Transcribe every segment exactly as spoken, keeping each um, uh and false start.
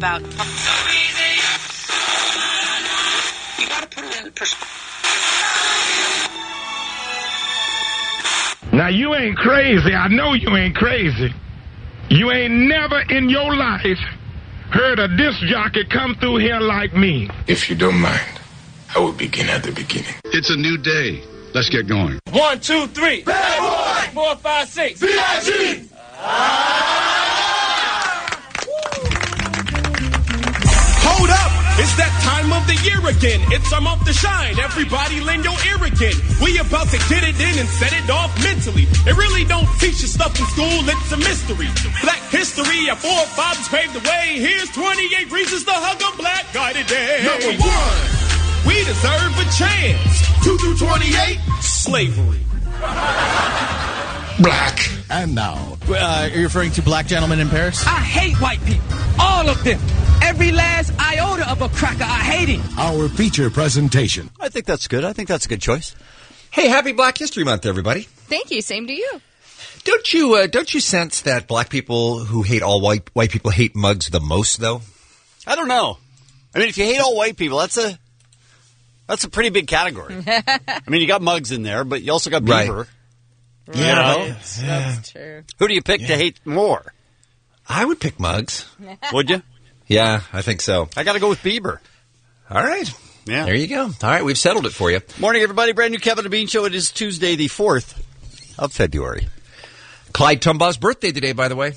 about. So easy. You got to put it in perspective. Now, you ain't crazy. I know you ain't crazy. You ain't never in your life heard a disc jockey come through here like me. If you don't mind, I will begin at the beginning. It's a new day. Let's get going. One, two, three. Bad boy. Four, five, six. B I G. Hold up. It's that time of the year again. It's our month to shine. Everybody lend your ear again. We about to get it in and set it off mentally. It really don't teach you stuff in school. It's a mystery. Black history, our forefathers paved the way. Here's twenty-eight reasons to hug a black guy today. Number one, we deserve a chance. two through twenty-eight, slavery. black. And now, uh, are you referring to black gentlemen in Paris? I hate white people. All of them. Every last iota of a cracker, I hate it. Our feature presentation. I think that's good. I think that's a good choice. Hey, happy Black History Month, everybody. Thank you. Same to you. Don't you uh, don't you sense that black people who hate all white white people hate mugs the most, though? I don't know. I mean, if you hate all white people, that's a that's a pretty big category. I mean, you got mugs in there, but you also got Bieber. Right. Yeah, right. That's, that's true. Who do you pick yeah. to hate more? I would pick mugs. Would you? Yeah, I think so. I got to go with Bieber. All right. Yeah. There you go. All right, we've settled it for you. Morning, everybody. Brand new Kevin and Bean Show. It is Tuesday, the fourth of February. Clyde Tombaugh's birthday today, by the way.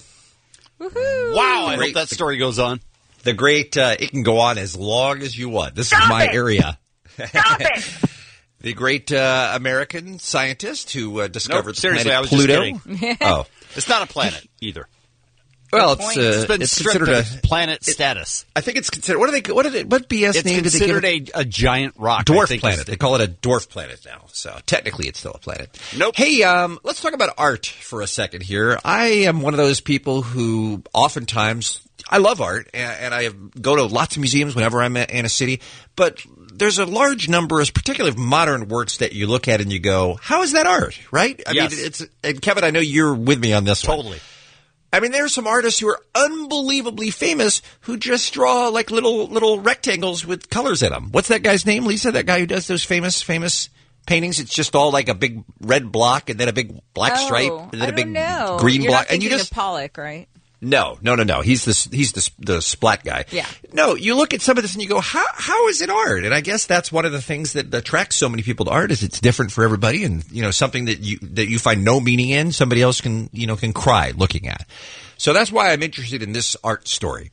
Woohoo! Wow, I Great. hope that story goes on. The great, uh, it can go on as long as you want. This Stop is my it. area. Stop it! The great uh, American scientist who uh, discovered Nope, seriously, planet I was just Pluto. kidding. Oh, It's not a planet either. well, Good it's point. uh, It's been it's stripped considered a. of planet status. I think it's considered. What do they? What did it? What B S It's name did they give considered it? a, a giant rock. I Dwarf think planet. is- They call it a dwarf planet now. So technically, it's still a planet. Nope. Hey, um, let's talk about art for a second here. I am one of those people who oftentimes I love art, and, and I go to lots of museums whenever I'm in a city. But there's a large number, particularly of modern works, that you look at and you go, "How is that art?" Right? I Yes. mean, it's. And Kevin, I know you're with me on this one. Totally. I mean, there are some artists who are unbelievably famous who just draw like little little rectangles with colors in them. What's that guy's name, Lisa? That guy who does those famous famous paintings? It's just all like a big red block and then a big black oh, stripe and then I a big don't know. green You're block. Not And you thinking just of Pollock, right? no, no, no, no. He's the he's the the splat guy. Yeah. No, you look at some of this and you go, how how is it art? And I guess that's one of the things that attracts so many people to art is it's different for everybody, and you know something that you that you find no meaning in, somebody else can you know can cry looking at. So that's why I'm interested in this art story.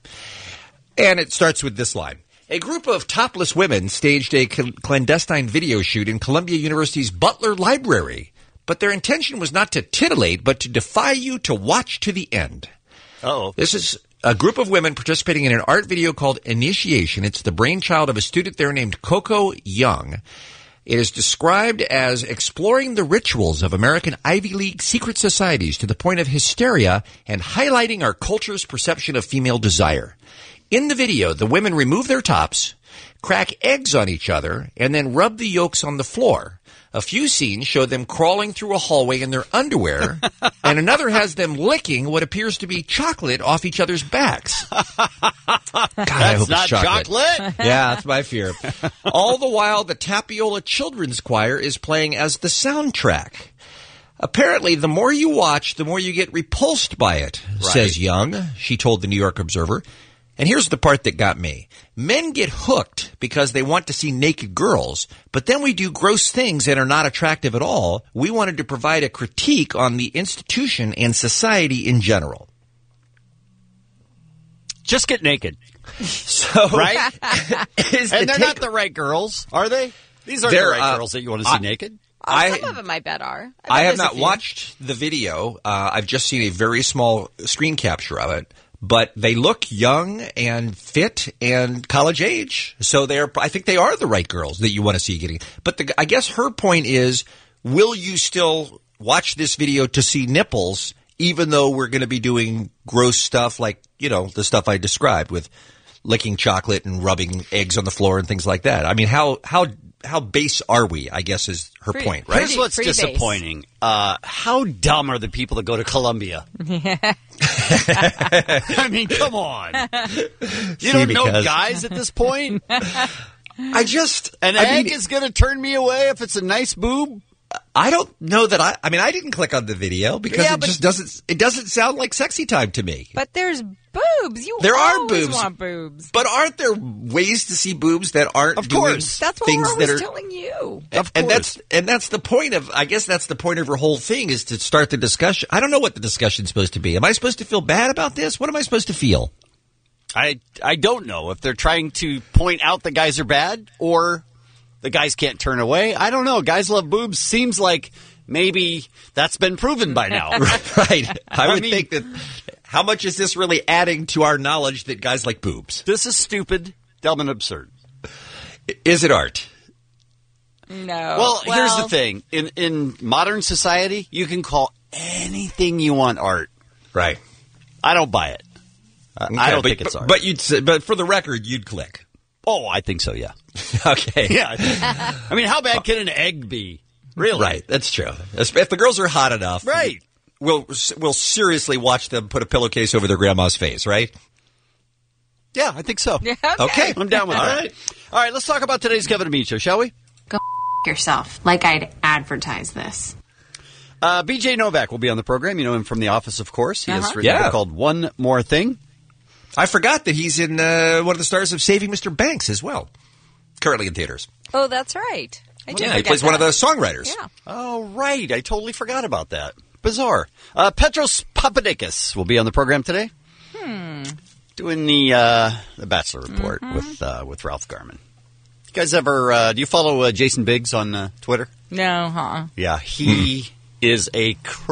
And it starts with this line. A group of topless women staged a cl- clandestine video shoot in Columbia University's Butler Library. But their intention was not to titillate, but to defy you to watch to the end. Uh-oh. This is a group of women participating in an art video called Initiation. It's the brainchild of a student there named Coco Young. It is described as exploring the rituals of American Ivy League secret societies to the point of hysteria and highlighting our culture's perception of female desire. In the video, the women remove their tops, crack eggs on each other, and then rub the yolks on the floor. A few scenes show them crawling through a hallway in their underwear, and another has them licking what appears to be chocolate off each other's backs. God, I That's hope not it's chocolate. chocolate. Yeah, that's my fear. All the while, the Tapiola Children's Choir is playing as the soundtrack. Apparently, the more you watch, the more you get repulsed by it, Right. says Young, she told the New York Observer. And here's the part that got me. Men get hooked because they want to see naked girls, but then we do gross things that are not attractive at all. We wanted to provide a critique on the institution and society in general. Just get naked. So, Right? is the And they're take- not the right girls, are they? These aren't They're, the right uh, girls that you want to see I- naked. Oh, I- some of them I bet are. I, bet I have there's a not few. watched the video. Uh, I've just seen a very small screen capture of it. But they look young and fit and college age. So they're, I think they are the right girls that you want to see getting. But the, I guess her point is, will you still watch this video to see nipples, even though we're going to be doing gross stuff like, you know, the stuff I described with licking chocolate and rubbing eggs on the floor and things like that. I mean, how how how base are we? I guess is her Pretty- point, right? Here's what's Pretty base. disappointing. Uh, how dumb are the people that go to Columbia? I mean, come on. You See, don't know because- guys at this point? I just An I egg mean, is going to turn me away if it's a nice boob? I don't know that I. I mean, I didn't click on the video because Yeah, it but- just doesn't. It doesn't sound like sexy time to me. But there's boobs. You There are always boobs. want boobs. But aren't there ways to see boobs that aren't Of doing course. That's what things we're that always are? telling you. And, and that's and that's the point of. I guess that's the point of her whole thing is to start the discussion. I don't know what the discussion's supposed to be. Am I supposed to feel bad about this? What am I supposed to feel? I, I don't know if they're trying to point out the guys are bad or the guys can't turn away. I don't know. Guys love boobs. Seems like maybe that's been proven by now. Right. I would mean- think that. How much is this really adding to our knowledge that guys like boobs? This is stupid, dumb, and absurd. Is it art? No. Well, here's the thing. In in modern society, you can call anything you want art. Right. I don't buy it. I- I don't but, think it's but, art. But you'd say, but for the record, you'd click. Oh, I think so, yeah. Okay. Yeah. I mean, how bad can an egg be? Really? Right. That's true. If the girls are hot enough, Right. We'll we'll seriously watch them put a pillowcase over their grandma's face, right? Yeah, I think so. Yeah, Okay. I'm down with All that. right. All right, let's talk about today's Kevin and Bean Show, shall we? Go yourself. Like I'd advertise this. Uh, B J Novak will be on the program. You know him from The Office, of course. He has Uh-huh. written a Yeah. book called One More Thing. I forgot that he's in uh, one of the stars of Saving Mister Banks as well. Currently in theaters. Oh, that's right. I did Yeah, he forget plays one of that. the songwriters. Yeah. Oh, right. I totally forgot about that. Bizarre. Uh, Petros Papadakis will be on the program today. Hmm. Doing the uh, the Bachelor Report Mm-hmm. with uh, with Ralph Garman. You guys ever, uh, do you follow uh, Jason Biggs on uh, Twitter? No, huh? Yeah, he is a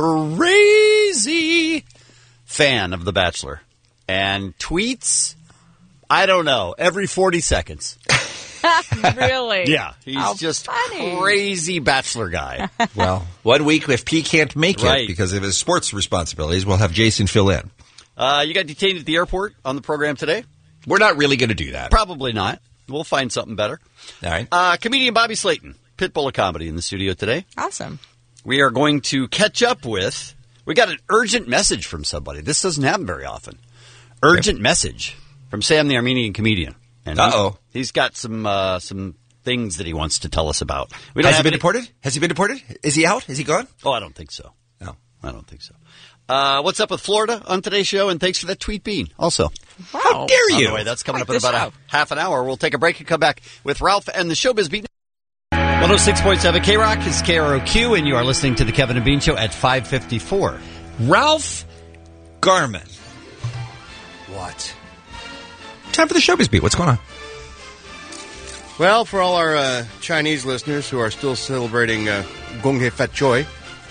crazy fan of The Bachelor. And tweets, I don't know, every forty seconds. Really? Yeah, he's How just funny. crazy Bachelor guy. Well, one week if P can't make it Right. because of his sports responsibilities, we'll have Jason fill in. Uh, you got detained at the airport on the program today? We're not really going to do that. Probably not. We'll find something better. All right. Uh, comedian Bobby Slayton, Pitbull of Comedy, in the studio today. Awesome. We are going to catch up with, we got an urgent message from somebody. This doesn't happen very often. Urgent message from Sam, the Armenian comedian. And he- Uh-oh. He's got some uh, some things that he wants to tell us about. We Has he have been any- deported? Has he been deported? Is he out? Is he gone? Oh, I don't think so. No. I don't think so. Uh, what's up with Florida on today's show? And thanks for that tweet, Bean. Also, Wow. How dare by you? the way, that's coming Quite up in the about show. a half an hour. We'll take a break and come back with Ralph and the Showbiz Beat. one oh six point seven K-Rock is K R O Q, and you are listening to the Kevin and Bean Show at five fifty-four. Ralph Garman. What? Time for the Showbiz Beat. What's going on? Well, for all our uh, Chinese listeners who are still celebrating uh, Gong Hei Fat Choi,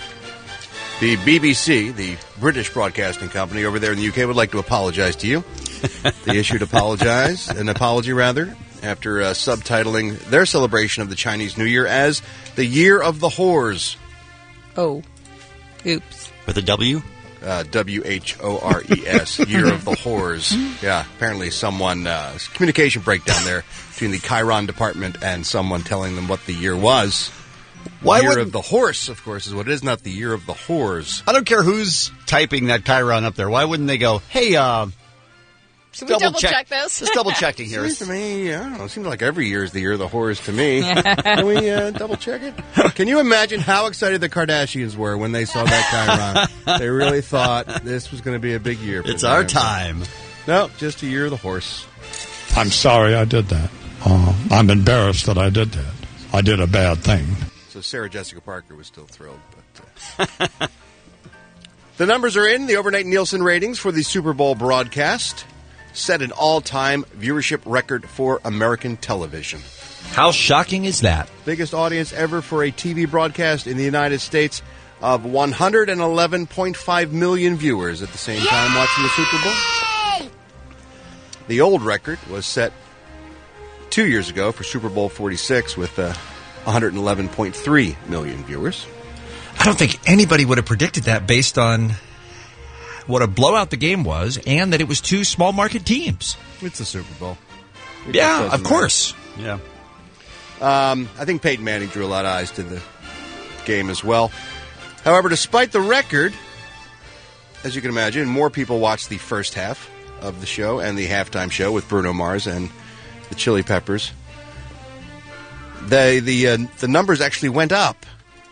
the B B C, the British Broadcasting Company over there in the U K, would like to apologize to you. They issued apologize, an apology rather, after uh, subtitling their celebration of the Chinese New Year as the Year of the Whores. Oh. Oops. With a W? Uh, W H O R E S, Year of the Whores. Yeah, apparently someone, uh, communication breakdown there between the Chiron department and someone telling them what the year was. Why year wouldn't- of the horse, of course, is what it is, not the Year of the Whores. I don't care who's typing that Chiron up there. Why wouldn't they go, hey, uh, Should we double check this? Just double checking here. Seems to me, I don't know, it seems like every year is the Year of the Whores to me. Can we uh, double check it? Can you imagine how excited the Kardashians were when they saw that Chiron? They really thought this was going to be a big year for It's them. our time. No, just a Year of the Horse. I'm sorry I did that. Uh, I'm embarrassed that I did that. I did a bad thing. So Sarah Jessica Parker was still thrilled. But uh, the numbers are in. The overnight Nielsen ratings for the Super Bowl broadcast set an all-time viewership record for American television. How shocking is that? Biggest audience ever for a T V broadcast in the United States of one hundred eleven point five million viewers at the same time watching the Super Bowl. The old record was set two years ago for Super Bowl forty-six with uh, one hundred eleven point three million viewers. I don't think anybody would have predicted that based on what a blowout the game was, and that it was two small market teams. It's the Super Bowl. It Yeah, of course. Yeah. Um, I think Peyton Manning drew a lot of eyes to the game as well. However, despite the record, as you can imagine, more people watched the first half of the show and the halftime show with Bruno Mars and the Chili Peppers. They, the uh, the numbers actually went up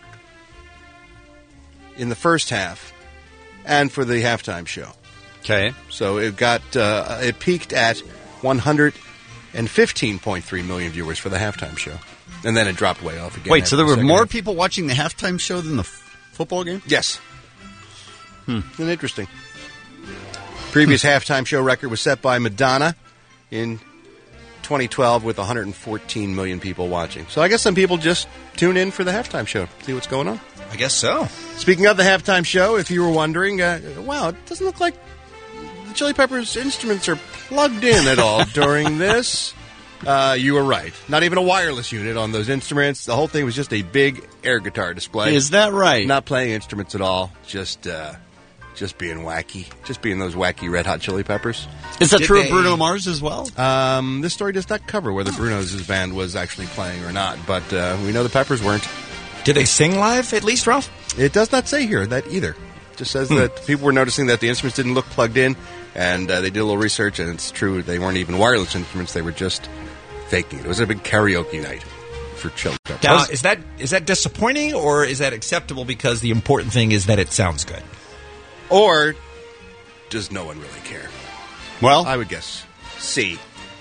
in the first half and for the halftime show. Okay. So it got uh, it peaked at one hundred fifteen point three million viewers for the halftime show, and then it dropped way off again. Wait, so there were the more half. people watching the halftime show than the f- football game? Yes. Hmm. Isn't it interesting? Previous halftime show record was set by Madonna in twenty twelve with one hundred fourteen million people watching. So I guess some people just tune in for the halftime show, see what's going on. I guess so. Speaking of the halftime show, if you were wondering, uh, wow, it doesn't look like the Chili Peppers instruments are plugged in at all during this. Uh, you were right. Not even a wireless unit on those instruments. The whole thing was just a big air guitar display. Is that right? Not playing instruments at all. Just uh, just being wacky. Just being those wacky Red Hot Chili Peppers. Is that Did true they- of Bruno Mars as well? Um, this story does not cover whether Bruno's band was actually playing or not, but uh, we know the Peppers weren't. Did they sing live at least, Ralph? It does not say here that either. It just says Hmm. that people were noticing that the instruments didn't look plugged in, and uh, they did a little research, and it's true they weren't even wireless instruments. They were just faking it. It was a big karaoke night for Chili Peppers. Now, is that is that disappointing or is that acceptable because the important thing is that it sounds good? Or does no one really care? Well, I would guess C.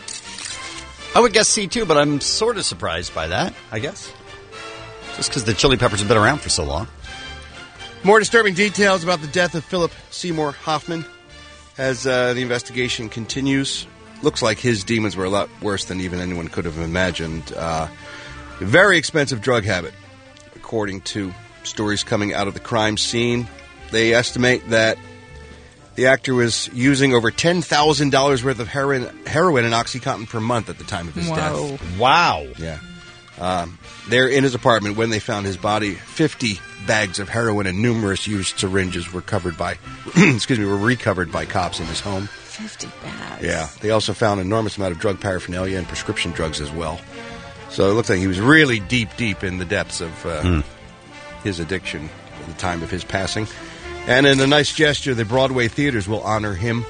I would guess C too, but I'm sort of surprised by that, I guess. Just because the Chili Peppers have been around for so long. More disturbing details about the death of Philip Seymour Hoffman as uh, the investigation continues. Looks like his demons were a lot worse than even anyone could have imagined. Uh, a very expensive drug habit, according to stories coming out of the crime scene. They estimate that the actor was using over ten thousand dollars worth of heroin, heroin and OxyContin per month at the time of his Whoa. death. Wow. Yeah. Um, there in his apartment, when they found his body, fifty bags of heroin and numerous used syringes were covered by, excuse me, were recovered by cops in his home. fifty bags. Yeah. They also found an enormous amount of drug paraphernalia and prescription drugs as well. So it looks like he was really deep, deep in the depths of uh, Hmm. his addiction at the time of his passing. And in a nice gesture, the Broadway theaters will honor him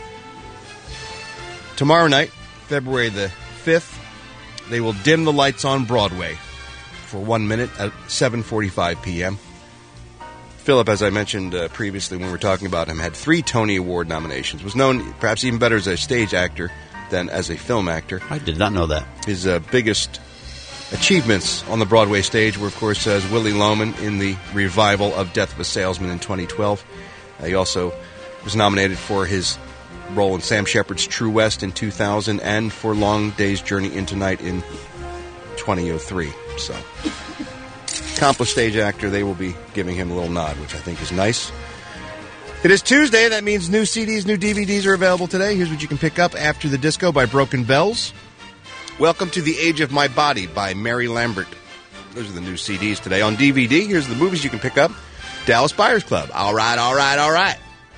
tomorrow night, February the fifth. They will dim the lights on Broadway for one minute at seven forty-five p.m. Philip, as I mentioned uh, previously when we were talking about him, had three Tony Award nominations. Was known perhaps even better as a stage actor than as a film actor. I did not know that. His uh, biggest achievements on the Broadway stage were, of course, as Willie Loman in the revival of Death of a Salesman in twenty twelve. Uh, he also was nominated for his role in Sam Shepard's True West in two thousand and for Long Day's Journey into Night in twenty oh three. So, accomplished stage actor, they will be giving him a little nod, which I think is nice. It is Tuesday. That means new C Ds, new D V Ds are available today. Here's what you can pick up: After the Disco by Broken Bells. Welcome to the Age of My Body by Mary Lambert. Those are the new C Ds today. On D V D, here's the movies you can pick up. Dallas Buyers Club. All right, all right, all right.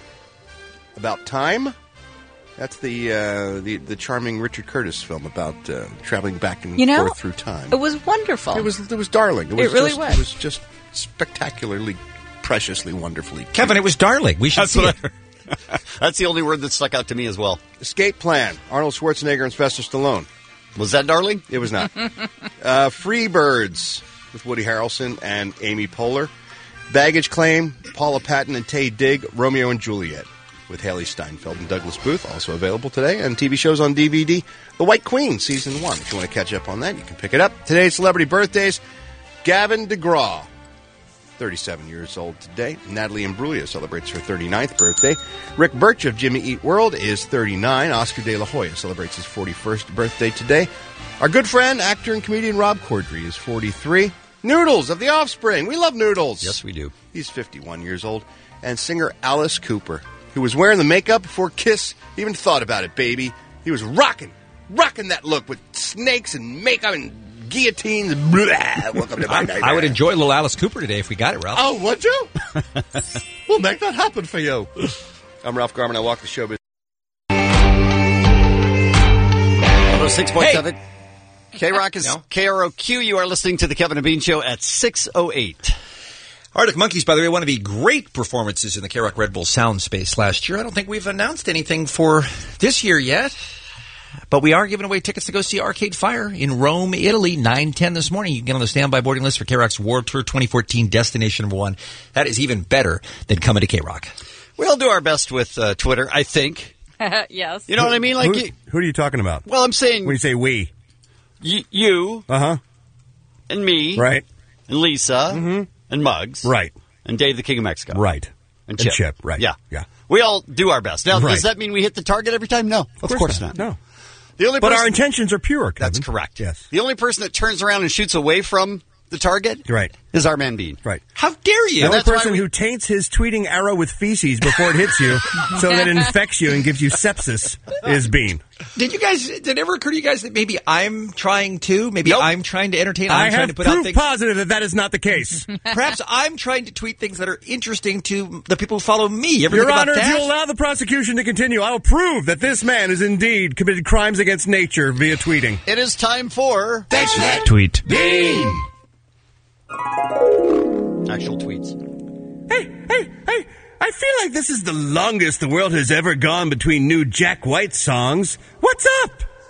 About Time. That's the uh, the the charming Richard Curtis film about uh, traveling back and You know, forth through time. It was wonderful. It was it was darling. It, was It really just, was. It was just spectacularly, preciously, wonderfully. Kevin, it was darling. We should That's see what it. I That's the only word that stuck out to me as well. Escape Plan. Arnold Schwarzenegger and Sylvester Stallone. Was that darling? It was not. uh, Free Birds with Woody Harrelson and Amy Poehler. Baggage Claim, Paula Patton and Taye Digg, Romeo and Juliet with Haley Steinfeld and Douglas Booth, also available today. And T V shows on D V D, The White Queen, Season one. If you want to catch up on that, you can pick it up. Today's celebrity birthdays, Gavin DeGraw, thirty-seven years old today. Natalie Imbruglia celebrates her thirty-ninth birthday. Rick Birch of Jimmy Eat World is thirty-nine. Oscar De La Hoya celebrates his forty-first birthday today. Our good friend, actor and comedian Rob Corddry is forty-three. Noodles of The Offspring. We love Noodles. Yes, we do. He's fifty-one years old. And singer Alice Cooper, who was wearing the makeup before Kiss even thought about it, baby. He was rocking, rocking that look with snakes and makeup and guillotines. Blah. Welcome to my I, nightmare. I would enjoy a little Alice Cooper today if we got it, Ralph. Oh, would you? We'll make that happen for you. I'm Ralph Garman. I walk the show business. oh six point seven. K-Rock is No. K R O Q. You are listening to the Kevin and Bean Show at six oh eight. Arctic Monkeys, by the way, one of the great performances in the K-Rock Red Bull Sound Space last year. I don't think we've announced anything for this year yet, but we are giving away tickets to go see Arcade Fire in Rome, Italy, nine ten this morning. You can get on the standby boarding list for K-Rock's World Tour twenty fourteen Destination Number One. That is even better than coming to K-Rock. We'll do our best with uh, Twitter, I think. Yes. You know what I mean? Like, who, you, who are you talking about? well, I'm saying When you say we. y- you Uh-huh. and me Right. and Lisa Mhm. and Muggs Right. and Dave the King of Mexico. Right. And And Chip. Chip, right. Yeah. Yeah. We all do our best. Now, Right. does that mean we hit the target every time? No. Of, course, not. No. The only But person, our intentions are pure, Kevin. That's correct. Yes. The only person that turns around and shoots away from the target Right. is our man Bean. Right. How dare you? The only that's why person we- who taints his tweeting arrow with feces before it hits you so that it infects you and gives you sepsis is Bean. Did you guys, did it ever occur to you guys that maybe I'm trying to? Maybe Nope. I'm trying to entertain? I'm I trying have to put out proof things. positive that that is not the case. Perhaps I'm trying to tweet things that are interesting to the people who follow me. You ever Your think about Honor, if that? you allow the prosecution to continue, I will prove that this man has indeed committed crimes against nature via tweeting. It is time for That's right. Tweet. Bean. actual tweets. Hey, hey, hey, I feel like this is the longest the world has ever gone between new Jack White songs. What's up?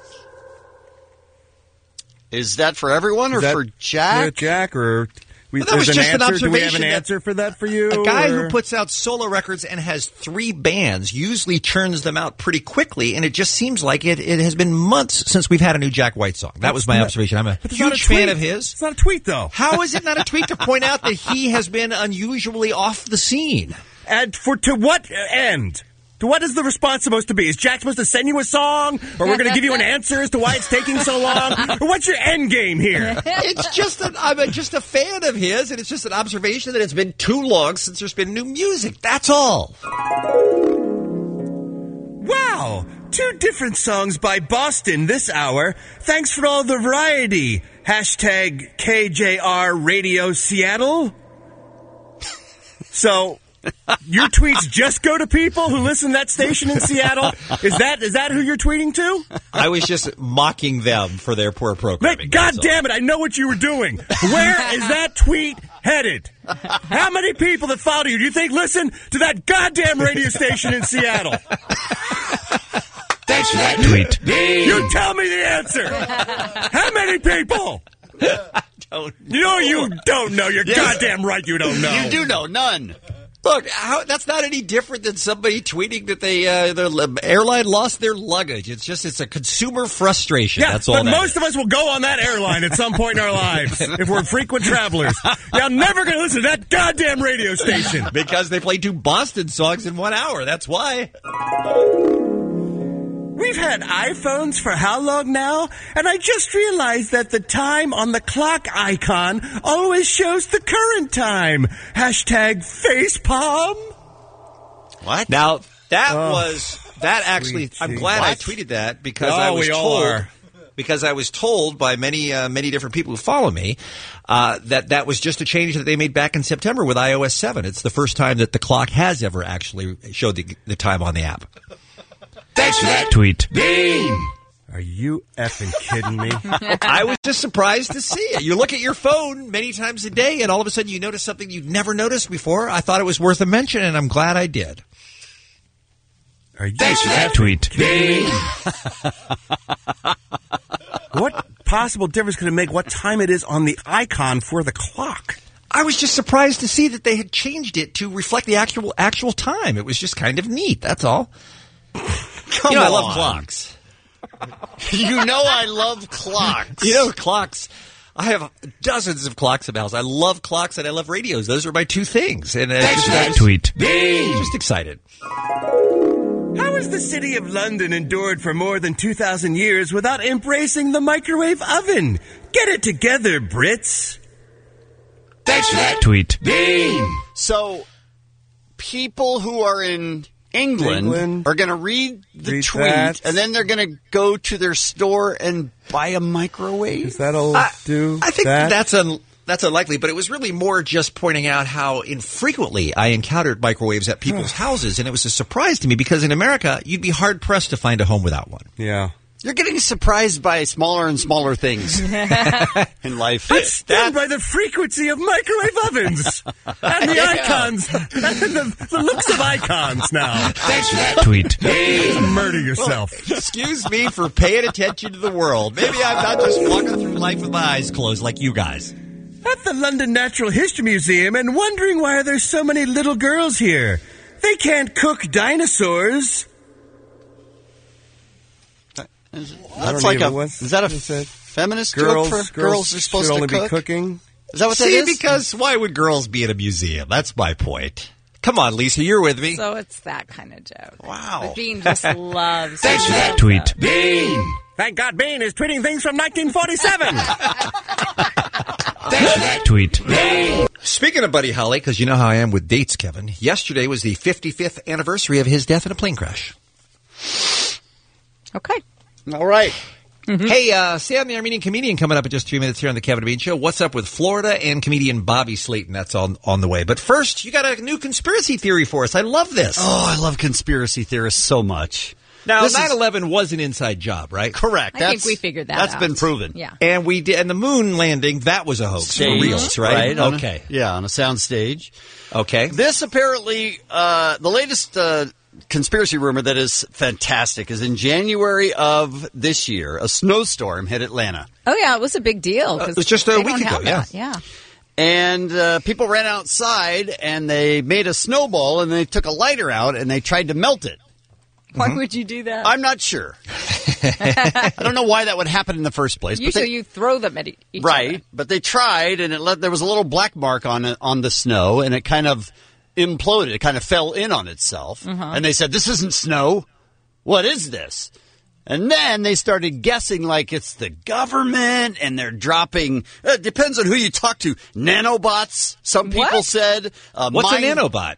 Is that for everyone or Is that for Jack? for Jack or... We, Well, that was there's just an answer. Do we have observation an that answer for that for you? A guy or- who puts out solo records and has three bands usually churns them out pretty quickly, and it just seems like it, it has been months since we've had a new Jack White song. That was my not- observation. I'm a But it's not huge a tweet. fan of his. It's not a tweet, though. How is it not a tweet to point out that he has been unusually off the scene? And for to what end? To what is the response supposed to be? Is Jack supposed to send you a song, or we're going to give you an answer as to why it's taking so long? Or what's your end game here? It's just that I'm a, just a fan of his, and it's just an observation that it's been too long since there's been new music. That's all. Wow, two different songs by Boston this hour. Thanks for all the variety. Hashtag K J R Radio Seattle. So, your tweets just go to people who listen to that station in Seattle? Is that is that who you're tweeting to? I was just mocking them for their poor programming. But God that's all. damn it, I know what you were doing. Where is that tweet headed? How many people that follow you do you think listen to that goddamn radio station in Seattle? That's right. Tweet. Bean. You tell me the answer. How many people? Don't You know you don't know. You're Yes. goddamn right you don't know. You do know none. Look, how, that's not any different than somebody tweeting that they uh, their l- airline lost their luggage. It's just it's a consumer frustration. Yeah, that's all. but that most is. of us will go on that airline at some point in our lives if we're frequent travelers. You're never going to listen to that goddamn radio station. because they play two Boston songs in one hour. That's why. We've had iPhones for how long now? And I just realized that the time on the clock icon always shows the current time. Hashtag facepalm. What? Now that Oh, was that actually. sweet I'm glad I Jesus. tweeted that because Oh, I was we all told. are. Because I was told by many uh, many different people who follow me uh, that that was just a change that they made back in September with i O S seven. It's the first time that the clock has ever actually showed the, the time on the app. That's right. Tweet. Bean. Are you effing kidding me? I was just surprised to see it. You look at your phone many times a day, and all of a sudden you notice something you'd never noticed before. I thought it was worth a mention, and I'm glad I did. Are you That's right. effing Tweet. kidding me? What possible difference could it make what time it is on the icon for the clock? I was just surprised to see that they had changed it to reflect the actual actual time. It was just kind of neat. That's all. Come you know, I on. love clocks. You know I love clocks. You know, clocks. I have dozens of clocks in the house. I love clocks and I love radios. Those are my two things. And uh, That's just, right. I was Tweet. Bean. just excited. How has the city of London endured for more than two thousand years without embracing the microwave oven? Get it together, Brits. That's right. Tweet. Bean. So, people who are in England, England. are going to read the Read tweet, that. and then they're going to go to their store and buy a microwave. Is that'll I- do I think that? that's un- That's unlikely, but it was really more just pointing out how infrequently I encountered microwaves at people's houses, and it was a surprise to me because in America, you'd be hard-pressed to find a home without one. Yeah. You're getting surprised by smaller and smaller things in life. I'm stunned by the frequency of microwave ovens and the Yeah. icons, the, the looks of icons now. Thanks for that. Tweet. Murder yourself. Excuse me for paying attention to the world. Maybe I'm not just walking through life with my eyes closed like you guys. At the London Natural History Museum and wondering why there's so many little girls here. They can't cook dinosaurs. That's like a. Is that a said. feminist Girls, joke for girls girls are supposed should to only cook? be cooking. Is that what that See, is? because why would girls be at a museum? That's my point. Come on, Lisa, you're with me. So it's that kind of joke. Wow. But Bean just loves Thanks for that. Tweet. Bean. Thank God Bean is tweeting things from nineteen forty-seven. Thanks for that. Tweet. Bean. Speaking of Buddy Holly, because you know how I am with dates, Kevin, yesterday was the fifty-fifth anniversary of his death in a plane crash. Okay. All right. Mm-hmm. Hey, uh, Sam the Armenian comedian coming up in just three minutes here on the Kevin and Bean Show. What's up with Florida and comedian Bobby Slayton? That's on, on the way. But first, you got a new conspiracy theory for us. I love this. Oh, I love conspiracy theorists so much. Now, This is- nine eleven was an inside job, right? Correct. I That's, think we figured that That's out. been proven. Yeah. And we did, and the moon landing, that was a hoax. For Staged, reals, right? on a- okay. yeah, on a sound stage. Okay. This apparently, uh, the latest uh, conspiracy rumor that is fantastic is in January of this year, a snowstorm hit Atlanta. Oh, yeah, it was a big deal. 'cause Uh, it was just a they week don't ago, have yeah. that. Yeah. And uh, people ran outside and they made a snowball and they took a lighter out and they tried to melt it. Why would you do that? I'm not sure. I don't know why that would happen in the first place. but Usually they- you throw them at e- each right, other. but they tried, and it let, there was a little black mark on it, on the snow, and it kind of imploded. It kind of fell in on itself, Uh-huh. and they said, "This isn't snow. What is this?" And then they started guessing like it's the government, and they're dropping. It depends on who you talk to. Nanobots. Some people What? said. Uh, What's mind- a nanobot?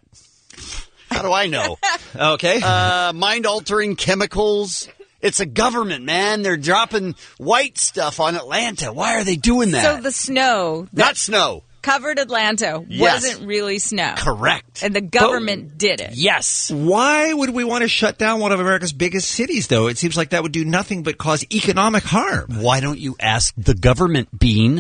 How do I know? Okay. uh, mind-altering chemicals. It's a government, man. They're dropping white stuff on Atlanta. Why are they doing that? So the snow that Not snow. covered Atlanta Yes. wasn't really snow. Correct. And the government did it. Yes. Why would we want to shut down one of America's biggest cities, though? It seems like that would do nothing but cause economic harm. Why don't you ask the government, Bean?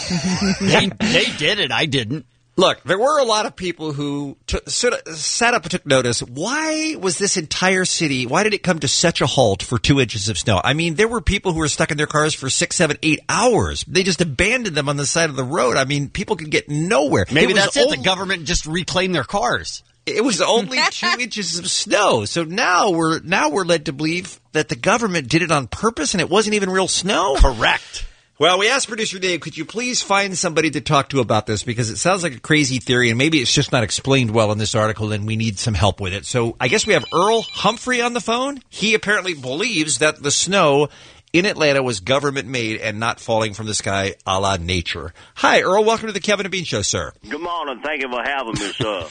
they, they did it. I didn't. Look, there were a lot of people who took, sort of sat up and took notice. Why was this entire city, why did it come to such a halt for two inches of snow? I mean, there were people who were stuck in their cars for six, seven, eight hours. They just abandoned them on the side of the road. I mean, people could get nowhere. Maybe was that's it. only- The government just reclaimed their cars. It was only two inches of snow. So now we're now we're led to believe that the government did it on purpose and it wasn't even real snow. Correct. Well, we asked producer Dave, could you please find somebody to talk to about this because it sounds like a crazy theory and maybe it's just not explained well in this article and we need some help with it. So I guess we have Earl Humphrey on the phone. He apparently believes that the snow in Atlanta was government made and not falling from the sky a la nature. Hi, Earl. Welcome to the Kevin and Bean Show, sir. Good morning. Thank you for having me, sir.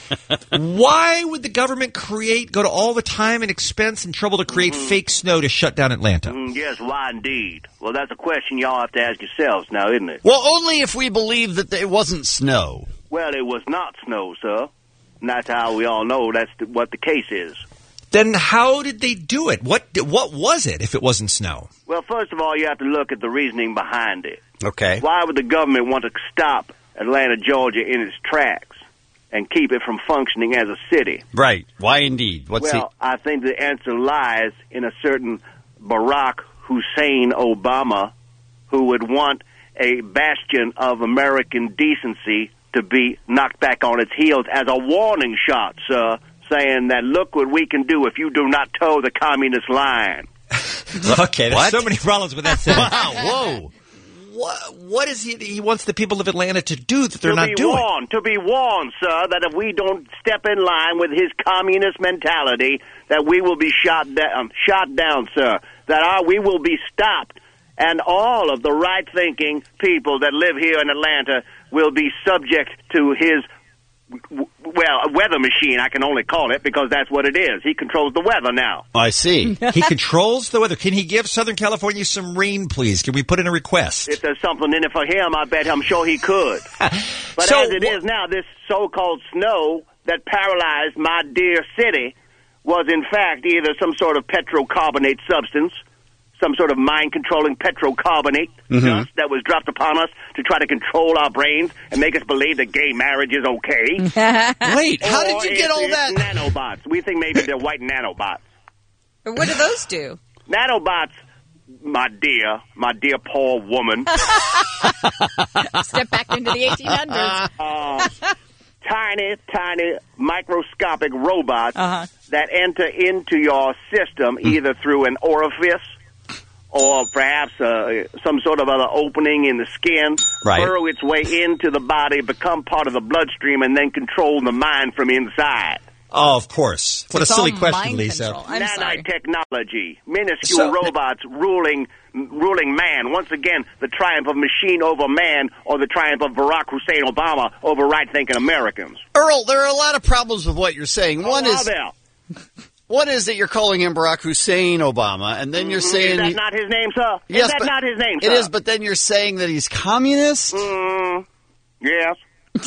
Why would the government create, go to all the time and expense and trouble to create Mm-hmm. fake snow to shut down Atlanta? Mm, yes, why indeed? Well, that's a question y'all have to ask yourselves now, isn't it? Well, only if we believe that it wasn't snow. Well, it was not snow, sir. And that's how we all know that's the, what the case is. Then how did they do it? What what was it if it wasn't snow? Well, first of all, you have to look at the reasoning behind it. Okay. Why would the government want to stop Atlanta, Georgia in its tracks and keep it from functioning as a city? Right. Why indeed? What's well, I think the answer lies in a certain Barack Hussein Obama who would want a bastion of American decency to be knocked back on its heels as a warning shot, sir, saying that look what we can do if you do not toe the communist line. Okay, there's What? so many problems with that sentence. Wow, whoa. What, what is he, he wants the people of Atlanta to do that they're to not be doing? warned, to be warned, sir, that if we don't step in line with his communist mentality, that we will be shot down, shot down, sir. That our, we will be stopped, and all of the right-thinking people that live here in Atlanta will be subject to his w- well, a weather machine, I can only call it, because that's what it is. He controls the weather now. I see. He controls the weather. Can he give Southern California some rain, please? Can we put in a request? If there's something in it for him, I bet I'm sure he could. But So as it wh- is now, this so-called snow that paralyzed my dear city was, in fact, either some sort of petrocarbonate substance, some sort of mind-controlling petrocarbonate Mhm. dust that was dropped upon us to try to control our brains and make us believe that gay marriage is okay. Wait, how did you Or get it's- all it's that? Nanobots. We think maybe they're white nanobots. What do those do? Nanobots, my dear, my dear poor woman. Step back into the eighteen hundreds. uh, tiny, tiny, microscopic robots Uh-huh. that enter into your system either through an orifice or perhaps uh, some sort of other opening in the skin, Right. burrow its way into the body, become part of the bloodstream, and then control the mind from inside. Oh, of course. What It's a silly all question, mind Lisa. control. I'm sorry. Nanotechnology, minuscule So- robots ruling ruling man. Once again, the triumph of machine over man, or the triumph of Barack Hussein Obama over right-thinking Americans. Earl, there are a lot of problems with what you're saying. One Oh, is there. one is that you're calling him Barack Hussein Obama, and then you're saying Is that he- not his name, sir? Yes, is that but- not his name, sir? it is, but then you're saying that he's communist, Mm, yes.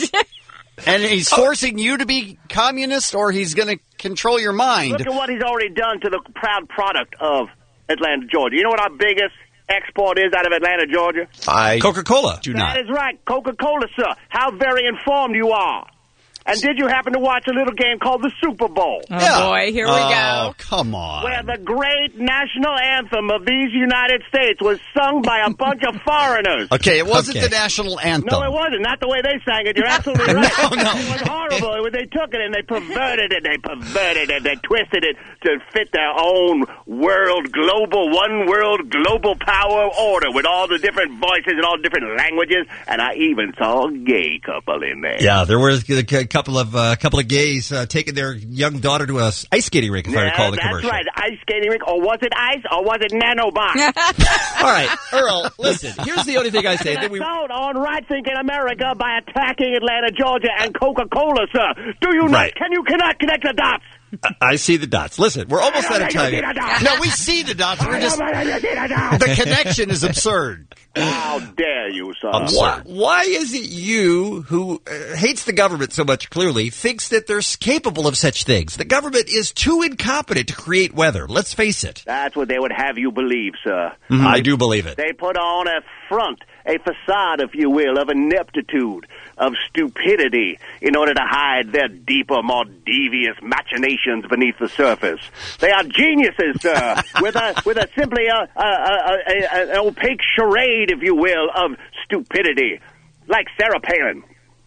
and he's forcing you to be communist, or he's going to control your mind. Look at what he's already done to the proud product of Atlanta, Georgia. You know what our biggest export is out of Atlanta, Georgia? I Coca-Cola. do That not. is right, Coca-Cola, sir. How very informed you are. And did you happen to watch a little game called the Super Bowl? Oh, Yeah. boy, here we Oh, go. come on. Where the great national anthem of these United States was sung by a bunch of foreigners. Okay, it wasn't Okay. the national anthem. No, it wasn't. Not the way they sang it. You're absolutely right. No, no. It was horrible. It was- They took it and they perverted it. They perverted it. They twisted it to fit their own world, global, one world, global power order with all the different voices and all the different languages. And I even saw a gay couple in there. Yeah, there were a couple of uh, couple of gays uh, taking their young daughter to a ice skating rink, if I Yeah, recall the that's commercial. right. Ice skating rink. Or was it ice or was it nanobots? All right, Earl, listen, here's the only thing I say. That we, Assault on right-thinking America by attacking Atlanta, Georgia, and Coca-Cola, sir. Do you not? Right. Can you cannot connect the dots? I see the dots. Listen, we're almost out of time. here. No, we see the dots. We're just the connection is absurd. How dare you, sir? Why, why is it you, who uh, hates the government so much, clearly, thinks that they're s- capable of such things? The government is too incompetent to create weather. Let's face it. That's what they would have you believe, sir. I do believe it. They put on a front, a facade, if you will, of ineptitude, of stupidity, in order to hide their deeper, more devious machinations beneath the surface. They are geniuses, sir, with a with a simply a, a, a, a, a, an opaque charade, if you will, of stupidity, like Sarah Palin.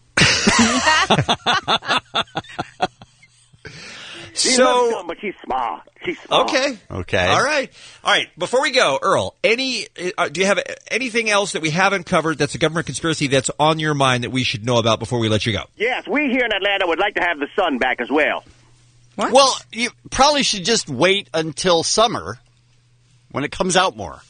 She's So- not dumb, but she's smart. She's smart. Okay. Okay. All right. All right. Before we go, Earl, any uh, do you have anything else that we haven't covered that's a government conspiracy that's on your mind that we should know about before we let you go? Yes, we here in Atlanta would like to have the sun back as well. What? Well, you probably should just wait until summer when it comes out more.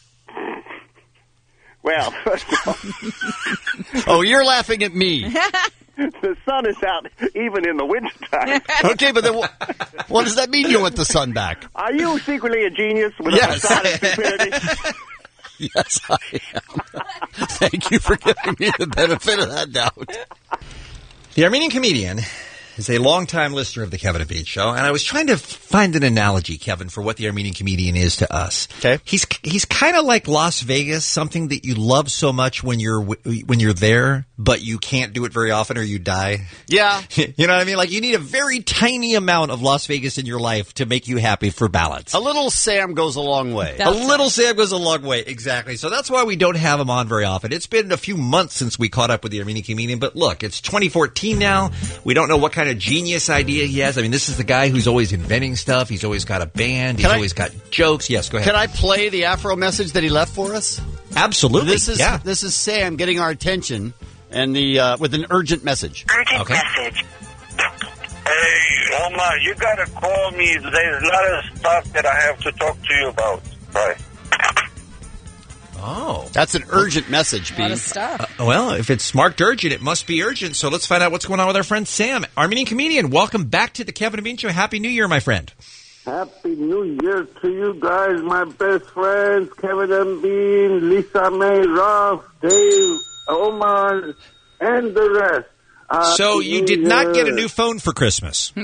Well, first of all, Oh, you're laughing at me. the sun is out even in the wintertime. Okay, but then wh- what does that mean you want the sun back? Are you secretly a genius with Yes. a facade of stupidity? Yes, I am. Thank you for giving me the benefit of that doubt. The Armenian comedian is a longtime listener of the Kevin and Bean Show, and I was trying to find an analogy, Kevin, for what the Armenian comedian is to us. Okay. He's he's kind of like Las Vegas, something that you love so much when you're w- when you're there, but you can't do it very often or you die. Yeah. You know what I mean? Like you need a very tiny amount of Las Vegas in your life to make you happy for balance. A little Sam goes a long way. A little Sam goes a long way, exactly. So that's why we don't have him on very often. It's been a few months since we caught up with the Armenian comedian, but look, it's twenty fourteen now. We don't know what kind of genius idea he has. I mean, this is the guy who's always inventing stuff. He's always got a band. He's Can I- always got jokes. Yes, go ahead. Can I play the Afro message that he left for us? Absolutely. This is yeah. this is Sam getting our attention and the uh, with an urgent message. Urgent Okay. message. Hey, Omar, you gotta call me. There's a lot of stuff that I have to talk to you about. Bye. Oh. That's an urgent message, B. A lot of stuff. Uh, well, if it's marked urgent, it must be urgent. So let's find out what's going on with our friend Sam. Armenian comedian, welcome back to the Kevin and Bean Show. Happy New Year, my friend. Happy New Year to you guys, my best friends, Kevin and Bean, Lisa May, Ralph, Dave, Omar, and the rest. Happy So you New did not Year. get a new phone for Christmas.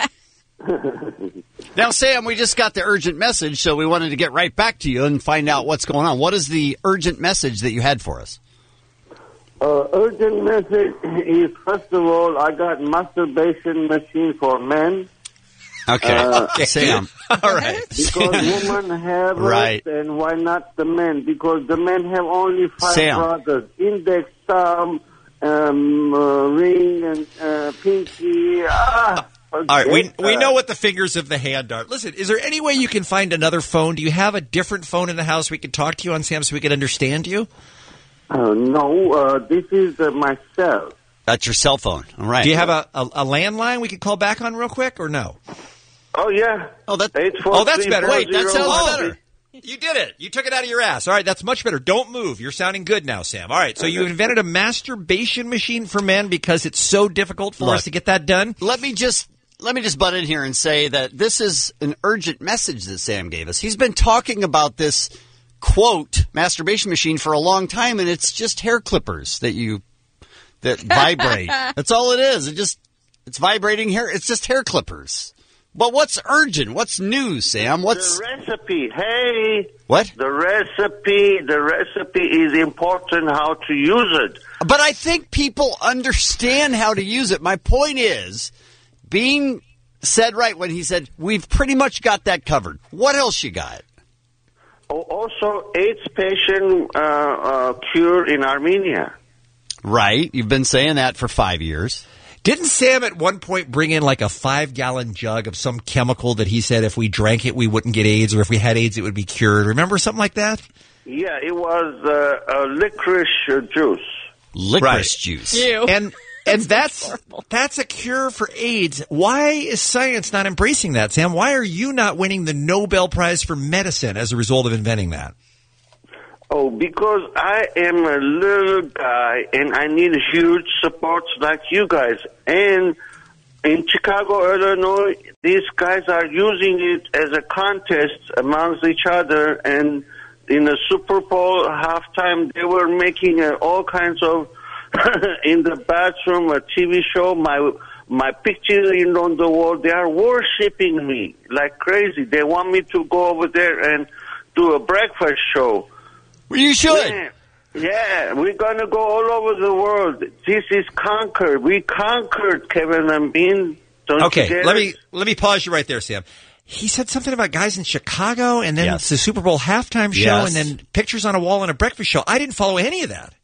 Now, Sam, we just got the urgent message, so we wanted to get right back to you and find out what's going on. What is the urgent message that you had for us? Uh, urgent message is, first of all, I got masturbation machine for men. Okay, Uh, Sam. All right. Because women have Right. it, and why not the men? Because the men have only five Sam. brothers: index, thumb, um, uh, ring, and uh, pinky. Ah, All right, we forget we that. know what the fingers of the hand are. Listen, is there any way you can find another phone? Do you have a different phone in the house we could talk to you on, Sam, so we could understand you? Uh, no, uh, this is uh, my cell. That's your cell phone. All right. Do you have a, a, a landline we could call back on real quick, or no? Oh, yeah. Oh, that, Oh, that's better. Wait, that sounds Oh, better. You did it. You took it out of your ass. All right, that's much better. Don't move. You're sounding good now, Sam. All right, so you invented a masturbation machine for men because it's so difficult for Look. us to get that done? Let me just let me just butt in here and say that this is an urgent message that Sam gave us. He's been talking about this quote masturbation machine for a long time, and it's just hair clippers that you that vibrate. That's all it is. It just it's vibrating hair. It's just hair clippers. But what's urgent? What's new, Sam? What's The recipe. Hey. what? The recipe. The recipe is important how to use it. But I think people understand how to use it. My point is, Bean said right when he said, we've pretty much got that covered. What else you got? Oh, also, AIDS patient uh, uh, cure in Armenia. Right. You've been saying that for five years. Didn't Sam at one point bring in like a five-gallon jug of some chemical that he said if we drank it, we wouldn't get AIDS, or if we had AIDS, it would be cured? Remember something like that? Yeah, it was uh, a licorice uh, juice. Licorice Right. juice. Ew. And and that's that's a cure for AIDS. Why is science not embracing that, Sam? Why are you not winning the Nobel Prize for Medicine as a result of inventing that? Oh, because I am a little guy and I need huge support like you guys. And in Chicago, Illinois, these guys are using it as a contest amongst each other. And in the Super Bowl halftime, they were making uh, all kinds of in the bathroom a T V show. My my picture in on the wall. They are worshiping me like crazy. They want me to go over there and do a breakfast show. Well, you should. Yeah, yeah, we're going to go all over the world. This is conquered. We conquered Kevin and Bean. Don't you Okay, get let it? me let me pause you right there, Sam. He said something about guys in Chicago, and then Yes. it's the Super Bowl halftime show, Yes. and then pictures on a wall and a breakfast show. I didn't follow any of that.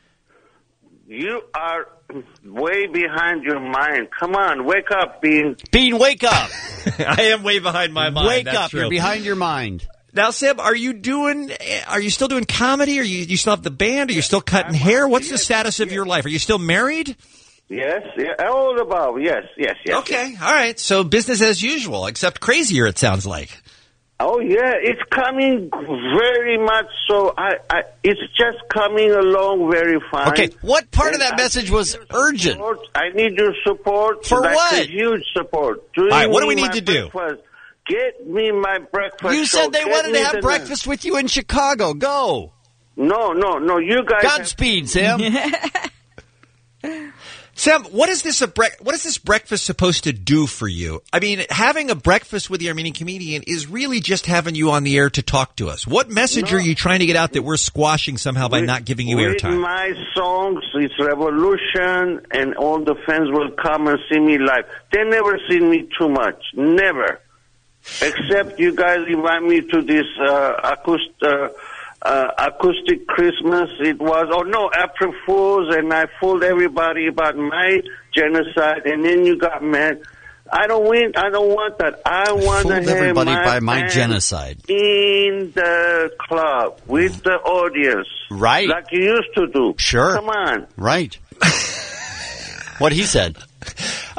You are way behind your mind. Come on, wake up, Bean. Bean, wake up. I am way behind my mind. Wake that's up. true. You're behind your mind. Now, Sam, are you doing? Are you still doing comedy? Are you? You still have the band? Are you still cutting hair? What's the status of your life? Are you still married? Yes, yeah, all about. Yes, yes, yes. Okay, all right. So business as usual, except crazier. It sounds like. Oh yeah, it's coming very much so. I, I, it's just coming along very fine. Okay, what part of And that I message was urgent? support- I need your support. For like what? A huge support. Doing All right, what do me we need my to do? breakfast. Get me my breakfast. You show. said they Get wanted me to have the- breakfast with you in Chicago. Go. No, no, no. You guys. have- Godspeed, Sam. Sam, what is this a bre- what is this breakfast supposed to do for you? I mean, having a breakfast with the Armenian comedian is really just having you on the air to talk to us. What message No. are you trying to get out that we're squashing somehow by With- not giving you with airtime? my songs, it's revolution, and all the fans will come and see me live. They never seen me too much. Never. Except you guys invite me to this uh, acoustic, uh, uh, acoustic Christmas. It was, oh no, April Fools, and I fooled everybody about my genocide, and then you got mad. I don't win. I don't want that. I want to Fooled have everybody my by my band genocide. in the club with the audience, Right. like you used to do. Sure. Come on. Right. What he said.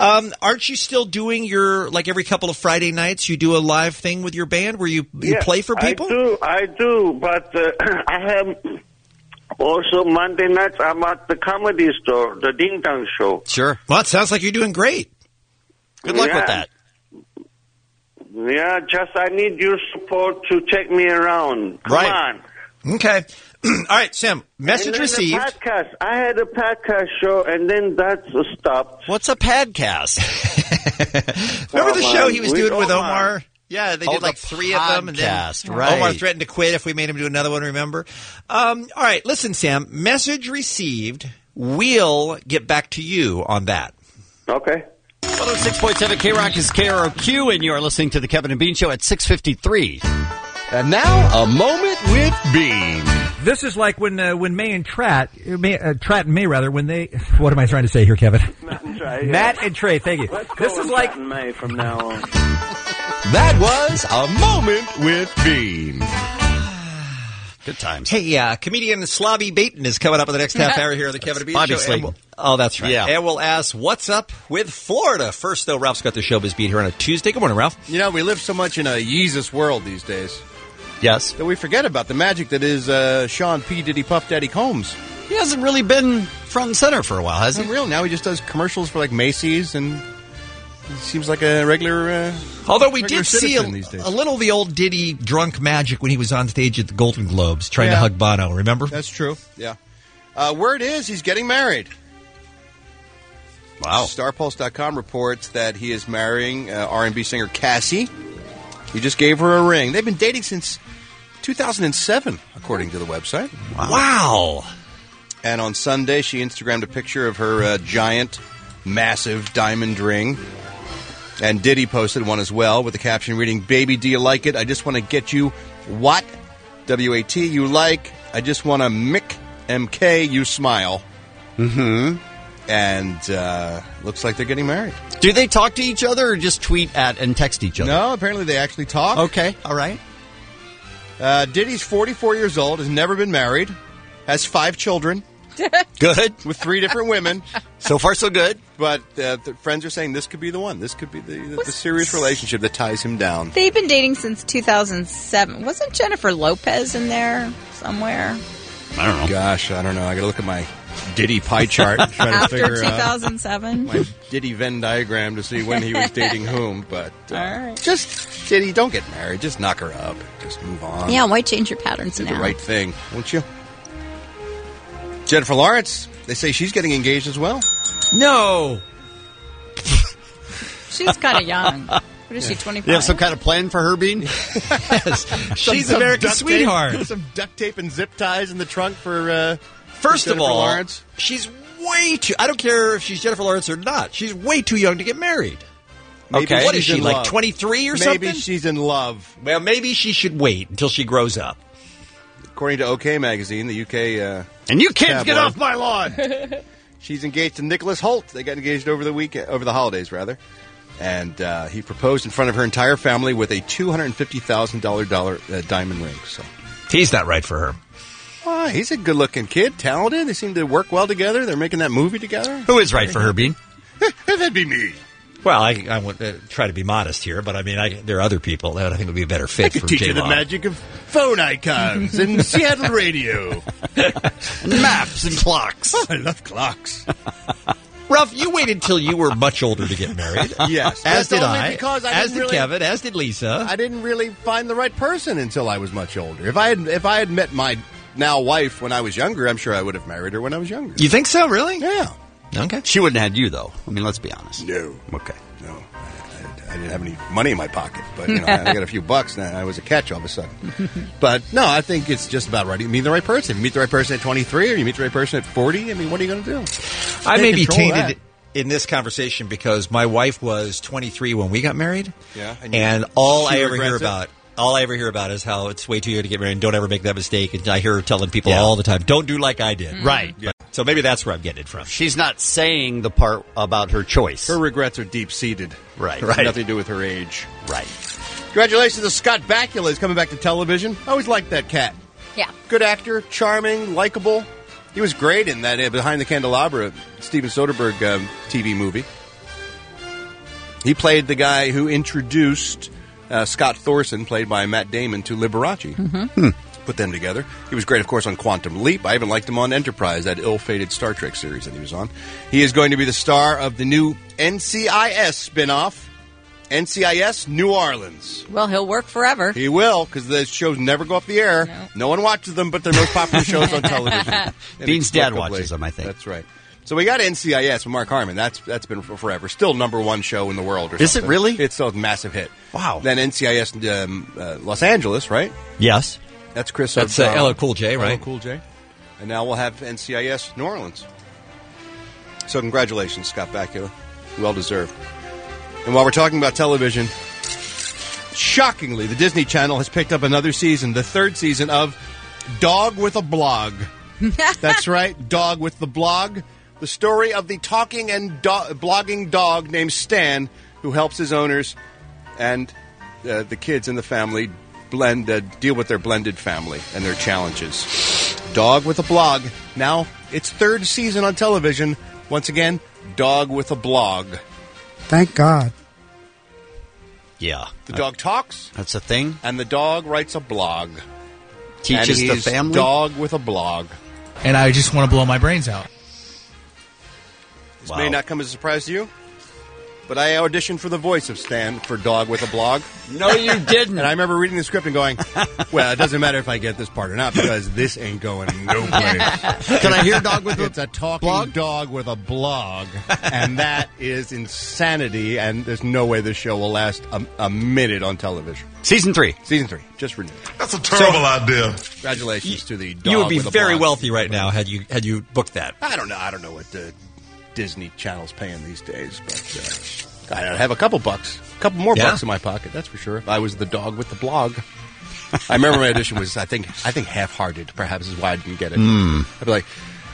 Um, aren't you still doing your, like every couple of Friday nights, you do a live thing with your band where you, you Yeah, play for people? I do, I do, but uh, I have also Monday nights I'm at the Comedy Store, the Ding Dong Show. Sure. Well, it sounds like you're doing great. Good luck Yeah. with that. Yeah, just I need your support to take me around. Come Right. on. Okay. All right, Sam, message and then received. The podcast. I had a podcast show, and then that's stopped. What's a podcast? Remember the Oh, show man, he was with doing with Omar. Omar? Yeah, they Oh, did like the three of them. And then podcast, right. Omar threatened to quit if we made him do another one, remember? Um, all right, listen, Sam, message received. We'll get back to you on that. Okay. one oh six point seven K-Rock is K R O Q, and you are listening to the Kevin and Bean Show at six fifty-three. And now, a moment with Bean. This is like when uh, when May and Tratt, uh, May, uh, Tratt and May rather, when they. What am I trying to say here, Kevin? Matt and Trey. Yeah. Matt and Trey, thank you. Let's This call is him like Matt and May from now on. That was a moment with Bean. Good times. Hey, uh, comedian Slavi Baton is coming up in the next half hour here on the Kevin and Bean Bobby Show. Slayton. And we'll- oh, that's right. Yeah. And we'll ask, what's up with Florida? First, though, Ralph's got the showbiz beat here on a Tuesday. Good morning, Ralph. You know, we live so much in a Yeezus world these days Yes. that we forget about the magic that is uh, Sean P. Diddy Puff Daddy Combs. He hasn't really been front and center for a while, has he? Isn't real. Now he just does commercials for like Macy's, and he seems like a regular. Uh, Although we regular did see a, citizen these days. a little of the old Diddy drunk magic when he was on stage at the Golden Globes trying to Yeah. hug Bono, remember? That's true. Yeah. Uh, word is he's getting married. Wow. Star Pulse dot com reports that he is marrying uh, R and B singer Cassie. He just gave her a ring. They've been dating since two thousand seven, according to the website. Wow. And on Sunday, she Instagrammed a picture of her uh, giant, massive diamond ring. And Diddy posted one as well with the caption reading, "Baby, do you like it? I just want to get you what? W A T, you like. I just want to Mick M K, you smile." Mm-hmm. And uh, looks like they're getting married. Do they talk to each other or just tweet at and text each other? No, apparently they actually talk. Okay, all right. Uh, Diddy's forty-four years old, has never been married, has five children. Good. With three different women. So far, so good. But uh, the friends are saying this could be the one. This could be the, the, the serious relationship that ties him down. They've been dating since two thousand seven. Wasn't Jennifer Lopez in there somewhere? I don't know. Gosh, I don't know. I got to look at my Diddy pie chart and try to After figure two out thousand seven? my Diddy Venn diagram to see when he was dating whom. But uh, All right. just, Diddy, don't get married. Just knock her up. Just move on. Yeah, why change your patterns Do now? the right thing, won't you? Jennifer Lawrence, they say she's getting engaged as well. No. She's kind of young. What is she, twenty-five? You have some kind of plan for her, Bean? Yes. She's Some America's duct sweetheart. Tape, some duct tape and zip ties in the trunk for. Uh, First for of Jennifer all, Lawrence. she's way too. I don't care if she's Jennifer Lawrence or not. She's way too young to get married. Maybe Okay. What is she's she, in like love. twenty-three or Maybe something? she's in love. Well, maybe she should wait until she grows up. According to OK Magazine, the U K. Uh, and you kids get tabloid. off my lawn! She's engaged to Nicholas Holt. They got engaged over the week, over the holidays, rather. And uh, he proposed in front of her entire family with a two hundred fifty thousand dollars dollar, uh, diamond ring. So He's not right for her. oh, he's a good-looking kid, talented. They seem to work well together. They're making that movie together. Who is right for her, Bean? That'd be me. Well, I, I would uh, try to be modest here, but I mean, I, there are other people that I think would be a better fit I could for teach you the J-Lo. magic of phone icons and Seattle radio. And maps and clocks. Oh, I love clocks. Ralph, you waited until you were much older to get married. Yes. As That's did only I. because I as didn't did really- Kevin. As did Lisa. I didn't really find the right person until I was much older. If I had, if I had met my now wife when I was younger, I'm sure I would have married her when I was younger. You think so, really? Yeah. Okay. She wouldn't have had you, though. I mean, let's be honest. No. Okay. No. I, I didn't have any money in my pocket, but you know, I got a few bucks, and I was a catch all of a sudden. But no, I think it's just about right. You meet the right person. You meet the right person at twenty-three, or you meet the right person at forty. I mean, what are you going to do? I Can't may be control tainted that. in this conversation because my wife was twenty-three when we got married. Yeah, And, and you- all she I ever regrets hear it? about, all I ever hear about is how it's way too young to get married and don't ever make that mistake. And I hear her telling people Yeah. all the time, don't do like I did. Right. But- so maybe that's where I'm getting it from. She's not saying the part about her choice. Her regrets are deep-seated. Right. Right. Nothing to do with her age. Right. Congratulations to Scott Bakula. He's coming back to television. I always liked that cat. Yeah. Good actor, charming, likable. He was great in that uh, Behind the Candelabra Steven Soderbergh um, T V movie. He played the guy who introduced uh, Scott Thorson, played by Matt Damon, to Liberace. Mm-hmm. Hmm. Put them together. He was great, of course, on Quantum Leap. I even liked him on Enterprise, that ill-fated Star Trek series that he was on. He is going to be the star of the new N C I S spinoff, N C I S New Orleans. Well, he'll work forever. He will, because the shows never go off the air. No. no one watches them, but they're most popular shows on television. Bean's dad Inexplicably. watches them, I think. That's right. So we got N C I S with Mark Harmon. That's that's been for forever. Still number one show in the world. Or Is something. it really? It's still a massive hit. Wow. Then N C I S um, uh, Los Angeles, right? Yes. That's Chris. That's uh, L L Cool J, right? L L Cool J. And now we'll have N C I S New Orleans. So congratulations, Scott Bakula. Well deserved. And while we're talking about television, shockingly, the Disney Channel has picked up another season, the third season of Dog with a Blog. That's right, Dog with the Blog. The story of the talking and do- blogging dog named Stan, who helps his owners and uh, the kids in the family blend uh, deal with their blended family and their challenges. Dog with a Blog. Now, its third season on television. Once again, Dog with a Blog. Thank God. Yeah. The dog talks. That's a thing. And the dog writes a blog. Teaches and the he's family. Dog with a blog. And I just want to blow my brains out. This Wow. may not come as a surprise to you, but I auditioned for the voice of Stan for Dog with a Blog. No, you didn't. And I remember reading the script and going, well, it doesn't matter if I get this part or not, because this ain't going no place. Can I hear Dog with a It's a talking blog? dog with a blog, and that is insanity, and there's no way this show will last a, a minute on television. Season three. Season three. Just renewed. That's a terrible idea. Congratulations to the dog You would be with a very blog. wealthy right now had you had you booked that. I don't know. I don't know what the Disney Channel's paying these days, but uh, I have a couple bucks, a couple more Yeah. bucks in my pocket. That's for sure. If I was the dog with the blog, I remember my audition was, I think, I think half-hearted. Perhaps is why I didn't get it. Mm. I'd be like,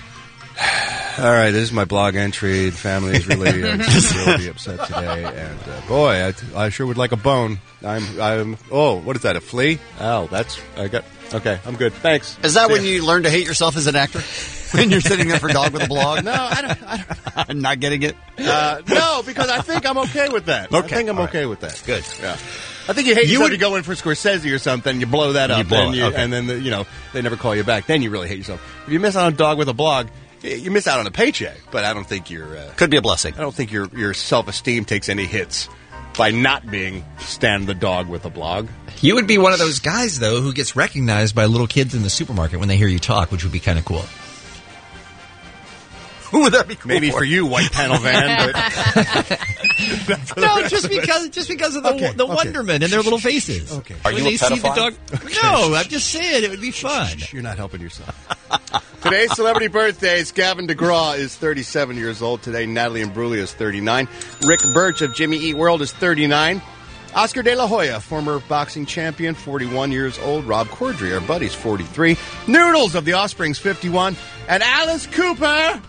all right, this is my blog entry. The family is really, uh, really upset today, and uh, boy, I, t- I sure would like a bone. I'm, I'm. Oh, what is that? A flea? Oh, that's. I got. Okay, I'm good. Thanks. Is that See when ya. you learn to hate yourself as an actor? When you're sitting there for Dog with a Blog? No, I don't. I don't I'm not getting it. Uh, no, because I think I'm okay with that. Okay. I think I'm All okay right. with that. Good. Yeah. I think you hate You yourself would- to go in for Scorsese or something, you blow that You up, blow and, it, you, okay. and then the, you know they never call you back. Then you really hate yourself. If you miss out on Dog with a Blog, y- you miss out on a paycheck. But I don't think your uh, Could be a blessing. I don't think your your self esteem takes any hits by not being Stan the Dog with a Blog. You would be one of those guys, though, who gets recognized by little kids in the supermarket when they hear you talk, which would be kind of cool. Who would that be cool Maybe for? for you, white panel van. But No, just because just because of the Okay, the okay. wonderment in their little faces. Okay. Are when you a they see the pedophile? dog. No, I'm just saying it would be fun. You're not helping yourself. Today's celebrity birthdays. Gavin DeGraw is thirty-seven years old today. Natalie Imbruglia is thirty-nine. Rick Birch of Jimmy Eat World is thirty-nine. Oscar De La Hoya, former boxing champion, forty-one years old. Rob Corddry, our buddy's forty-three. Noodles of the Offspring's fifty-one. And Alice Cooper.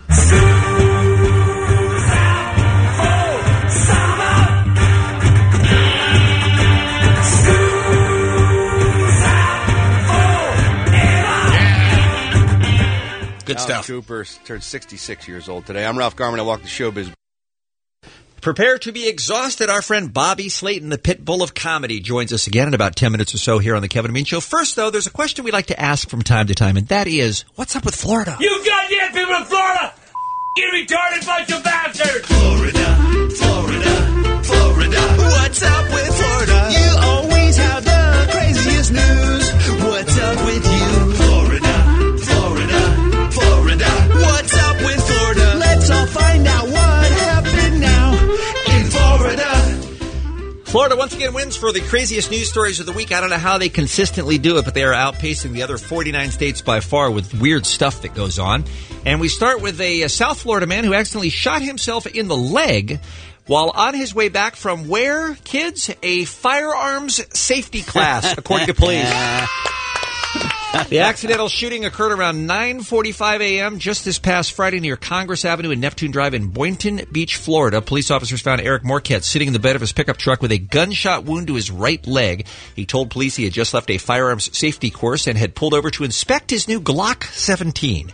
Good Alice stuff. Cooper turned sixty-six years old today. I'm Ralph Garman. I walk the showbiz. Prepare to be exhausted. Our friend Bobby Slayton, the pit bull of comedy, joins us again in about ten minutes or so here on the Kevin and Bean Show. First, though, there's a question we like to ask from time to time, and that is, what's up with Florida? You goddamn people in Florida! You retarded bunch of bastards! Florida, Florida, Florida. What's up with Florida? You always have the craziest news. What's up with you? Florida, Florida, Florida. What's up with Florida? Let's all find out what happened now in Florida. Florida once again wins for the craziest news stories of the week. I don't know how they consistently do it, but they are outpacing the other forty-nine states by far with weird stuff that goes on. And we start with a, a South Florida man who accidentally shot himself in the leg while on his way back from where, kids? A firearms safety class, according to police. The accidental shooting occurred around nine forty-five a.m. just this past Friday near Congress Avenue and Neptune Drive in Boynton Beach, Florida. Police officers found Eric Morquette sitting in the bed of his pickup truck with a gunshot wound to his right leg. He told police he had just left a firearms safety course and had pulled over to inspect his new Glock seventeen.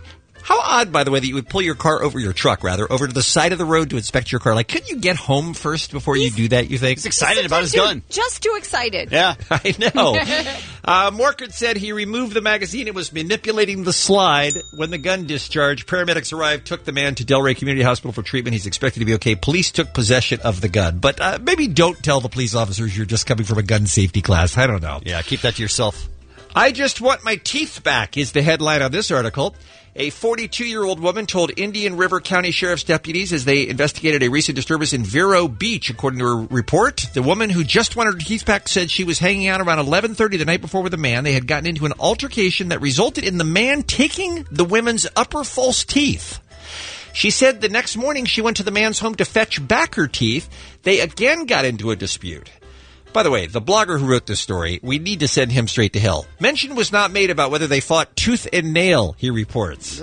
How odd, by the way, that you would pull your car over, your truck rather, over to the side of the road to inspect your car. Like, couldn't you get home first before you do that, you think? He's excited about his gun. Just too excited. Yeah. I know. uh, Morkert said he removed the magazine and was manipulating the slide when the gun discharged. Paramedics arrived, took the man to Delray Community Hospital for treatment. He's expected to be okay. Police took possession of the gun. But uh, maybe don't tell the police officers you're just coming from a gun safety class. I don't know. Yeah, keep that to yourself. I just want my teeth back is the headline on this article. A forty-two-year-old woman told Indian River County Sheriff's deputies as they investigated a recent disturbance in Vero Beach. According to a report, the woman who just wanted her teeth back said she was hanging out around eleven thirty the night before with a man. They had gotten into an altercation that resulted in the man taking the woman's upper false teeth. She said the next morning she went to the man's home to fetch back her teeth. They again got into a dispute. By the way, the blogger who wrote this story, we need to send him straight to hell. Mention was not made about whether they fought tooth and nail, he reports.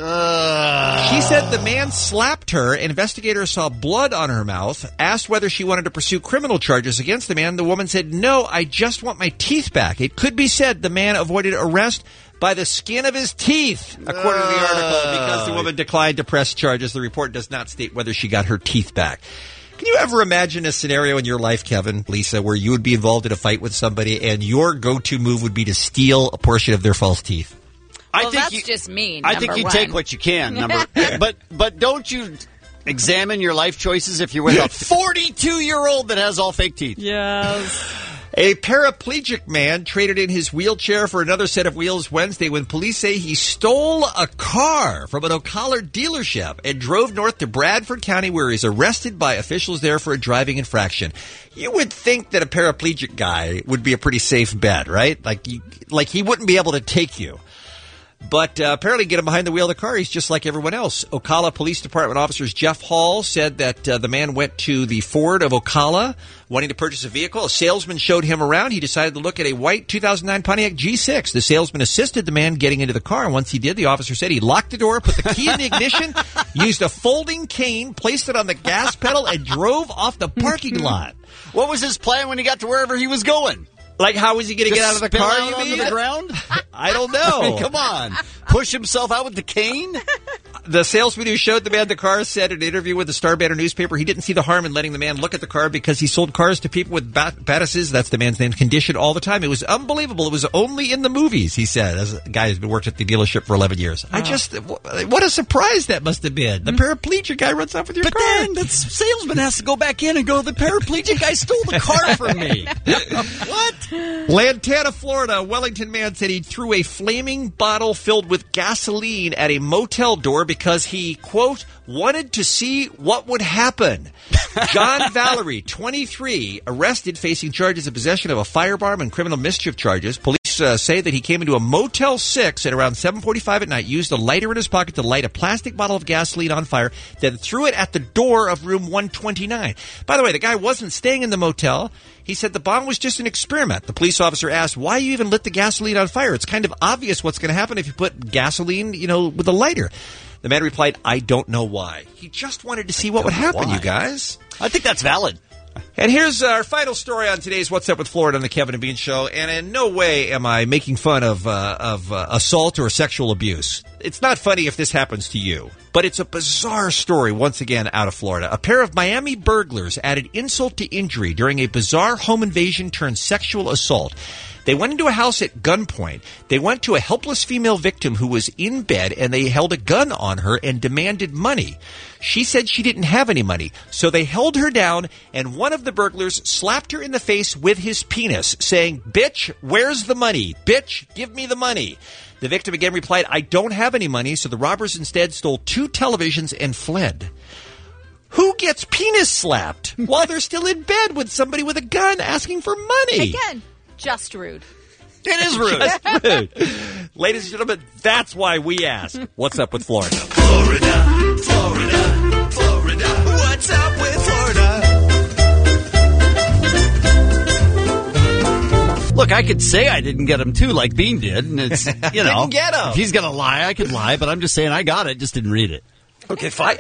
Uh. She said the man slapped her. Investigators saw blood on her mouth, asked whether she wanted to pursue criminal charges against the man. The woman said, no, I just want my teeth back. It could be said the man avoided arrest by the skin of his teeth, according to the article, because the woman declined to press charges. The report does not state whether she got her teeth back. Can you ever imagine a scenario in your life, Kevin, Lisa, where you would be involved in a fight with somebody and your go-to move would be to steal a portion of their false teeth? Well, I think that's you, just mean. I think you one. take what you can. Number, but but don't you examine your life choices if you're with a forty-two-year-old that has all fake teeth? Yes. A paraplegic man traded in his wheelchair for another set of wheels Wednesday when police say he stole a car from an Ocala dealership and drove north to Bradford County, where he's arrested by officials there for a driving infraction. You would think that a paraplegic guy would be a pretty safe bet, right? Like, you, like he wouldn't be able to take you. But uh, apparently get him behind the wheel of the car. He's just like everyone else. Ocala Police Department officers Jeff Hall said that uh, the man went to the Ford of Ocala wanting to purchase a vehicle. A salesman showed him around. He decided to look at a white two thousand nine Pontiac G six. The salesman assisted the man getting into the car. And once he did, the officer said he locked the door, put the key in the ignition, used a folding cane, placed it on the gas pedal, and drove off the parking lot. What was his plan when he got to wherever he was going? Like, how was he going to get out of the car, out you onto mean? the ground? I don't know. Come on. Push himself out with the cane? The salesman who showed the man the car said in an interview with the Star Banner newspaper he didn't see the harm in letting the man look at the car because he sold cars to people with bat- batises, that's the man's name, condition all the time. It was unbelievable. It was only in the movies, he said, as a guy who's been worked at the dealership for eleven years. Oh. I just, what a surprise that must have been. The paraplegic guy runs off with your but car. But then the salesman has to go back in and go, the paraplegic guy stole the car from me. What? Lantana, Florida, a Wellington man said he threw a flaming bottle filled with gasoline at a motel door because he, quote, wanted to see what would happen. John Valerie, twenty-three, arrested facing charges of possession of a firearm and criminal mischief charges. Police uh, say that he came into a Motel six at around seven forty-five at night, used a lighter in his pocket to light a plastic bottle of gasoline on fire, then threw it at the door of room one twenty-nine. By the way, the guy wasn't staying in the motel. He said the bomb was just an experiment. The police officer asked, why you even lit the gasoline on fire? It's kind of obvious what's going to happen if you put gasoline, you know, with a lighter. The man replied, I don't know why. He just wanted to see what would happen, why. You guys. I think that's valid. And here's our final story on today's What's Up with Florida on the Kevin and Bean Show. And in no way am I making fun of uh, of uh, assault or sexual abuse. It's not funny if this happens to you. But it's a bizarre story, once again, out of Florida. A pair of Miami burglars added insult to injury during a bizarre home invasion turned sexual assault. They went into a house at gunpoint. They went to a helpless female victim who was in bed, and they held a gun on her and demanded money. She said she didn't have any money, so they held her down, and one of the burglars slapped her in the face with his penis, saying, bitch, where's the money? Bitch, give me the money. The victim again replied, I don't have any money, so the robbers instead stole two televisions and fled. Who gets penis slapped while they're still in bed with somebody with a gun asking for money? Again, just rude. It is rude. Just rude. Ladies and gentlemen, that's why we ask, what's up with Florida? Florida, Florida, Florida. What's up with Florida? Look, I could say I didn't get him too, like Bean did, and it's, you know, didn't get him. If he's going to lie, I could lie, but I'm just saying I got it, just didn't read it. Okay, fine.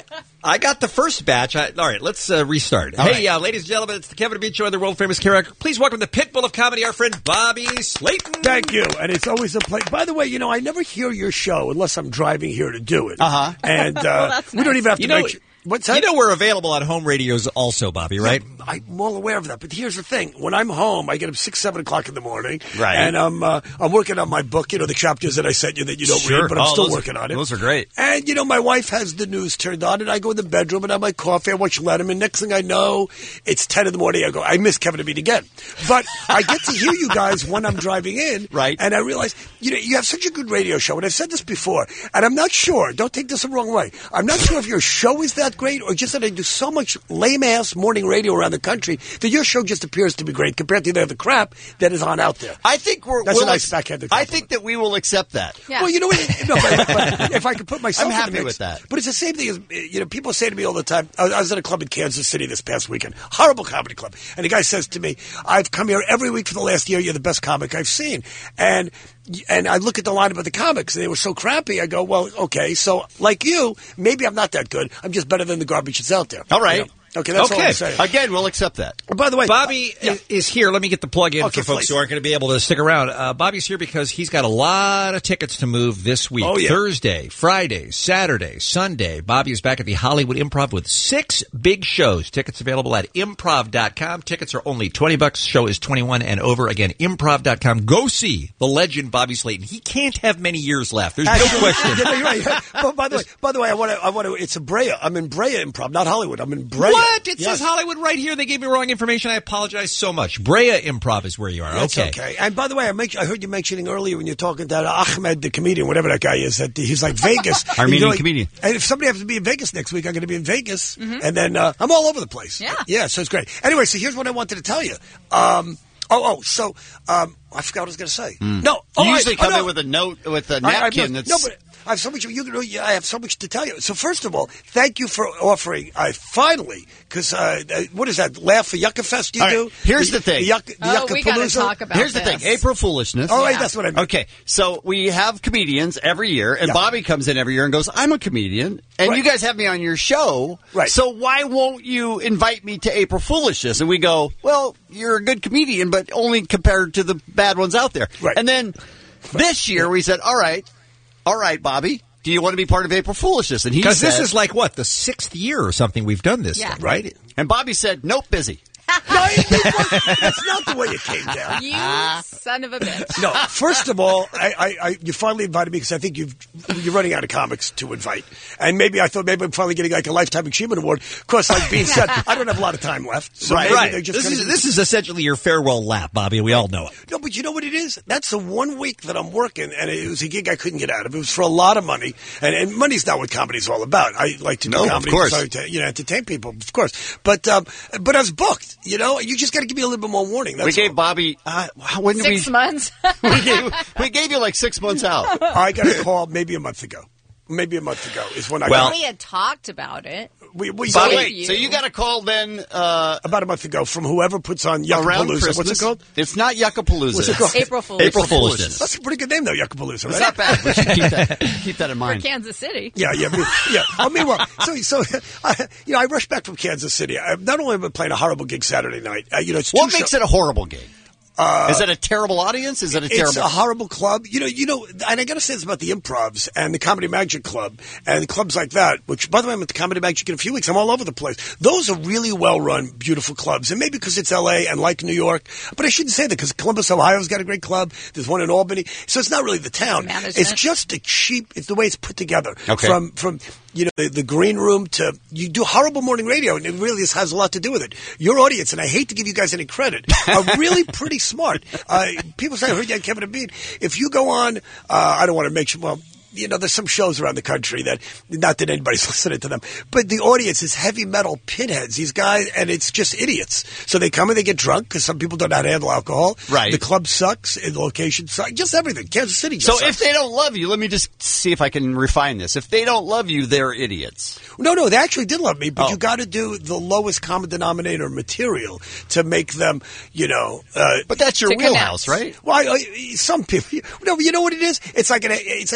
I got the first batch. I, all right, let's uh, restart. All hey, uh, ladies and gentlemen, it's the Kevin and Bean Show and the world-famous character. Please welcome the Pitbull of comedy, our friend Bobby Slayton. Thank you, and it's always a pleasure. By the way, you know, I never hear your show unless I'm driving here to do it. Uh-huh. And uh, Well, that's we don't nice. even have to You know- make... What's that? You know we're available on home radios also, Bobby, right? Yeah, I'm well aware of that. But here's the thing: when I'm home, I get up six, seven o'clock in the morning, Right. And I'm uh, I'm working on my book. You know, the chapters that I sent you that you don't Sure. read, but I'm Oh, still those are- working on it. those are great. And you know, my wife has the news turned on, and I go in the bedroom and I have my coffee. I watch Letterman. Next thing I know, it's ten in the morning. I go, I miss Kevin and Bean again. But I get to hear you guys when I'm driving in, right? And I realize, you know, you have such a good radio show, and I've said this before, and I'm not sure. Don't take this the wrong way. I'm not sure if your show is that great, or just that I do so much lame-ass morning radio around the country that your show just appears to be great compared to the other crap that is on out there. I think we're. That's we'll a nice ex- backhanded I compliment. think that we will accept that. Well, you know what? No, but, but if I could put myself I'm in the happy mix, with that. But it's the same thing as, you know, people say to me all the time, I was, I was at a club in Kansas City this past weekend, horrible comedy club. And the guy says to me, I've come here every week for the last year. You're the best comic I've seen. And and I look at the lineup of the comics, and they were so crappy. I go, well, okay, so like you, maybe I'm not that good. I'm just better than the garbage that's out there. All right. You know? Okay, that's all Okay. I'm saying. Again, we'll accept that. By the way, Bobby uh, yeah. is- is here. Let me get the plug in Okay, for folks please. who aren't going to be able to stick around. Uh, Bobby's here because he's got a lot of tickets to move this week. Oh, yeah. Thursday, Friday, Saturday, Sunday. Bobby is back at the Hollywood Improv with six big shows. Tickets available at improv dot com. Tickets are only twenty bucks. Show is twenty-one and over. Again, improv dot com. Go see the legend Bobby Slayton. He can't have many years left. There's no Actually, question. yeah, no, you're right. But by the way, by the way, I want to. I want to. It's a Brea. I'm in Brea Improv, not Hollywood. I'm in Brea. What? It Yes. says Hollywood right here. They gave me wrong information. I apologize so much. Brea Improv is where you are. That's okay. okay. And by the way, I, make, I heard you mentioning earlier when you're talking to Ahmed, the comedian, whatever that guy is, that he's like Vegas. Armenian You know, like- comedian. And if somebody happens to be in Vegas next week, I'm going to be in Vegas. And then uh, I'm all over the place. Yeah. Yeah, so it's great. Anyway, so here's what I wanted to tell you. Um, oh, oh, so um, I forgot what I was going to say. No. Oh, You I- usually oh, come no. in with a note with a I- I- napkin. no, that's no, but I have so much. You know, yeah, I have so much to tell you. So first of all, thank you for offering. I finally, because uh, uh, what is that? Laugh for Yucca Fest? You All right, do. here's the thing. Yucca, the Oh, Yucca we gotta Palooza? talk about Here's the this. thing: April Foolishness. Oh, right, that's what I mean. Okay, so we have comedians every year, and Yeah. Bobby comes in every year and goes, "I'm a comedian," and Right. you guys have me on your show, Right. So why won't you invite me to April Foolishness? And we go, "Well, you're a good comedian, but only compared to the bad ones out there." Right. And then this year we said, "All right, all right, Bobby, do you want to be part of April Foolishness?" And he Because this said- is like, what, the sixth year or something we've done this, Yeah. right? and Bobby said, "Nope, busy." No, it- it wasn't- that's not the way it came down. You son of a bitch. No, first of all, I, I, I, you finally invited me because I think you've, you're running out of comics to invite. And maybe I thought maybe I'm finally getting like a Lifetime Achievement Award. Of course, like Bean said, I don't have a lot of time left. So right, maybe right. they're just This gonna is give- this is essentially your farewell lap, Bobby. We all know it. No, but you know what it is? That's the one week that I'm working, and it was a gig I couldn't get out of. It was for a lot of money, and, and money's not what comedy's all about. I like to do No, of comedy course. because I like to, you know, entertain people, of course. But um, but I was booked. You know, you just got to give me a little bit more warning. That's we gave all. Bobby uh, when did Six we? months. we, gave, we gave you like six months out. I got a call maybe a month ago. Maybe a month ago is when I Well- got we had talked about it. we, we So so wait, so you got a call then uh, about a month ago from whoever puts on around Yucca Christmas? What's it called? It's not Yuckapalooza. What's it called? April Foolishness. April Foolishness. That's a pretty good name, though, Yucca-Palooza, It's right? not bad. We should keep that, keep that in For mind. Kansas City. Yeah, yeah, me- yeah. Oh, meanwhile, so, so, I, you know, I rushed back from Kansas City. I, not only am I playing a horrible gig Saturday night, uh, you know, it's two What makes show- it a horrible gig? Uh, Is it a terrible audience? Is it a It's terrible? a horrible club. You know, you know, and I got to say this about the Improvs and the Comedy Magic Club and clubs like that, which, by the way, I'm at the Comedy Magic in a few weeks. I'm all over the place. Those are really well-run, beautiful clubs. And maybe because it's L A and like New York, but I shouldn't say that because Columbus, Ohio's got a great club. There's one in Albany. So it's not really the town. Management. It's just a cheap, it's the way it's put together. Okay. From, from, you know, the, the green room to, you do horrible morning radio, and it really is, has a lot to do with it. Your audience, and I hate to give you guys any credit, are really pretty smart. Uh, people say, I heard you on Kevin and Bean. If you go on, uh, I don't want to make sure, well, you know, there's some shows around the country that, not that anybody's listening to them, but the audience is heavy metal pinheads, these guys, and it's just idiots. So they come and they get drunk because some people don't know how to handle alcohol. Right. The club sucks, and the location sucks, just everything. Kansas City just So sucks. if they don't love you, let me just see if I can refine this. If they don't love you, they're idiots. No, no, they actually did love me, but Oh. you got to do the lowest common denominator material to make them, you know. Uh, But that's your To wheelhouse, connect. right? Well, I, I, some people, no, you know what it is? It's like an, it's, it's like Howard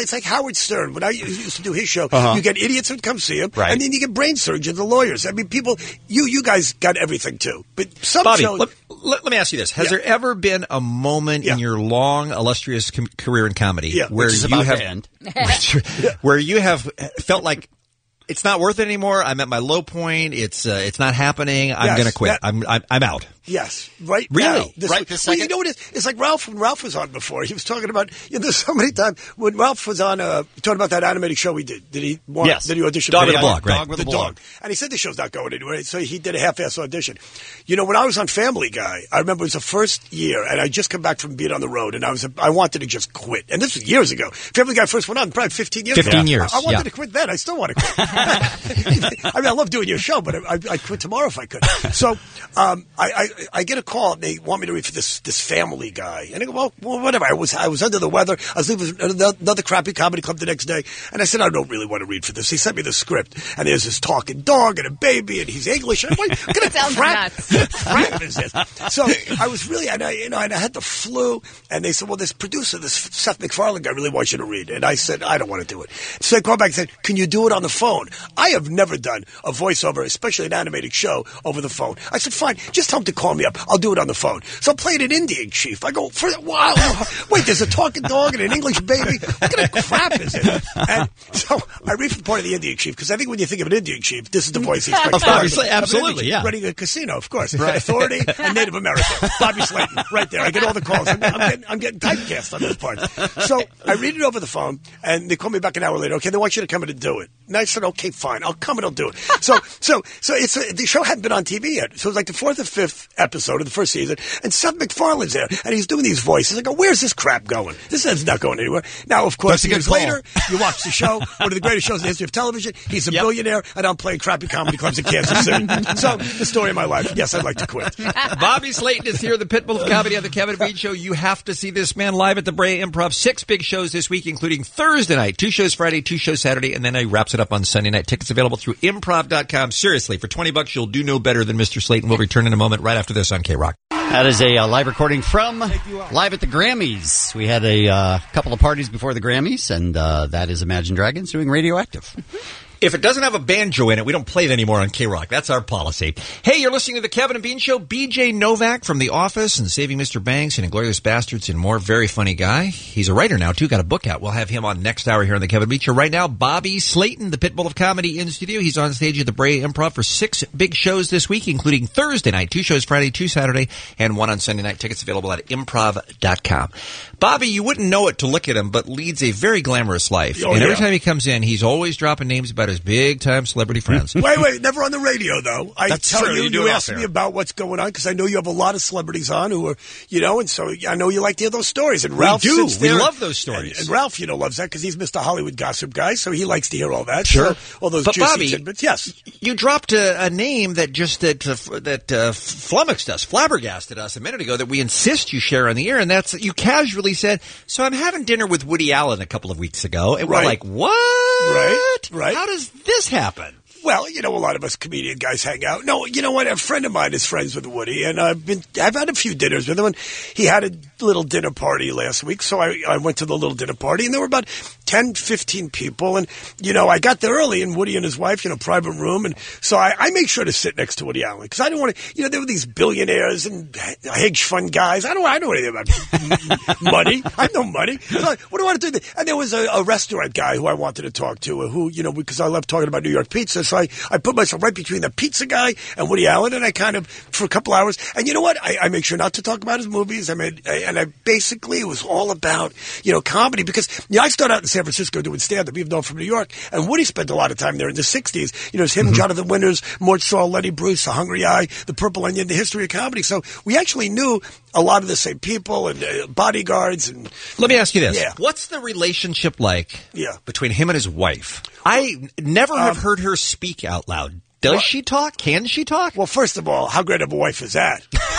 Howard Stern, when I used to do his show, Uh-huh. you get idiots who'd come see him, Right. and then you get brain surgeons, the lawyers. I mean, people, you you guys got everything too. But some Bobby, shows, let, let, let me ask you this: Has Yeah. there ever been a moment in your long, illustrious com- career in comedy Yeah. where Which is you about have to end. where you have felt like it's not worth it anymore? I'm at my low point. It's uh, it's not happening. I'm Yes, going to quit. that- I'm, I'm I'm out. Yes, right Really? now. This Right week. this Well, second? you know what it is? It's like Ralph, when Ralph was on before, he was talking about, you know, there's so many times when Ralph was on, uh, talking about that animated show we did. Did he want, Yes. did he audition? Dog for with the a blog, right. Dog with the a blog. dog. And he said the show's not going anywhere, so he did a half-ass audition. You know, when I was on Family Guy, I remember it was the first year, and I just come back from being on the road, and I was, I wanted to just quit. And this was years ago. Family Guy first went on, probably fifteen years fifteen ago. years, I, I wanted yeah. to quit then. I still want to quit. I mean, I love doing your show, but I, I, I'd quit tomorrow if I could. So um, I, I, I get a call, and they want me to read for this this Family Guy. And I go, well, well, whatever. I was I was under the weather. I was leaving another, another crappy comedy club the next day, and I said, I don't really want to read for this. He sent me the script, and there's this talking dog and a baby, and he's English. And I'm like, what kind of Sounds crap, nuts. crap is this? So I was really, and I, you know, and I had the flu, and they said, well, this producer, this Seth MacFarlane guy, really wants you to read. And I said, I don't want to do it. So they called back and said, can you do it on the phone? I have never done a voiceover, especially an animated show, over the phone. I said, fine, just tell him to call me up. I'll do it on the phone. So I played an Indian chief. I go, for, wow, wait, there's a talking dog and an English baby. What kind of crap is it? And so I read for the part of the Indian chief, because I think when you think of an Indian chief, this is the voice he expects. Obviously, Of an absolutely, Indian chief yeah. running a casino, of course. Authority and Native American. Bobby Slayton, right there. I get all the calls. I'm, I'm, getting, I'm getting typecast on this part. So I read it over the phone, and they call me back an hour later. Okay, they want you to come in and do it. And I said, okay, fine. I'll come and I'll do it. So so, so it's a, the show hadn't been on T V yet. So it was like the fourth or fifth episode of the first season, and Seth MacFarlane's there, and he's doing these voices. I go, where's this crap going? This is not going anywhere. Now, of course, That's a good years call. later, you watch the show, one of the greatest shows in the history of television. He's a Yep. billionaire, and I'm playing crappy comedy clubs in Kansas City. So, the story of my life. Yes, I'd like to quit. Bobby Slayton is here, the Pitbull of comedy on the Kevin Bean Show. You have to see this man live at the Brea Improv. Six big shows this week, including Thursday night, two shows Friday, two shows Saturday, and then he wraps it up on Sunday night. Tickets available through improv dot com. Seriously, for twenty bucks, you'll do no better than Mister Slayton. We'll return in a moment right after this on K-Rock. That is a uh, live recording from live at the Grammys. We had a uh, couple of parties before the Grammys, and uh, that is Imagine Dragons doing Radioactive. If it doesn't have a banjo in it, we don't play it anymore on K-Rock. That's our policy. Hey, you're listening to the Kevin and Bean Show. B J Novak from The Office and Saving Mister Banks and Inglourious Bastards and more. Very funny guy. He's a writer now, too. Got a book out. We'll have him on next hour here on the Kevin and Bean Show. Right now, Bobby Slayton, the Pitbull of comedy in studio. He's on stage at the Brea Improv for six big shows this week, including Thursday night, two shows Friday, two Saturday, and one on Sunday night. Tickets available at improv dot com. Bobby, you wouldn't know it to look at him, but leads a very glamorous life. Oh, and every yeah. time he comes in, he's always dropping names about his big-time celebrity friends. Wait, wait, never on the radio, though. I That's tell true. you, You do you it ask off me air. about what's going on, because I know you have a lot of celebrities on who are, you know, and so I know you like to hear those stories. And We Ralph do. sits We there, love those stories. And, and Ralph, you know, loves that because he's Mister Hollywood gossip guy, so he likes to hear all that. Sure. So, all those But juicy Bobby, tidbits. Yes. You dropped a, a name that just that uh, that uh, flummoxed us, flabbergasted us a minute ago that we insist you share on the air, and that's you casually said, so I'm having dinner with Woody Allen a couple of weeks ago, and Right. we're like, what? Right, right. How does this happen? Well, you know, a lot of us comedian guys hang out. No, you know what? A friend of mine is friends with Woody, and I've been, I've had a few dinners with him. And he had a little dinner party last week, so I, I went to the little dinner party, and there were about ten, fifteen people. And, you know, I got there early, and Woody and his wife, you know, private room. And so I, I make sure to sit next to Woody Allen, because I don't want to, you know, there were these billionaires and hedge fund guys. I don't, I don't know anything about money. I have no money. So I, what do I want to do? And there was a, a restaurant guy who I wanted to talk to, who, you know, because I love talking about New York pizza. So I, I put myself right between the pizza guy and Woody Allen, and I kind of, for a couple hours, and you know what? I, I make sure not to talk about his movies. I mean, I, and I basically, it was all about, you know, comedy, because, you know, I started out in San Francisco doing stand-up, even though I'm from New York, and Woody spent a lot of time there in the sixties. You know, it's him, Mm-hmm. Jonathan Winters, Mort Saul, Lenny Bruce, The Hungry Eye, The Purple Onion, The History of Comedy. So we actually knew a lot of the same people and uh, bodyguards. And Let me ask you this. Yeah. What's the relationship like Yeah. between him and his wife? I n- never have Um, heard her speak out loud. Does well- she talk? Can she talk? Well, first of all, how great of a wife is that?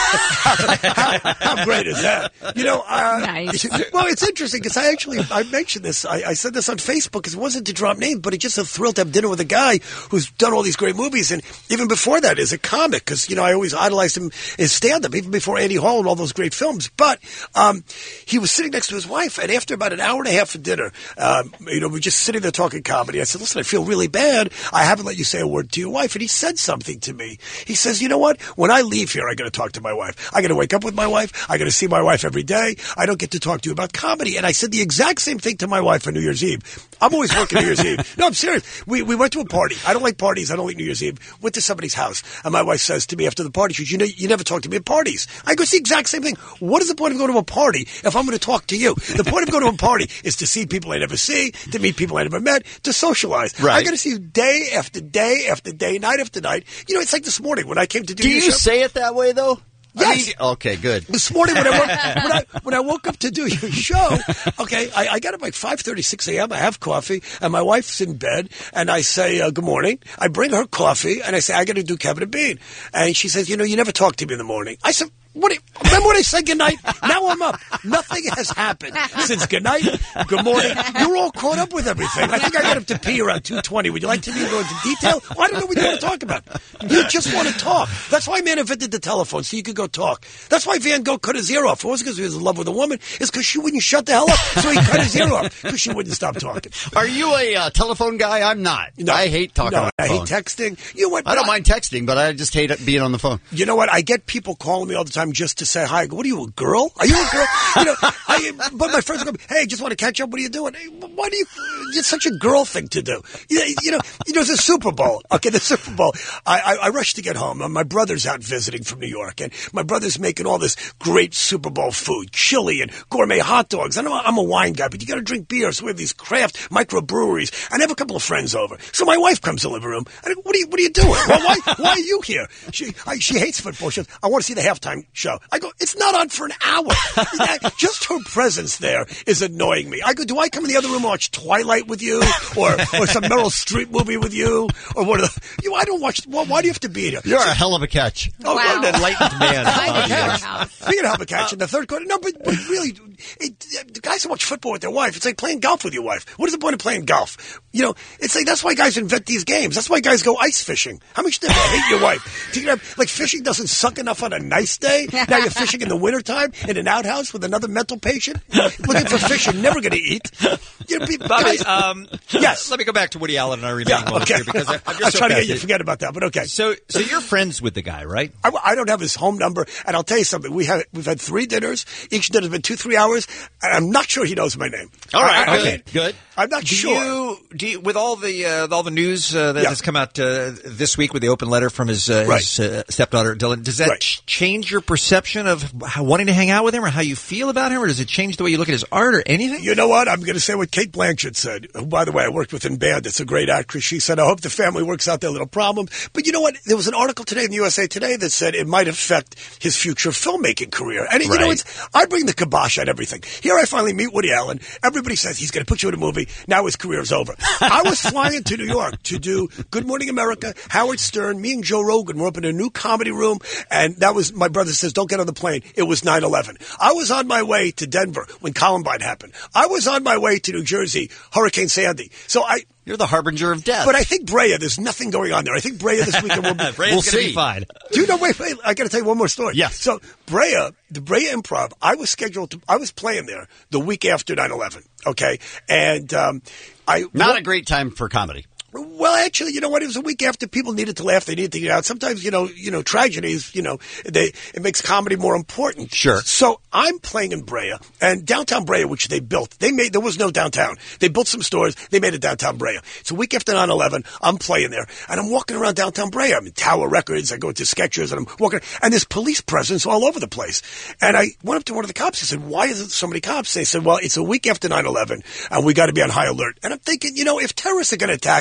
how, how great is that? You know, uh, Nice. well, it's interesting because I actually I mentioned this. I, I said this on Facebook because it wasn't to drop names, but it's just a thrill to have dinner with a guy who's done all these great movies, and even before that, as a comic, because you know I always idolized him as stand-up, even before Andy Hall and all those great films. But um, he was sitting next to his wife, and after about an hour and a half of dinner, um, you know, we were just sitting there talking comedy. I said, "Listen, I feel really bad. I haven't let you say a word to your wife," and he said something to me. He says, "You know what? When I leave here, I got to talk to my wife. I got to wake up with my wife. I got to see my wife every day. I don't get to talk to you about comedy." And I said the exact same thing to my wife on New Year's Eve. I'm always working New Year's Eve. No, I'm serious. We we went to a party. I don't like parties. I don't like New Year's Eve. Went to somebody's house, and my wife says to me after the party, she goes, "You know, you never talk to me at parties." I go, "It's the exact same thing. What is the point of going to a party if I'm going to talk to you? The point of going to a party is to see people I never see, to meet people I never met, to socialize. Right. I got to see you day after day after day, night after night. You know, it's like this morning when I came to do. Do your you show. say it that way though? Yes. I mean, okay, good. This morning when I, woke, when, I, when I woke up to do your show, okay, I, I got up like five thirty, six a.m., I have coffee, and my wife's in bed, and I say, uh, good morning. I bring her coffee, and I say, I got to do Kevin and Bean. And she says, you know, you never talk to me in the morning. I said, what? Do you, remember when I said goodnight? Now I'm up. Nothing has happened since goodnight, good morning. You're all caught up with everything. I think I got up to pee around two twenty. Would you like to me to go into detail? Well, I don't know what you want to talk about. You just want to talk. That's why man invented the telephone, so you could go talk. That's why Van Gogh cut his ear off. It wasn't because he was in love with a woman. It's because she wouldn't shut the hell up, so he cut his ear off because she wouldn't stop talking. Are you a uh, telephone guy? I'm not. No, I hate talking no, on the I phone. hate texting. You know what? I don't mind texting, but I just hate being on the phone. You know what? I get people calling me all the time just to say hi. I go, what are you, a girl? Are you a girl? You know, I, but my friends go, hey, just want to catch up. What are you doing? Hey, why do you? It's such a girl thing to do. You, you know, you know, it's a Super Bowl. Okay, the Super Bowl. I, I, I rush to get home. My brother's out visiting from New York, and my brother's making all this great Super Bowl food, chili and gourmet hot dogs. I know I'm a wine guy, but you got to drink beer. So we have these craft microbreweries, and I have a couple of friends over. So my wife comes to the living room. I go, what are you? What are you doing? Well, why? Why are you here? She I, she hates football. She goes, I want to see the halftime show. I go, it's not on for an hour. That, just her presence there is annoying me. I go, do I come in the other room and watch Twilight with you, or or some Meryl Streep movie with you, or what? Are the, you, I don't watch. Well, why do you have to be here? You're so, a hell of a catch. Oh, wow. you're an enlightened man. Speaking of hell of a catch in the third quarter, no, but, but really, it, the guys who watch football with their wife, it's like playing golf with your wife. What is the point of playing golf? You know, it's like that's why guys invent these games. That's why guys go ice fishing. How much do you hate your wife? Do you know, like fishing doesn't suck enough on a nice day. Now you're fishing in the wintertime in an outhouse with another mental patient looking for fish you're never going to eat. You know, people, Bobby, guys, um, yes. Let me go back to Woody Allen and our remaining Yeah, moments okay. here because I, I'm just I was so trying to get you to fascinated. forget about that, but okay. So, so you're friends with the guy, right? I, I don't have his home number, and I'll tell you something. We have we've had three dinners. Each dinner's been two, three hours, and I'm not sure he knows my name. All right, I, I, good, I mean, good. I'm not do sure. You, do you, with all the uh, all the news uh, that Yeah. has come out uh, this week with the open letter from his, uh, Right. his uh, stepdaughter Dylan, does that Right. ch- change your perception of how, wanting to hang out with him, or how you feel about him, or does it change the way you look at his art, or anything? You know what? I'm going to say what Kate Blanchett said, who, by the way, I worked with in Bandits, a great actress. She said, I hope the family works out their little problem. But you know what? There was an article today in the U S A Today that said it might affect his future filmmaking career. And, you know, Right. it's, I bring the kibosh on everything. Here I finally meet Woody Allen. Everybody says he's going to put you in a movie. Now his career is over. I was flying to New York to do Good Morning America, Howard Stern, me and Joe Rogan were up in a new comedy room, and that was, my brother says, don't get on the plane. It was nine eleven. I was on my way to Denver when Columbine happened. I was on my way to New Jersey, Hurricane Sandy. So I... You're the harbinger of death. But I think Brea, there's nothing going on there. I think Brea this weekend will be... Brea's We'll gonna see. be fine. Do you know, wait, wait, I got to tell you one more story. Yes. So Brea, the Brea Improv, I was scheduled to, I was playing there the week after nine eleven, okay? And um, I... Not a great time for comedy. Well, actually, you know what? It was a week after people needed to laugh. They needed to get out. Sometimes, you know, you know, tragedies, you know, they, it makes comedy more important. Sure. So I'm playing in Brea, and downtown Brea, which they built, they made, there was no downtown. They built some stores. They made it downtown Brea. It's a week after nine eleven. I'm playing there, and I'm walking around downtown Brea. I'm in Tower Records. I go to Skechers, and I'm walking, and there's police presence all over the place. And I went up to one of the cops and said, why is it so many cops? They said, well, it's a week after nine eleven, and we got to be on high alert. And I'm thinking, you know, if terrorists are going to attack the L A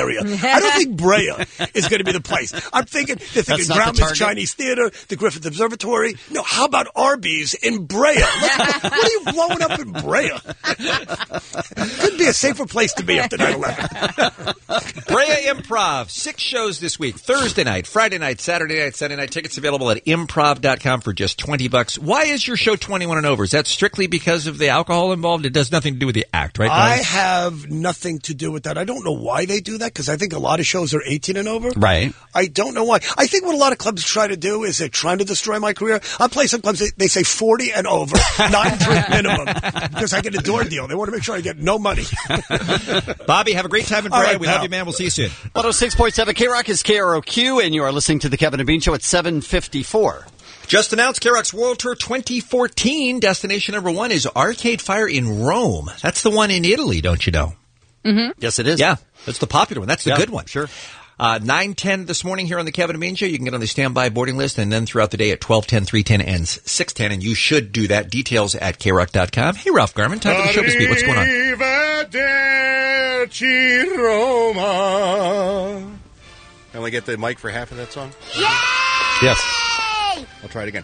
area. I don't think Brea is going to be the place. I'm thinking they're thinking That's not the Grauman's target? Chinese Theater, the Griffith Observatory. No, how about Arby's in Brea? What are you blowing up in Brea? Couldn't be a safer place to be after nine eleven. Brea Improv, six shows this week. Thursday night, Friday night, Saturday night, Sunday night. Tickets available at improv dot com for just twenty bucks. Why is your show twenty-one and over? Is that strictly because of the alcohol involved? It does nothing to do with the act, right? I guys? have nothing to do with that. I don't know why they do that because I think a lot of shows are eighteen and over. Right. I don't know why. I think what a lot of clubs try to do is they're trying to destroy my career. I play some clubs, they, they say forty and over, nine drink minimum, because I get a door deal. They want to make sure I get no money. Bobby, have a great time in All Brea. right, we pal. love you, man. We'll see you soon. one oh six point seven K-Rock is K R O Q, and you are listening to the Kevin and Bean Show at seven fifty-four. Just announced K-Rock's World Tour twenty fourteen. Destination number one is Arcade Fire in Rome. That's the one in Italy, don't you know? Mm-hmm. Yes, it is. Yeah, that's the popular one. That's the Yeah, good one. Sure. Uh, nine ten this morning here on the Kevin and Bean Show. You can get on the standby boarding list, and then throughout the day at twelve ten, three ten, and six ten, and you should do that. Details at K rock dot com. Hey, Ralph Garman, time for the show to speak. What's going on? Arrivederci, Roma. Can only get the mic for half of that song? Yes. I'll try it again.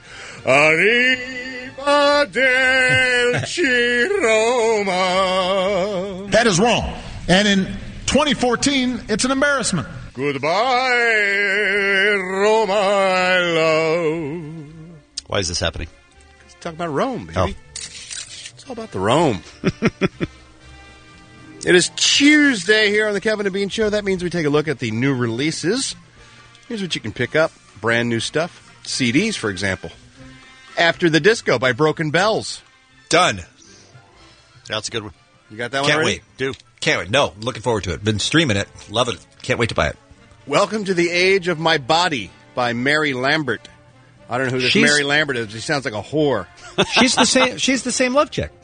Arrivederci, Roma. That is wrong. And in twenty fourteen, it's an embarrassment. Goodbye, Roma, I love. Why is this happening? Let's talk about Rome, baby. Oh. It's all about the Rome. It is Tuesday here on the Kevin and Bean Show. That means we take a look at the new releases. Here's what you can pick up. Brand new stuff. C Ds, for example. After the Disco by Broken Bells. Done. That's a good one. You got that one Can't already? wait. Do. Can't wait. No, looking forward to it. Been streaming it. Loving it. Can't wait to buy it. Welcome to the Age of My Body by Mary Lambert. I don't know who this She's- Mary Lambert is. She sounds like a whore. She's the same. She's the same love chick.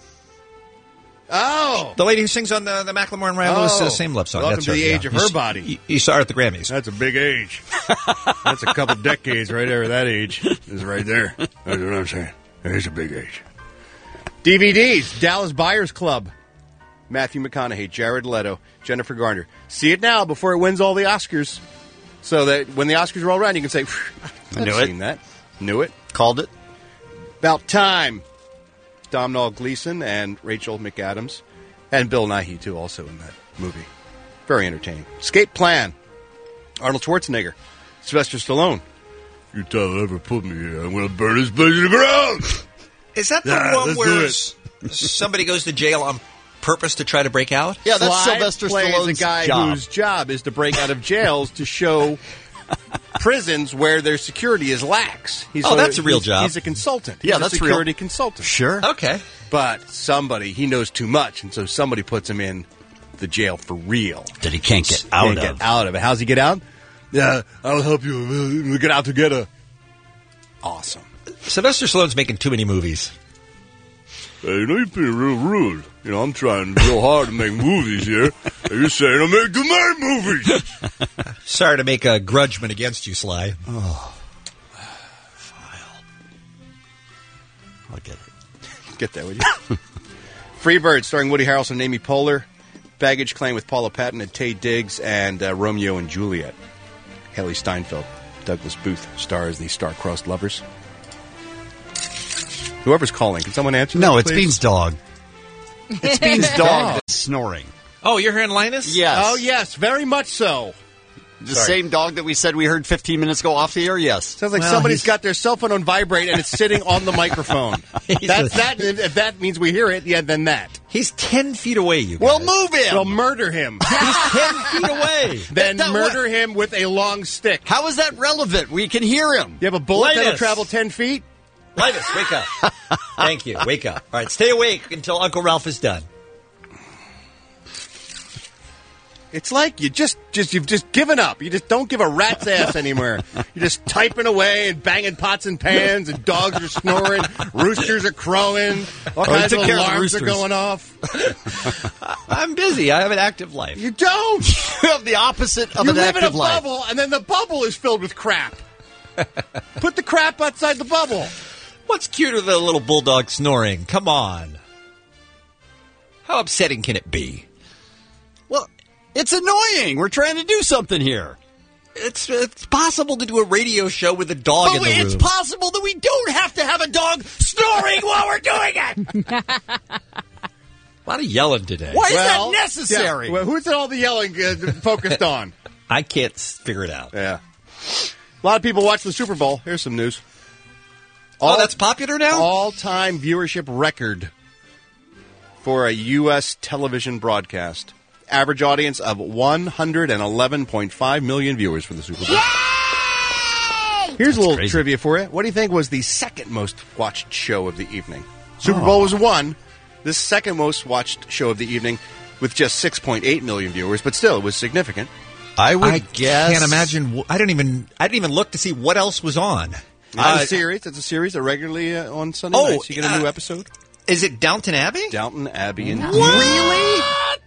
Oh. The lady who sings on the, the Macklemore and Ryan Lewis uh, same love song. Welcome That's to her, the yeah. age of You her s- body. You, you saw her at the Grammys. That's a big age. That's a couple decades right there. That age is right there. That's what I'm saying. There's a big age. D V Ds, Dallas Buyers Club. Matthew McConaughey, Jared Leto, Jennifer Garner. See it now before it wins all the Oscars. So that when the Oscars roll around, you can say, I I've knew it. seen that. Knew it. Called it. About Time. Domhnall Gleeson and Rachel McAdams. And Bill Nighy, too, also in that movie. Very entertaining. Escape Plan. Arnold Schwarzenegger. Sylvester Stallone. You tell ever put me here, I'm going to burn this place to the ground. Is that the Yeah, one let's where do s- somebody goes to jail on purpose to try to break out? Yeah, that's Sly Sylvester plays Stallone's a guy job. whose job is to break out of jails to show prisons where their security is lax. He's Oh, that's a real he's- job. He's a consultant. He's Yeah, a that's real. security consultant. Sure. Okay. But somebody, he knows too much, and so somebody puts him in the jail for real. That he can't get out Can't of. get out of it. How's he get out? Yeah, I'll help you. We'll get out together. Awesome. Sylvester Stallone's making too many movies. Hey, you know, you're being real rude. You know, I'm trying real hard to make movies here. And you're saying I make too many movies. Sorry to make a grudgment against you, Sly. Oh. File. I'll get it. Get that, would you? Freebird, starring Woody Harrelson and Amy Poehler. Baggage Claim with Paula Patton and Taye Diggs. And uh, Romeo and Juliet. Haley Steinfeld. Douglas Booth stars the star-crossed lovers. Whoever's calling, can someone answer No, that, it's please? Bean's dog. It's Bean's dog that's snoring. Oh, you're hearing Linus? Yes. Oh, yes, very much so. The Sorry. same dog that we said we heard fifteen minutes ago off the air? Yes. Sounds like Well, somebody's he's- got their cell phone on vibrate and it's sitting on the microphone. That's that. If that means we hear it, yeah, then that. He's ten feet away, you guys. Well, move him. Well, murder him. He's ten feet away. Then That- murder him with a long stick. How is that relevant? We can hear him. You have a bullet that'll Linus. travel ten feet? Linus, wake up. Thank you. Wake up. All right, stay awake until Uncle Ralph is done. It's like you just, just you've just given up. You just don't give a rat's ass anymore. You're just typing away and banging pots and pans, and dogs are snoring, roosters are crowing, all Oh, kinds took of care of the alarms are roosters. going off. I'm busy. I have an active life. You don't. You have the opposite of You an live in a active life. bubble, and then the bubble is filled with crap. Put the crap outside the bubble. What's cuter than a little bulldog snoring? Come on. How upsetting can it be? Well, It's annoying. We're trying to do something here. It's it's possible to do a radio show with a dog Oh, in the room. it's possible that we don't have to have a dog snoring while we're doing it. A lot of yelling today. Why is Well, that necessary? yeah, well, who's all the yelling uh, focused on? I can't figure it out. Yeah. A lot of people watch the Super Bowl. Here's some news. Oh, that's popular now? All-time viewership record for a U S television broadcast. Average audience of one hundred eleven point five million viewers for the Super Bowl. Here's That's a little crazy. trivia for you. What do you think was the second most watched show of the evening? Super Bowl was one. This second most watched show of the evening with just six point eight million viewers, but still, it was significant. I would I guess. can't imagine. wh- I don't even. I didn't even look to see what else was on. It's Uh, a series. It's a series that regularly uh, on Sunday Oh, nights. You get a new uh, episode. Is it Downton Abbey? Downton Abbey. Indeed. Really?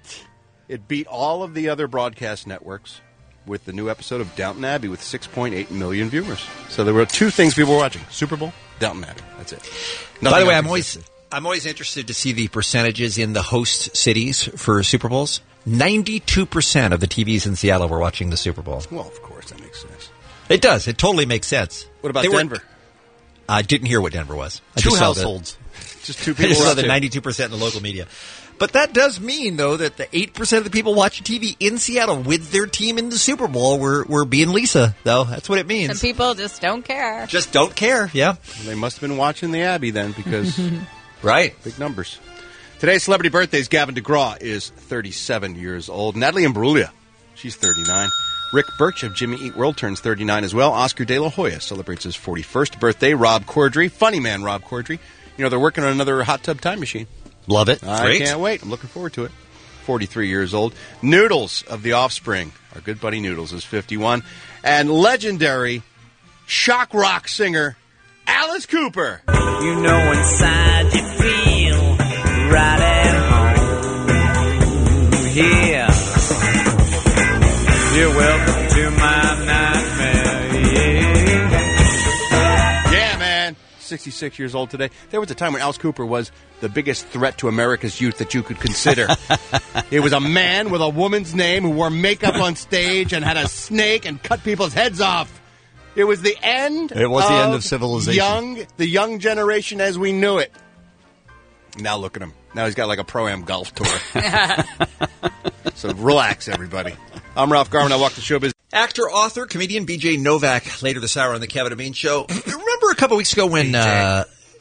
It beat all of the other broadcast networks with the new episode of Downton Abbey with six point eight million viewers. So there were two things people were watching: Super Bowl, Downton Abbey. That's it. By Nothing the way, else I'm always existed. I'm always interested to see the percentages in the host cities for Super Bowls. Ninety-two percent of the T Vs in Seattle were watching the Super Bowl. Well, of course, that makes sense. It does. It totally makes sense. What about They were- Denver? I didn't hear what Denver was. I Two just saw the- households. Just two I people. just were saw up the to. ninety-two percent in the local media. But that does mean, though, that the eight percent of the people watching T V in Seattle with their team in the Super Bowl were, were being Lisa, though. That's what it Some means. people just don't care. Just don't care, yeah. They must have been watching the Abbey then, because Right. big numbers. Today's celebrity birthdays. Gavin DeGraw is thirty-seven years old. Natalie Imbruglia, she's thirty-nine. Rick Birch of Jimmy Eat World turns thirty-nine as well. Oscar De La Hoya celebrates his forty-first birthday. Rob Corddry, funny man Rob Corddry. You know, they're working on another hot tub time machine. Love it. I Great. can't wait. I'm looking forward to it. forty-three years old. Noodles of The Offspring. Our good buddy Noodles is fifty-one. And legendary shock rock singer Alice Cooper. You know inside you feel right at home. Here, you're welcome to my nightmare. Yeah. Yeah, man. sixty-six years old today. There was a time when Alice Cooper was the biggest threat to America's youth that you could consider. It was a man with a woman's name who wore makeup on stage and had a snake and cut people's heads off. It was the end. It was the end of civilization. Young, the young generation as we knew it. Now look at him. Now he's got like a pro-am golf tour. So relax, everybody. I'm Ralph Garman. I walk the showbiz. Actor, author, comedian B J Novak later this hour on the Kevin and Bean Show. Remember a couple weeks ago when... Uh,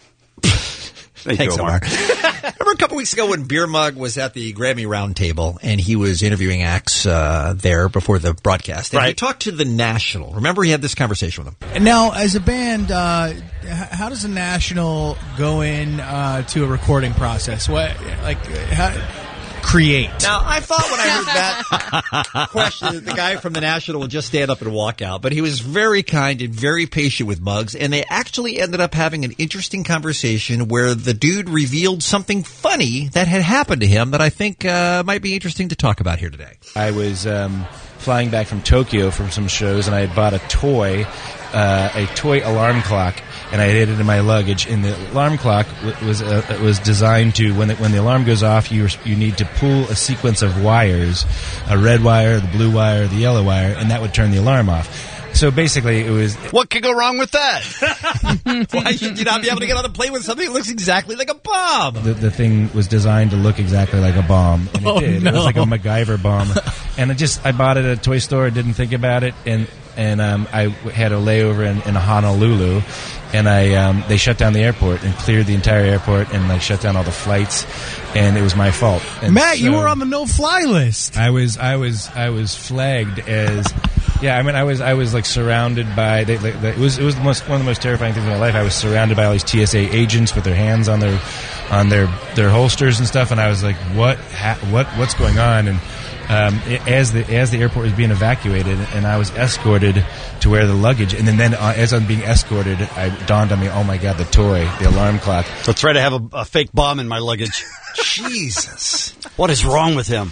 Thanks, Omar. Remember a couple weeks ago when Beer Mug was at the Grammy Roundtable and he was interviewing acts uh, there before the broadcast. And he Right. talked to the National. Remember he had this conversation with him. And now, as a band, uh, h- how does a National go in uh, to a recording process? What, like, how, create? Now, I thought when I heard that question that the guy from the National would just stand up and walk out, but he was very kind and very patient with Muggs, and they actually ended up having an interesting conversation where the dude revealed something funny that had happened to him that I think uh, might be interesting to talk about here today. I was um, flying back from Tokyo from some shows, and I had bought a toy, uh, a toy alarm clock, and I had it in my luggage. And the alarm clock w- was uh, was designed to when the, when the alarm goes off, you you need to pull a sequence of wires, a red wire, the blue wire, the yellow wire, and that would turn the alarm off. So basically, it was. What could go wrong with that? Why should you not be able to get on a plane with something that looks exactly like a bomb? The, the thing was designed to look exactly like a bomb, and it Oh, did. no. It was like a MacGyver bomb, and I just I bought it at a toy store. Didn't think about it, and and um, I w- had a layover in, in Honolulu, and I um, they shut down the airport and cleared the entire airport and like shut down all the flights, and it was my fault. And Matt, you so- were on the no-fly list. I was I was I was flagged as yeah. I mean I was I was like surrounded by they, they, they, it was it was the most one of the most terrifying things in my life. I was surrounded by all these T S A agents with their hands on their on their their holsters and stuff, and I was like, what ha- what what's going on? And um, it, as the as the airport was being evacuated, and I was escorted to where the luggage, and then then uh, as I'm being escorted, I dawned on me, oh my god, the toy, the alarm clock. That's right. I have a, a fake bomb in my luggage. Jesus. What is wrong with him?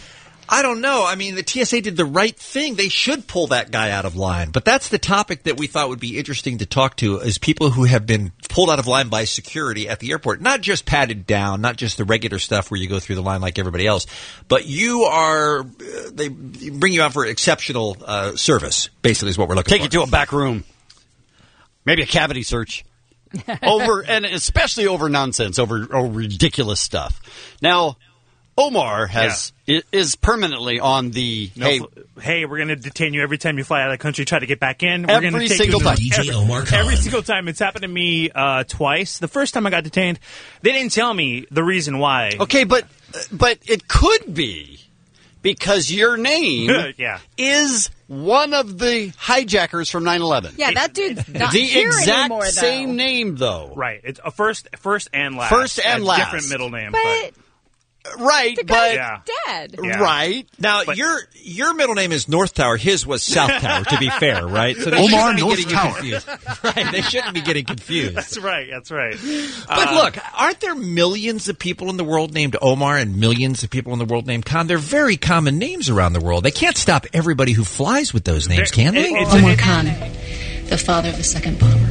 I don't know. I mean, the T S A did the right thing. They should pull that guy out of line. But that's the topic that we thought would be interesting to talk to, is people who have been pulled out of line by security at the airport. Not just patted down, not just the regular stuff where you go through the line like everybody else, but you are, uh, they bring you out for exceptional uh, service, basically is what we're looking Take for. you to a back room. Maybe a cavity search. over and especially over nonsense, over, over ridiculous stuff. Now, Omar has yeah. is permanently on the no, hey, hey, we're going to detain you every time you fly out of the country. Try to get back in. Every we're going to take single you time. D J every, Omar Khan. Every single time. It's happened to me uh, twice. The first time I got detained, they didn't tell me the reason why. Okay, but but it could be because your name yeah. is one of the hijackers from nine eleven. Yeah, that dude's not the here exact anymore, though. same name, though. Right. It's a first, first and last. First and a last. Different middle name. But, but. Right, the but guy's yeah. dead. Yeah. Right. Now, But- your your middle name is North Tower. His was South Tower, to be fair, right? So they Omar shouldn't be North getting Tower. you confused. Right, they shouldn't be getting confused. That's right. That's right. But Uh, look, aren't there millions of people in the world named Omar and millions of people in the world named Khan? They're very common names around the world. They can't stop everybody who flies with those names, can they? It- it's- Omar Khan, the father of the second bomber.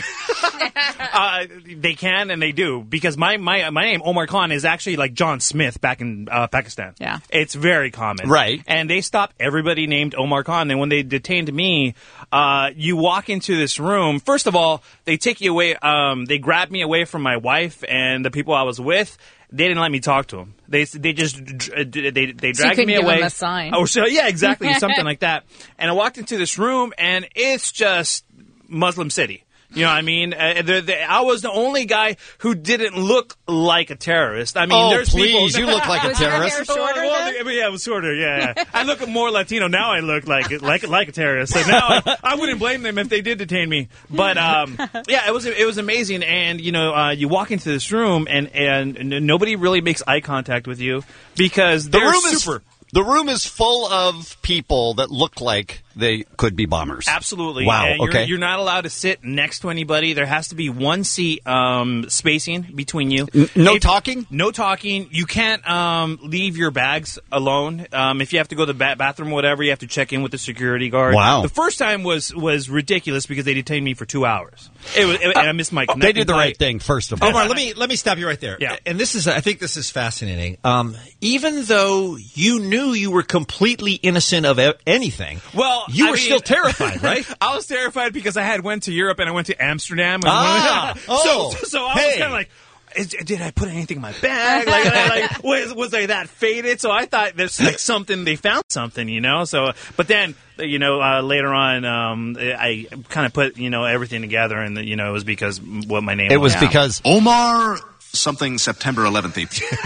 Uh, they can and they do, because my, my my name Omar Khan is actually like John Smith back in uh, Pakistan. Yeah, it's very common, right? And they stopped everybody named Omar Khan. And when they detained me, uh, you walk into this room. First of all, they take you away. Um, they grab me away from my wife and the people I was with. They didn't let me talk to them. They they just they they dragged so you couldn't me give away. them a sign. Oh, so yeah, exactly, something like that. And I walked into this room, and it's just Muslim city. You know what I mean? Uh, the, the, I was the only guy who didn't look like a terrorist. I mean, Oh, there's please, people. you look like a Was your hair terrorist. Oh, shorter well, then? yeah, yeah, it was shorter. Yeah, yeah. I look more Latino now. I look like like like a terrorist. So now I, I wouldn't blame them if they did detain me. But um, yeah, it was it was amazing. And you know, uh, you walk into this room, and and n- nobody really makes eye contact with you because The they're room super. is the room is full of people that look like they could be bombers. Absolutely. Wow. And you're, okay. you're not allowed to sit next to anybody. There has to be one seat um, spacing between you. N- no If- talking? No talking. You can't um, leave your bags alone. Um, if you have to go to the ba- bathroom or whatever, you have to check in with the security guard. Wow. The first time was was ridiculous because they detained me for two hours. It was, it, and I missed my connecting They did the right flight. thing, first of all. Omar, let me let me stop you right there. Yeah. And this is, I think this is fascinating. Um, even though you knew you were completely innocent of e- anything, Well, you I were mean- still terrified, right? I was terrified because I had went to Europe and I went to Amsterdam. And Ah, oh, so, so I was hey. kind of like, is, did I put anything in my bag? Like, like was, was I that faded? So I thought there's like something, they found something, you know? So, but then, you know, uh, later on, um, I kind of put, you know, everything together, and, you know, it was because what my name It was was. because Omar something September eleventh.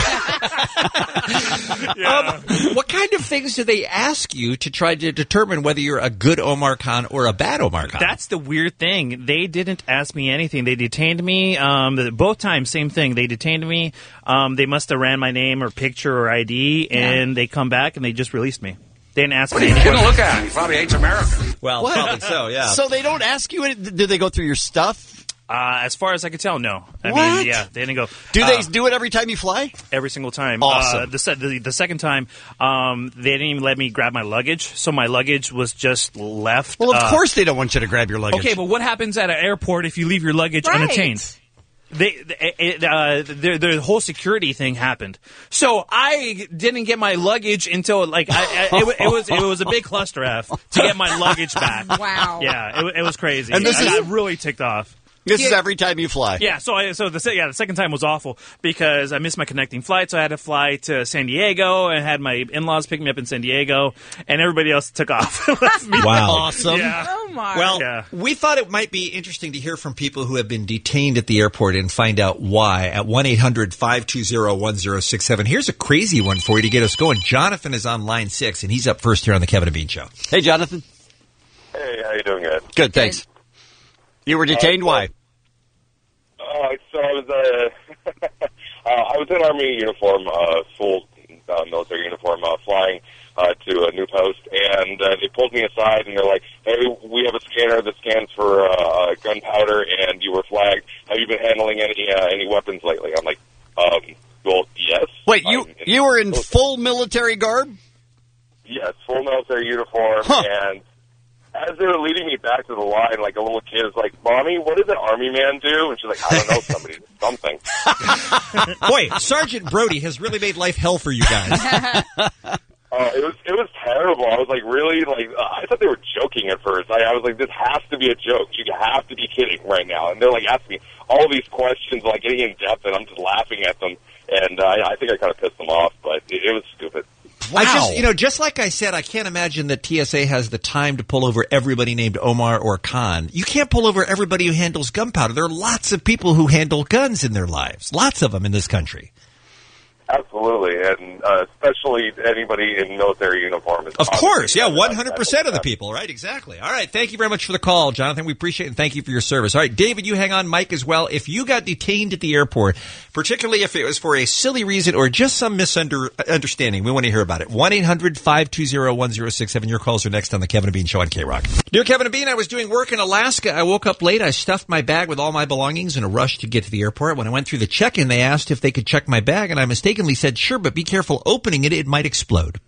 Um, what kind of things do they ask you to try to determine whether you're a good Omar Khan or a bad Omar Khan? That's the weird thing. They didn't ask me anything. They detained me. Um, the, both times, same thing. They detained me. Um, they must have ran my name or picture or I D, and they come back and they just released me. They didn't ask What me are you anything. going to look at? He probably hates America. Well, What? probably so, yeah. So they don't ask you any, do they go through your stuff? Uh, as far as I could tell, no. I What? mean, yeah, they didn't go. Do they uh, do it every time you fly? every single time? Awesome. Uh, the, se- the the second time, um, they didn't even let me grab my luggage, so my luggage was just left. Well, of uh, course they don't want you to grab your luggage. Okay, but what happens at an airport if you leave your luggage Right. unattained? They, it, uh, the, the whole security thing happened. So I didn't get my luggage until like I, I, it, it was it was a big cluster F to get my luggage back. Wow. Yeah, it, it was crazy. And this I is- got really ticked off. This is every time you fly. Yeah, so I, so the se- yeah the second time was awful because I missed my connecting flight, so I had to fly to San Diego and had my in-laws pick me up in San Diego, and everybody else took off. Left me. Wow. Awesome. Yeah. Oh my. Well, Yeah. we thought it might be interesting to hear from people who have been detained at the airport and find out why at one eight hundred five two zero one zero six seven. Here's a crazy one for you to get us going. Jonathan is on line six, and he's up first here on the Kevin and Bean Show. Hey, Jonathan. Hey, how you doing, guys? Good, thanks. You were detained. Uh, Why? Uh, so I was uh, uh, I was in Army uniform, uh, full uh, military uniform, uh, flying uh, to a new post, and uh, they pulled me aside and they're like, "Hey, we have a scanner that scans for uh, gunpowder, and you were flagged. Have you been handling any uh, any weapons lately?" I'm like, um, "Well, yes." Wait, you I'm in- you were in full military garb? full military uniform, Huh. and as they were leading me back to the line, like a little kid is like, "Mommy, what does an army man do?" And she's like, "I don't know, somebody, something." Boy, Sergeant Brody has really made life hell for you guys. Uh, it was it was terrible. I was like, really, like uh, I thought they were joking at first. I, I was like, this has to be a joke. You have to be kidding right now. And they're like asking me all these questions, like getting in depth, and I'm just laughing at them. And uh, I, I think I kind of pissed them off, but it, it was stupid. I just, you know, just like I said, I can't imagine that T S A has the time to pull over everybody named Omar or Khan. You can't pull over everybody who handles gunpowder. There are lots of people who handle guns in their lives. Lots of them in this country. Absolutely, and uh, especially anybody in military uniform. Is Of course, yeah, one hundred percent of the obviously- people, right? Exactly. All right, thank you very much for the call, Jonathan. We appreciate it, and thank you for your service. All right, David, you hang on. Mike as well. If you got detained at the airport, particularly if it was for a silly reason or just some misunderstanding, we want to hear about it. one eight hundred five two zero one zero six seven. Your calls are next on the Kevin and Bean Show on K-Rock. Dear Kevin and Bean, I was doing work in Alaska. I woke up late. I stuffed my bag with all my belongings in a rush to get to the airport. When I went through the check-in, they asked if they could check my bag, and I mistakenly said, sure, but be careful opening it. It might explode.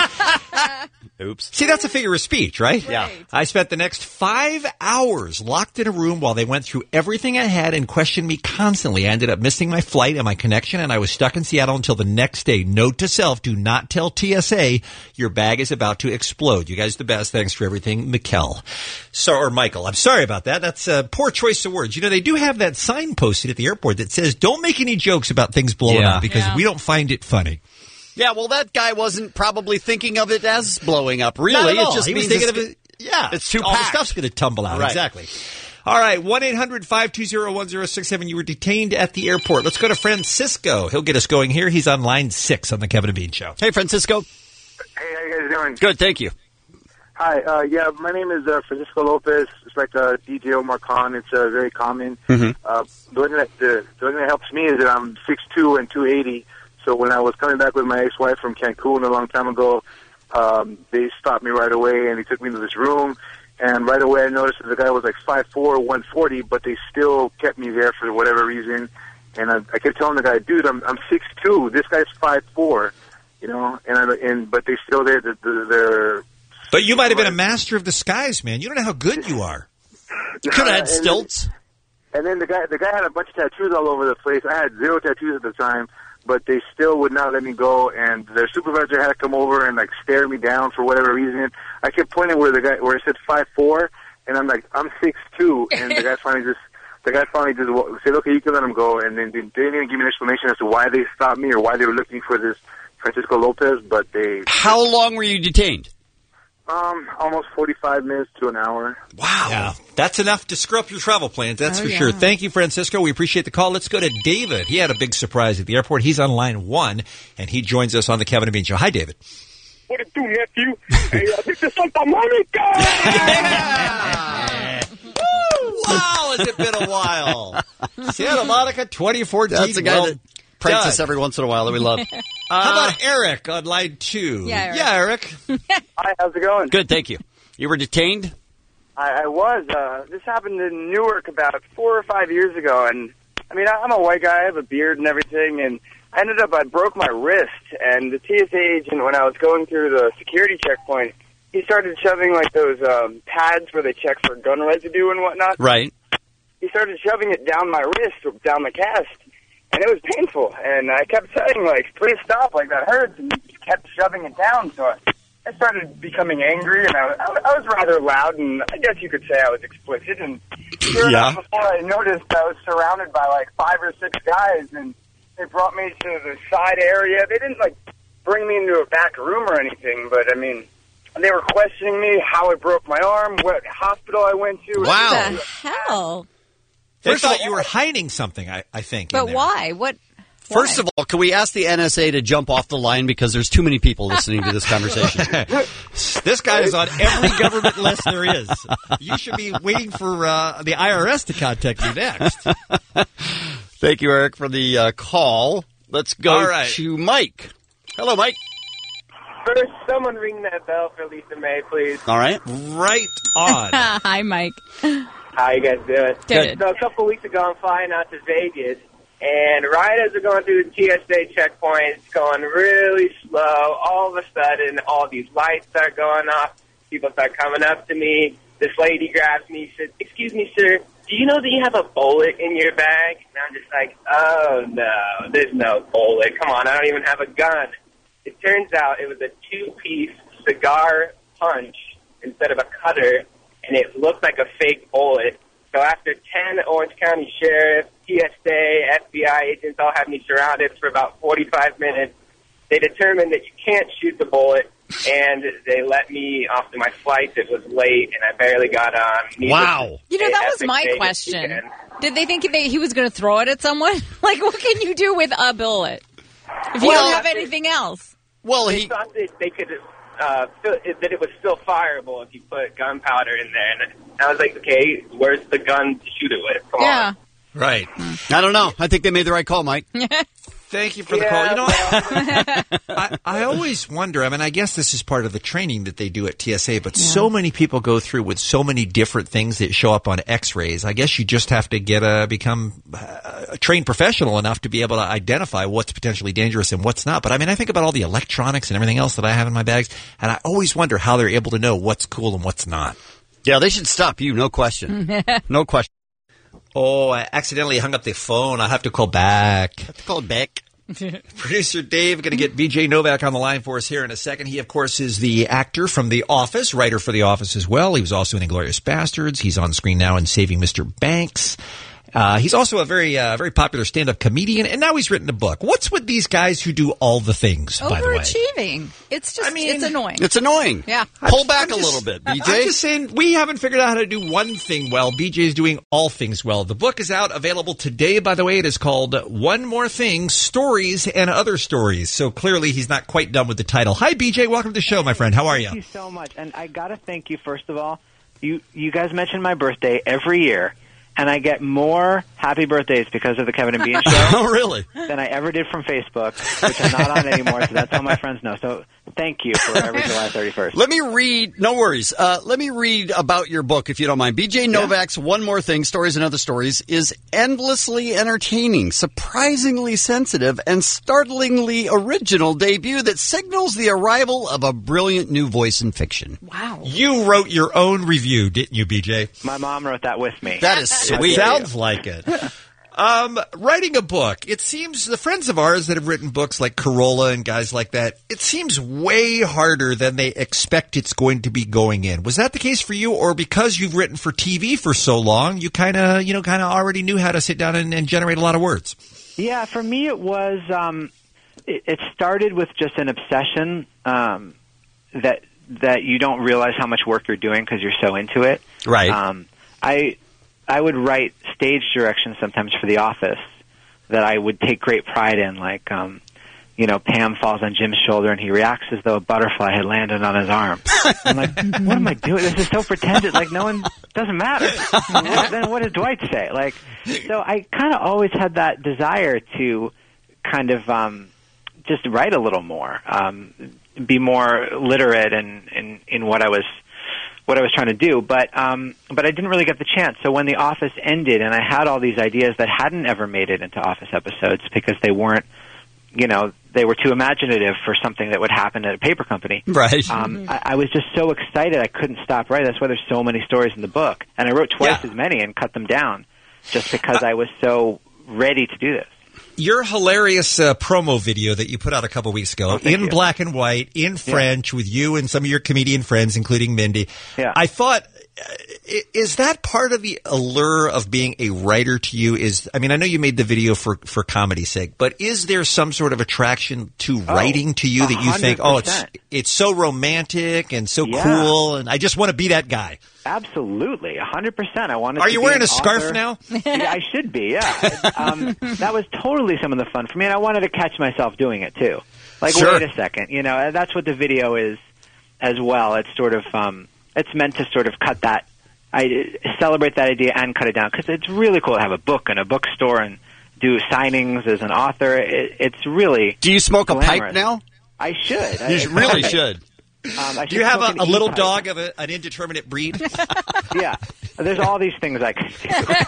Oops. See, that's a figure of speech, right? Yeah. I spent the next five hours locked in a room while they went through everything I had and questioned me constantly. I ended up missing my flight and my connection, and I was stuck in Seattle until the next day. Note to self, do not tell T S A your bag is about to explode. You guys are the best. Thanks for everything, Mikkel. So, or Michael. I'm sorry about that. That's a poor choice of words. You know, they do have that sign posted at the airport that says, don't make any jokes about things blowing Yeah. up because Yeah. we don't find it funny. Yeah, well, that guy wasn't probably thinking of it as blowing up. Really, Not at all. it just He was means thinking it's- of it- yeah, it's too all the packed. stuff's going to tumble out. Right. Exactly. All right, one eight hundred five two zero one zero six seven. You were detained at the airport. Let's go to Francisco. He'll get us going here. He's on line six on the Kevin and Bean Show. Hey, Francisco. Hey, how you guys doing? Good, thank you. Hi, uh, yeah, my name is uh, Francisco Lopez. It's like uh, D J Omar Khan. It's uh, very common. Mm-hmm. Uh, the, one that, the, the one that helps me is that I'm six two and two eighty. So when I was coming back with my ex-wife from Cancun a long time ago, um, they stopped me right away and they took me to this room. And right away I noticed that the guy was like five four, one forty, but they still kept me there for whatever reason. And I, I kept telling the guy, dude, I'm I'm six two. This guy's five four, you know. And I, and but they still there. The, the, they're But you might have been a master of the skies, man. You don't know how good you are. You could have had And- stilts. And then the guy, the guy had a bunch of tattoos all over the place. I had zero tattoos at the time, but they still would not let me go. And their supervisor had to come over and like stare me down for whatever reason. I kept pointing where the guy, where it said five four, and I'm like, I'm six two. And the guy finally just, the guy finally just wa- said, okay, you can let him go. And then they didn't even give me an explanation as to why they stopped me or why they were looking for this Francisco Lopez. But they, How long were you detained? um, almost forty-five minutes to an hour. Wow. Yeah, that's enough to screw up your travel plans, that's Oh, for yeah. sure. Thank you, Francisco. We appreciate the call. Let's go to David. He had a big surprise at the airport. He's on line one, and he joins us on the Kevin and Bean Show. Hi, David. What it do, nephew? Hey, uh, this is Santa Monica! Wow, has it been a while? Santa Monica twenty fourteen. That's a guy Well that pranks done. us every once in a while that we love. How about Eric on line two? Yeah, Eric. Yeah, Eric. Hi, how's it going? Good, thank you. You were detained? I, I was. Uh, this happened in Newark about four or five years ago, and I mean, I'm a white guy, I have a beard and everything, and I ended up, I broke my wrist, and the T S A agent, when I was going through the security checkpoint, he started shoving like those um, pads where they check for gun residue and whatnot. Right. He started shoving it down my wrist, down the cast, and it was painful. And I kept saying, like, please stop, like, that hurts. And he kept shoving it down, so I, I started becoming angry, and I, was- I, was- I was rather loud, and I guess you could say I was explicit. And sure Yeah. enough, before I noticed, I was surrounded by, like, five or six guys, and they brought me to the side area. They didn't, like, bring me into a back room or anything, but, I mean, they were questioning me, how I broke my arm, what hospital I went to. Wow. The hell? They thought you were hiding something, I, I think. in But there. why? What? First of all, can we ask the N S A to jump off the line because there's too many people listening to this conversation? This guy is on every government list there is. You should be waiting for uh, the I R S to contact you next. Thank you, Eric, for the uh, call. Let's go All right. to Mike. Hello, Mike. First, someone ring that bell for Lisa May, please. All right. Right on. Hi, Mike. How you guys doing? Good. So a couple weeks ago, I'm flying out to Vegas, And right as we're going through the T S A checkpoint, it's going really slow. All of a sudden, all these lights start going off. People start coming up to me. This lady grabs me, said, "Excuse me, sir, do you know that you have a bullet in your bag?" And I'm just like, oh, no, there's no bullet. Come on, I don't even have a gun. It turns out it was a two-piece cigar punch instead of a cutter, and it looked like a fake bullet. So after ten Orange County sheriffs, T S A, F B I agents all had me surrounded for about forty-five minutes, they determined that you can't shoot the bullet, and they let me off to my flight. It was late, and I barely got on. Wow. You know, that was my question. Did they think they, he was going to throw it at someone? Like, what can you do with a bullet if you Well, don't have anything else? Well, they thought that they could uh, feel, that it was still fireable if you put gunpowder in there. And I was like, okay, where's the gun to shoot it with? Come yeah. on. Right. I don't know. I think they made the right call, Mike. Thank you for the call. You know, I, I always wonder, I mean, I guess this is part of the training that they do at T S A, but so many people go through with so many different things that show up on x-rays. I guess you just have to get a, become a trained professional enough to be able to identify what's potentially dangerous and what's not. But I mean, I think about all the electronics and everything else that I have in my bags, and I always wonder how they're able to know what's cool and what's not. Yeah, they should stop you, no question. No question. Oh, I accidentally hung up the phone. I'll have to call back. Have to call back. Producer Dave going to get B J Novak on the line for us here in a second. He, of course, is the actor from The Office, writer for The Office as well. He was also in Inglourious Bastards. He's on screen now in Saving Mister Banks. Uh, he's also a very, uh, very popular stand-up comedian, and now he's written a book. What's with these guys who do all the things, by the way? Overachieving. It's just, I mean, it's annoying. It's annoying. Yeah. Pull I'm- back I'm a just- little bit, B J. I'm just saying, we haven't figured out how to do one thing well. B J's doing all things well. The book is out, available today, by the way. It is called One More Thing, Stories and Other Stories. So clearly he's not quite done with the title. Hi, B J. Welcome to the show, my friend. How are you? Thank you so much. And I got to thank you, first of all. You, you guys mention my birthday every year, and I get more happy birthdays because of the Kevin and Bean show. Oh, really? Than I ever did from Facebook, which I'm not on anymore, so that's all my friends know. So thank you for every July thirty-first. Let me read, no worries, uh, let me read about your book, if you don't mind. B J Novak's One More Thing, Stories and Other Stories, is endlessly entertaining, surprisingly sensitive, and startlingly original debut that signals the arrival of a brilliant new voice in fiction. Wow. You wrote your own review, didn't you, B J? My mom wrote that with me. That is sweet. Sounds like it. Um, writing a book, it seems the friends of ours that have written books like Corolla and guys like that, it seems way harder than they expect it's going to be going in. Was that the case for you, or because you've written for T V for so long, you kind of, you know, kind of already knew how to sit down and, and generate a lot of words? Yeah, for me it was, um, it, it started with just an obsession, um, that, that you don't realize how much work you're doing because you're so into it. Right. Um, I, I would write stage directions sometimes for The Office that I would take great pride in, like, um, you know, Pam falls on Jim's shoulder and he reacts as though a butterfly had landed on his arm. I'm like, what am I doing? This is so pretended. Like, no one, doesn't matter. What, then what does Dwight say? Like, so I kind of always had that desire to kind of um, just write a little more, um, be more literate in, in, in what I was what I was trying to do, but um, but I didn't really get the chance. So when The Office ended, and I had all these ideas that hadn't ever made it into Office episodes because they weren't, you know, they were too imaginative for something that would happen at a paper company. Right. Um, I, I was just so excited I couldn't stop writing. That's why there's so many stories in the book, and I wrote twice Yeah. as many and cut them down just because I was so ready to do this. Your hilarious uh, promo video that you put out a couple weeks ago, thank in you. black and white, in French, with you and some of your comedian friends, including Mindy. Yeah. I thought, uh, i- is that part of the allure of being a writer to you? Is I mean, I know you made the video for, for comedy's sake, but is there some sort of attraction to writing to you that you think, oh, it's one hundred percent. it's so romantic and so Yeah. cool, and I just want to be that guy? Absolutely, a hundred percent. I wanted. Are to you be wearing an a scarf author. now? Yeah, I should be. Yeah, um, that was totally some of the fun for me, and I wanted to catch myself doing it too. Like, Sure. wait a second, you know, and that's what the video is as well. It's sort of, um, it's meant to sort of cut that, I celebrate that idea and cut it down because it's really cool to have a book and a bookstore and do signings as an author. It, it's really. Do you smoke a pipe glamorous. now? I should. You I, really I- should. Um, I Do you should have smoke a, an a little E-pipe. dog of a, an indeterminate breed? Yeah, there's all these things I could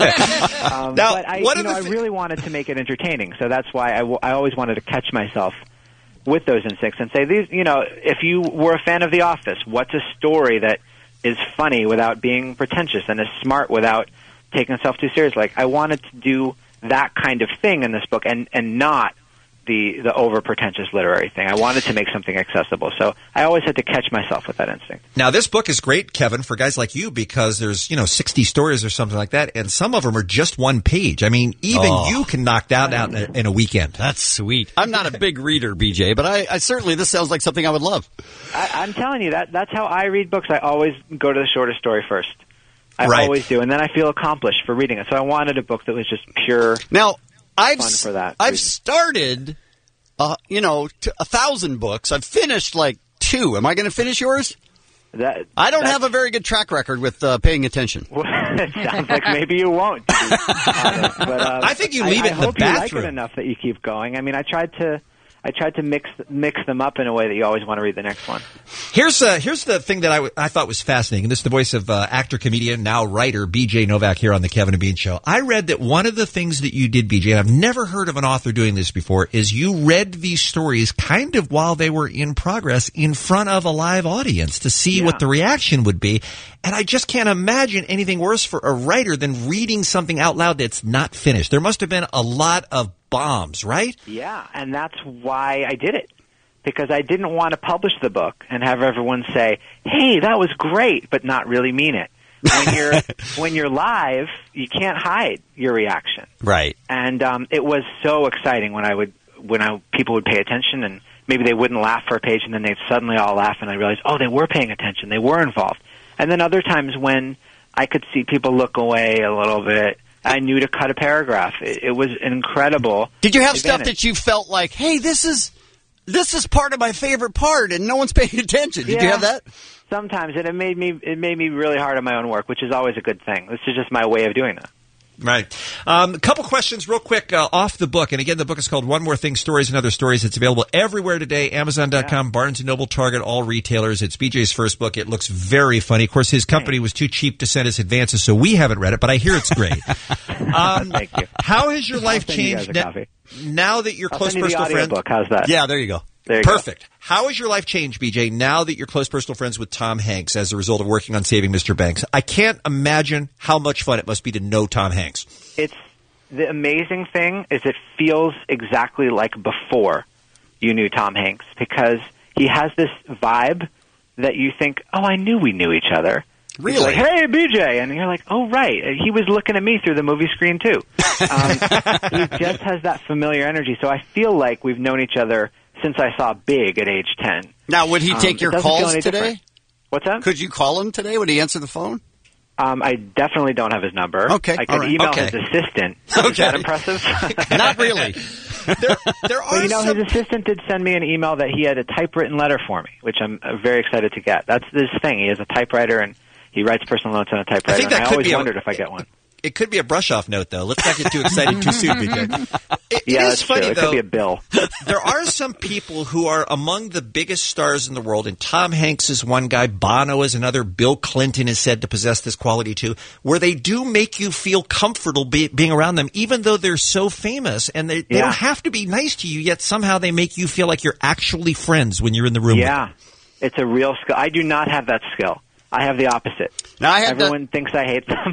do. um, Now, but I, one you of know, the I thi- really wanted to make it entertaining, so that's why I, w- I always wanted to catch myself with those instincts and say, these, you know, if you were a fan of The Office, what's a story that is funny without being pretentious and is smart without taking itself too serious? Like, I wanted to do that kind of thing in this book, and and not the the over pretentious literary thing. I wanted to make something accessible, so I always had to catch myself with that instinct. Now, this book is great, Kevin, for guys like you because there's, you know, sixty stories or something like that, and some of them are just one page. I mean, even Oh. you can knock that out in a, in a weekend. That's sweet. I'm not a big reader, B J, but I, I certainly, this sounds like something I would love. I, I'm telling you, that that's how I read books. I always go to the shortest story first. I Right. always do, and then I feel accomplished for reading it. So I wanted a book that was just pure Now, I've fun s- for that. I've reason. started, uh, you know, t- a thousand books. I've finished like two. Am I going to finish yours? That, I don't that's- have a very good track record with uh, paying attention. it sounds like maybe you won't. To be honest. But, uh, I think you I- leave I it in the hope you like bathroom. it enough that you keep going. I mean, I tried to, I tried to mix mix them up in a way that you always want to read the next one. Here's uh, here's the thing that I, w- I thought was fascinating. And this is the voice of uh, actor, comedian, now writer, B J Novak here on the Kevin and Bean Show. I read that one of the things that you did, B J, and I've never heard of an author doing this before, is you read these stories kind of while they were in progress in front of a live audience to see Yeah. what the reaction would be. And I just can't imagine anything worse for a writer than reading something out loud that's not finished. There must have been a lot of bombs, right? Yeah, and that's why I did it. Because I didn't want to publish the book and have everyone say, "Hey, that was great," but not really mean it. When you're when you're live, you can't hide your reaction. Right. And um, it was so exciting when I would when I, people would pay attention, and maybe they wouldn't laugh for a page, and then they'd suddenly all laugh, and I realized, oh, they were paying attention, they were involved. And then other times when I could see people look away a little bit, I knew to cut a paragraph. It, it was incredible. Did you have stuff advantage. that you felt like, hey, this is this is part of my favorite part, and no one's paying attention? Did you Yeah. have that? Sometimes, and it made me it made me really hard on my own work, which is always a good thing. This is just my way of doing that. Right. Um, a couple questions real quick uh, off the book. And again, the book is called One More Thing, Stories and Other Stories. It's available everywhere today, Amazon dot com, Barnes and Noble, Target, all retailers. It's B J's first book. It looks very funny. Of course, his company was too cheap to send us advances, so we haven't read it, but I hear it's great. um, Thank you. How has your life I'll send you guys changed a na- copy. now that you're I'll close send you the personal friends? audiobook. How's that? Yeah, there you go. There you go. Perfect. How has your life changed, B J, now that you're close personal friends with Tom Hanks as a result of working on Saving Mister Banks? I can't imagine how much fun it must be to know Tom Hanks. It's the amazing thing is it feels exactly like before you knew Tom Hanks, because he has this vibe that you think, oh, I knew we knew each other. He's Really? like, hey, B J. And you're like, oh, right. He was looking at me through the movie screen, too. Um, he just has that familiar energy. So I feel like we've known each other since I saw Big at age ten. Now, would he Um, take it your doesn't feel calls any today? different. What's that? Could you call him today? Would he answer the phone? Um, I definitely don't have his number. Okay, I all could right. email Okay. his assistant. Okay. Is that impressive? Not really. There, there are But you know, some... his assistant did send me an email that he had a typewritten letter for me, which I'm uh, very excited to get. That's his thing. He has a typewriter, and he writes personal notes on a typewriter. I think that and I could always be a- wondered if I get one. It could be a brush-off note, though. Let's not get too excited too soon, B J. It, Yeah, it that's is funny, true. It though. could be a bill. There are some people who are among the biggest stars in the world, and Tom Hanks is one guy, Bono is another, Bill Clinton is said to possess this quality too, where they do make you feel comfortable be, being around them, even though they're so famous, and they, they Yeah. don't have to be nice to you, yet somehow they make you feel like you're actually friends when you're in the room with them. Yeah, it's a real skill. I do not have that skill. I have the opposite. Now, I had Everyone thinks I hate them.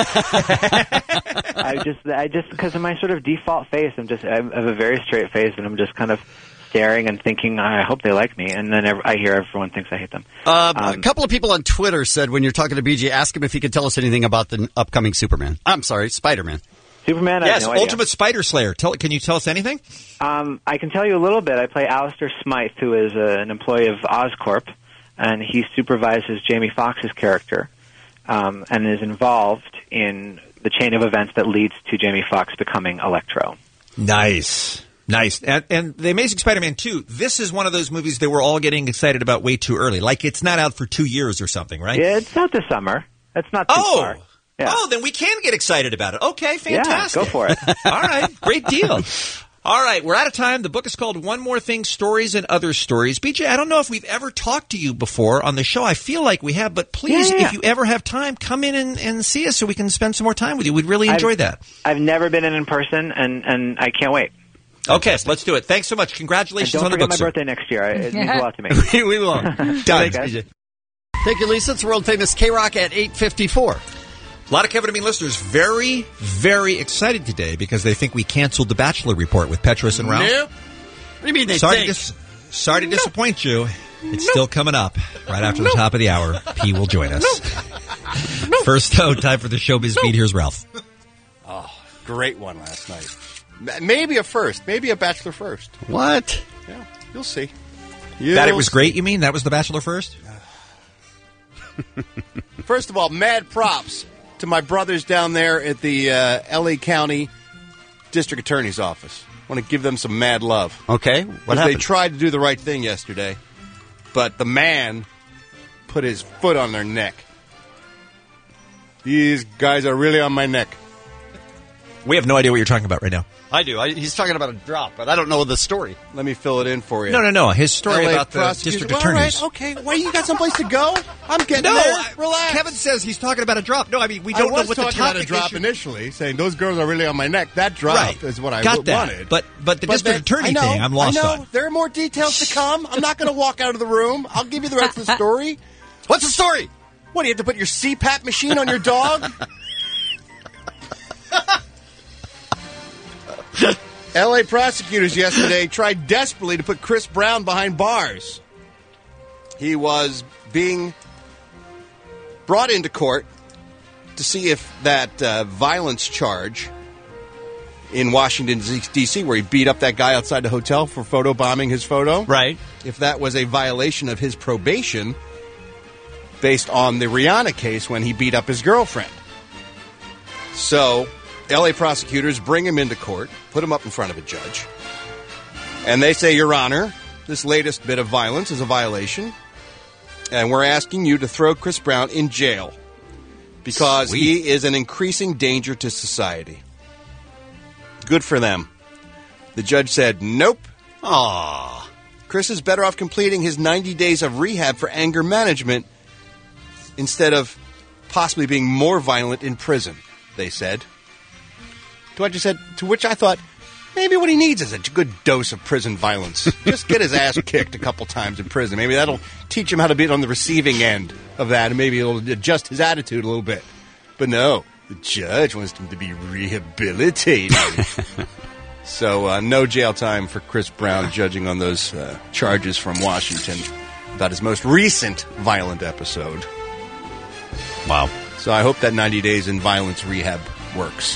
I just, I just, because of my sort of default face, I'm just, I have a very straight face, and I'm just kind of staring and thinking, I hope they like me, and then ev- I hear everyone thinks I hate them. Uh, Um, a couple of people on Twitter said when you're talking to B J, ask him if he could tell us anything about the upcoming Superman. I'm sorry, Spider-Man. Superman, I Yes, have no idea. Ultimate Spider Slayer. Tell, can you tell us anything? Um, I can tell you a little bit. I play Alistair Smythe, who is uh, an employee of Oscorp, and he supervises Jamie Foxx's character, um, and is involved in the chain of events that leads to Jamie Foxx becoming Electro. Nice. Nice. And, and The Amazing Spider-Man two, this is one of those movies that we're all getting excited about way too early. Like it's not out for two years or something, right? Yeah, it's out this summer. It's not too Oh! far. Yeah. Oh, then we can get excited about it. Okay, Yeah, fantastic. go for it. All right, great deal. All right, we're out of time. The book is called One More Thing, Stories and Other Stories. B J, I don't know if we've ever talked to you before on the show. I feel like we have, but please, Yeah, yeah. if you ever have time, come in and, and see us so we can spend some more time with you. We'd really enjoy I've, that. I've never been in in person, and, and I can't wait. Okay, let's do it. Thanks so much. And Congratulations don't on the forget book, my sir. birthday next year. It means a lot to me. we, we will. Done. Thanks, B J. Thank you, Lisa. It's world famous K-Rock at eight fifty-four. A lot of Kevin and Me listeners very, very excited today because they think we canceled the Bachelor Report with Petros and Ralph. Nope. What do you mean they sorry think? To dis- sorry to disappoint you. It's still coming up right after the top of the hour. P will join us. First, though, time for the showbiz beat. Here's Ralph. Oh, great one last night. M- Maybe a first. Maybe a Bachelor first. What? Yeah, you'll see. That it You'll was great, you mean? That was the Bachelor first? First of all, mad props to my brothers down there at the uh, L A County District Attorney's Office. I want to give them some mad love. Okay, what 'Cause happened? They tried to do the right thing yesterday, but the man put his foot on their neck. These guys are really on my neck. We have no idea what you're talking about right now. I do. I, he's talking about a drop, but I don't know the story. Let me fill it in for you. No, no, no. His story L A about the prosecutors- district Well, attorneys. all right, okay, why you got someplace to go? I'm getting No, there. I- Relax. Kevin says he's talking about a drop. No, I mean, we I don't was know what the talking topic about a drop issue- initially, saying those girls are really on my neck. That drop Right. is what I Got w- that. wanted. But- but the district then- attorney I know, thing, I'm lost I know. on. There are more details to come. I'm not going to walk out of the room. I'll give you the rest of the story. What's the story? What, do you have to put your C PAP machine on your dog? L A prosecutors yesterday tried desperately to put Chris Brown behind bars. He was being brought into court to see if that uh, violence charge in Washington, D C, where he beat up that guy outside the hotel for photobombing his photo. Right. If that was a violation of his probation based on the Rihanna case when he beat up his girlfriend. So, L A prosecutors bring him into court, put him up in front of a judge, and they say, Your Honor, this latest bit of violence is a violation, and we're asking you to throw Chris Brown in jail because Sweet. he is an increasing danger to society. Good for them. The judge said, Nope. Aww. Chris is better off completing his ninety days of rehab for anger management instead of possibly being more violent in prison, they said. To which I said, to which I thought, maybe what he needs is a good dose of prison violence. Just get his ass kicked a couple times in prison. Maybe that'll teach him how to be on the receiving end of that, and maybe it'll adjust his attitude a little bit. But no, the judge wants him to be rehabilitated. So uh, no jail time for Chris Brown, judging on those uh, charges from Washington about his most recent violent episode. Wow. So I hope that ninety days in violence rehab works.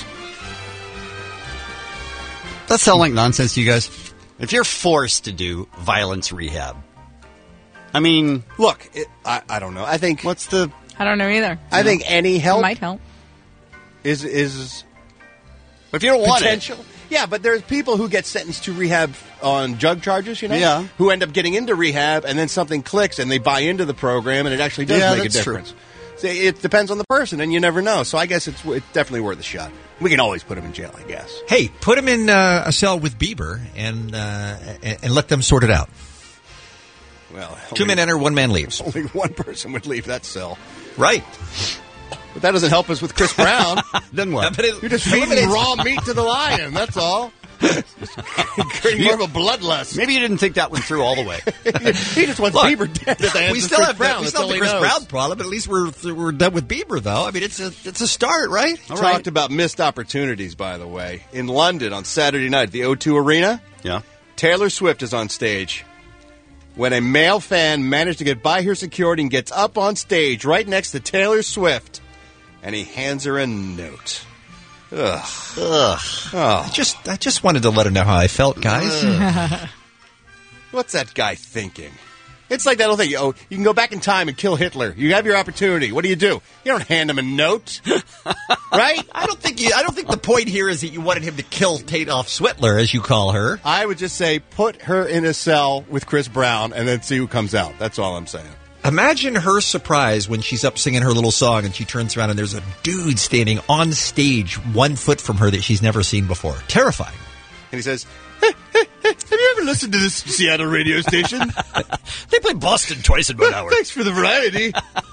That sound like nonsense to you guys? If you're forced to do violence rehab, I mean, look, it, I, I don't know. I think what's the? I don't know either. I think any help might help. Is is if you don't want it. potential. Yeah, but there's people who get sentenced to rehab on drug charges, you know, Yeah. who end up getting into rehab, and then something clicks, and they buy into the program, and it actually does Yeah, make a that's true. difference. So it depends on the person, and you never know. So I guess it's, it's definitely worth a shot. We can always put him in jail, I guess. Hey, put him in uh, a cell with Bieber and, uh, and and let them sort it out. Well, Two men enter, one man leaves. Only one person would leave that cell. Right. But that doesn't help us with Chris Brown. Then what? You're just feeding raw meat to the lion, that's all. Creating more of a bloodlust. Maybe you didn't think that one through all the way. He just wants Look, Bieber dead. At the hands we of still Chris have Brown. the, we That's still have all the he Chris knows. Brown problem, but at least we're we're done with Bieber, though. I mean, it's a it's a start, right? All right. Talked about missed opportunities, by the way. In London on Saturday night, the O two Arena, Yeah. Taylor Swift is on stage. When a male fan managed to get by her security and gets up on stage right next to Taylor Swift, and he hands her a note. Ugh. Ugh. Oh. I just I just wanted to let her know how I felt, guys. What's that guy thinking? It's like that whole thing. Oh, you can go back in time and kill Hitler. You have your opportunity. What do you do? You don't hand him a note, right? I don't think you. I don't think the point here is that you wanted him to kill Adolf Switler, as you call her. I would just say put her in a cell with Chris Brown and then see who comes out. That's all I'm saying. Imagine her surprise when she's up singing her little song and she turns around and there's a dude standing on stage one foot from her that she's never seen before. Terrifying. And he says, listen to this Seattle radio station. They play Boston twice in one hour. Thanks for the variety.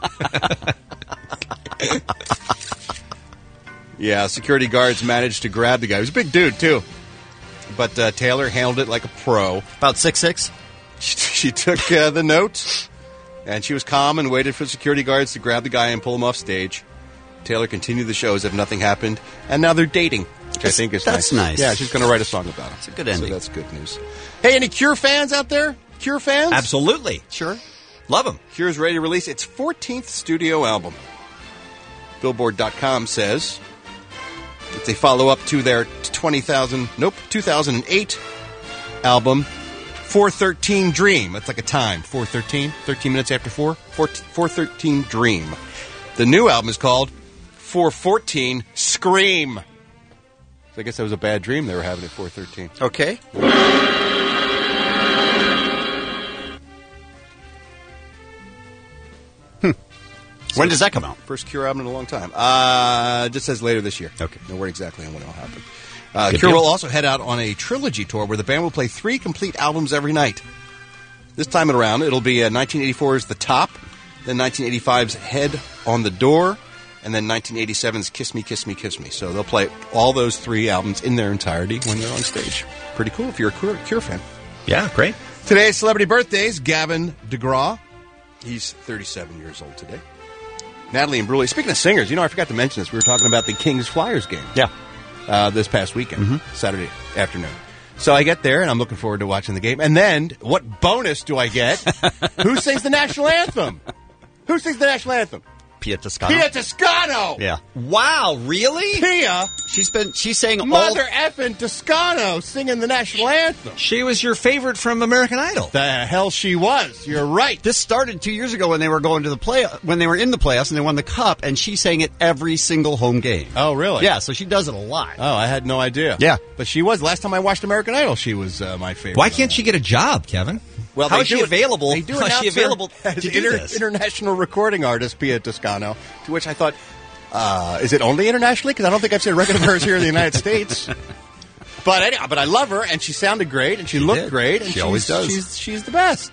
Yeah, security guards managed to grab the guy. He was a big dude, too. But uh, Taylor handled it like a pro. About six six? She, she took uh, the note, and she was calm and waited for the security guards to grab the guy and pull him off stage. Taylor continued the show as if nothing happened, and now they're dating, which That's- I think is that's nice. nice. Yeah, she's going to write a song about it. It's a good ending. So that's good news. Hey, any Cure fans out there? Cure fans? Absolutely. Sure. Love them. Cure's ready to release its fourteenth studio album. Billboard dot com says it's a follow-up to their twenty thousand, nope, two thousand eight album, four thirteen Dream. That's like a time, four thirteen, thirteen minutes after four, four thirteen Dream. The new album is called four fourteen Scream. So I guess that was a bad dream they were having at four thirteen. Okay. When does that come out? First Cure album in a long time. Uh, just says later this year. Okay. No word exactly on when it'll happen. Uh, Good Cure deal. will also head out on a trilogy tour where the band will play three complete albums every night. This time around, it'll be uh, nineteen eighty-four's The Top, then nineteen eighty-five's Head on the Door, and then nineteen eighty-seven's Kiss Me, Kiss Me, Kiss Me. So they'll play all those three albums in their entirety when they're on stage. Pretty cool if you're a Cure, Cure fan. Yeah, great. Today's celebrity birthdays, Gavin DeGraw. He's thirty-seven years old today. Natalie Imbruglia. Speaking of singers, you know, I forgot to mention this. We were talking about the Kings-Flyers game. Yeah. Uh, this past weekend, Saturday afternoon. So I get there, and I'm looking forward to watching the game. And then, what bonus do I get? Who sings the national anthem? Who sings the national anthem? Pia Toscano. Pia Toscano! Yeah. Wow, really? Pia! She's been, she's saying all... Mother effing Toscano singing the national anthem. She was your favorite from American Idol. The hell she was. You're right. This started two years ago when they were going to the play, when they were in the playoffs and they won the cup, and she sang it every single home game. Oh, really? Yeah, so she does it a lot. Oh, I had no idea. Yeah. But she was. Last time I watched American Idol, she was uh, my favorite. Why can't she get a job, Kevin? Well, How they is she do it- available? They do How is she announce her available as to do inter- this? international recording artist Pia Toscano, to which I thought, uh, is it only internationally? Because I don't think I've seen a record of hers here in the United States. But anyhow, but I love her, and she sounded great, and she, She looked did. great, and She she's, always does. She's, she's the best.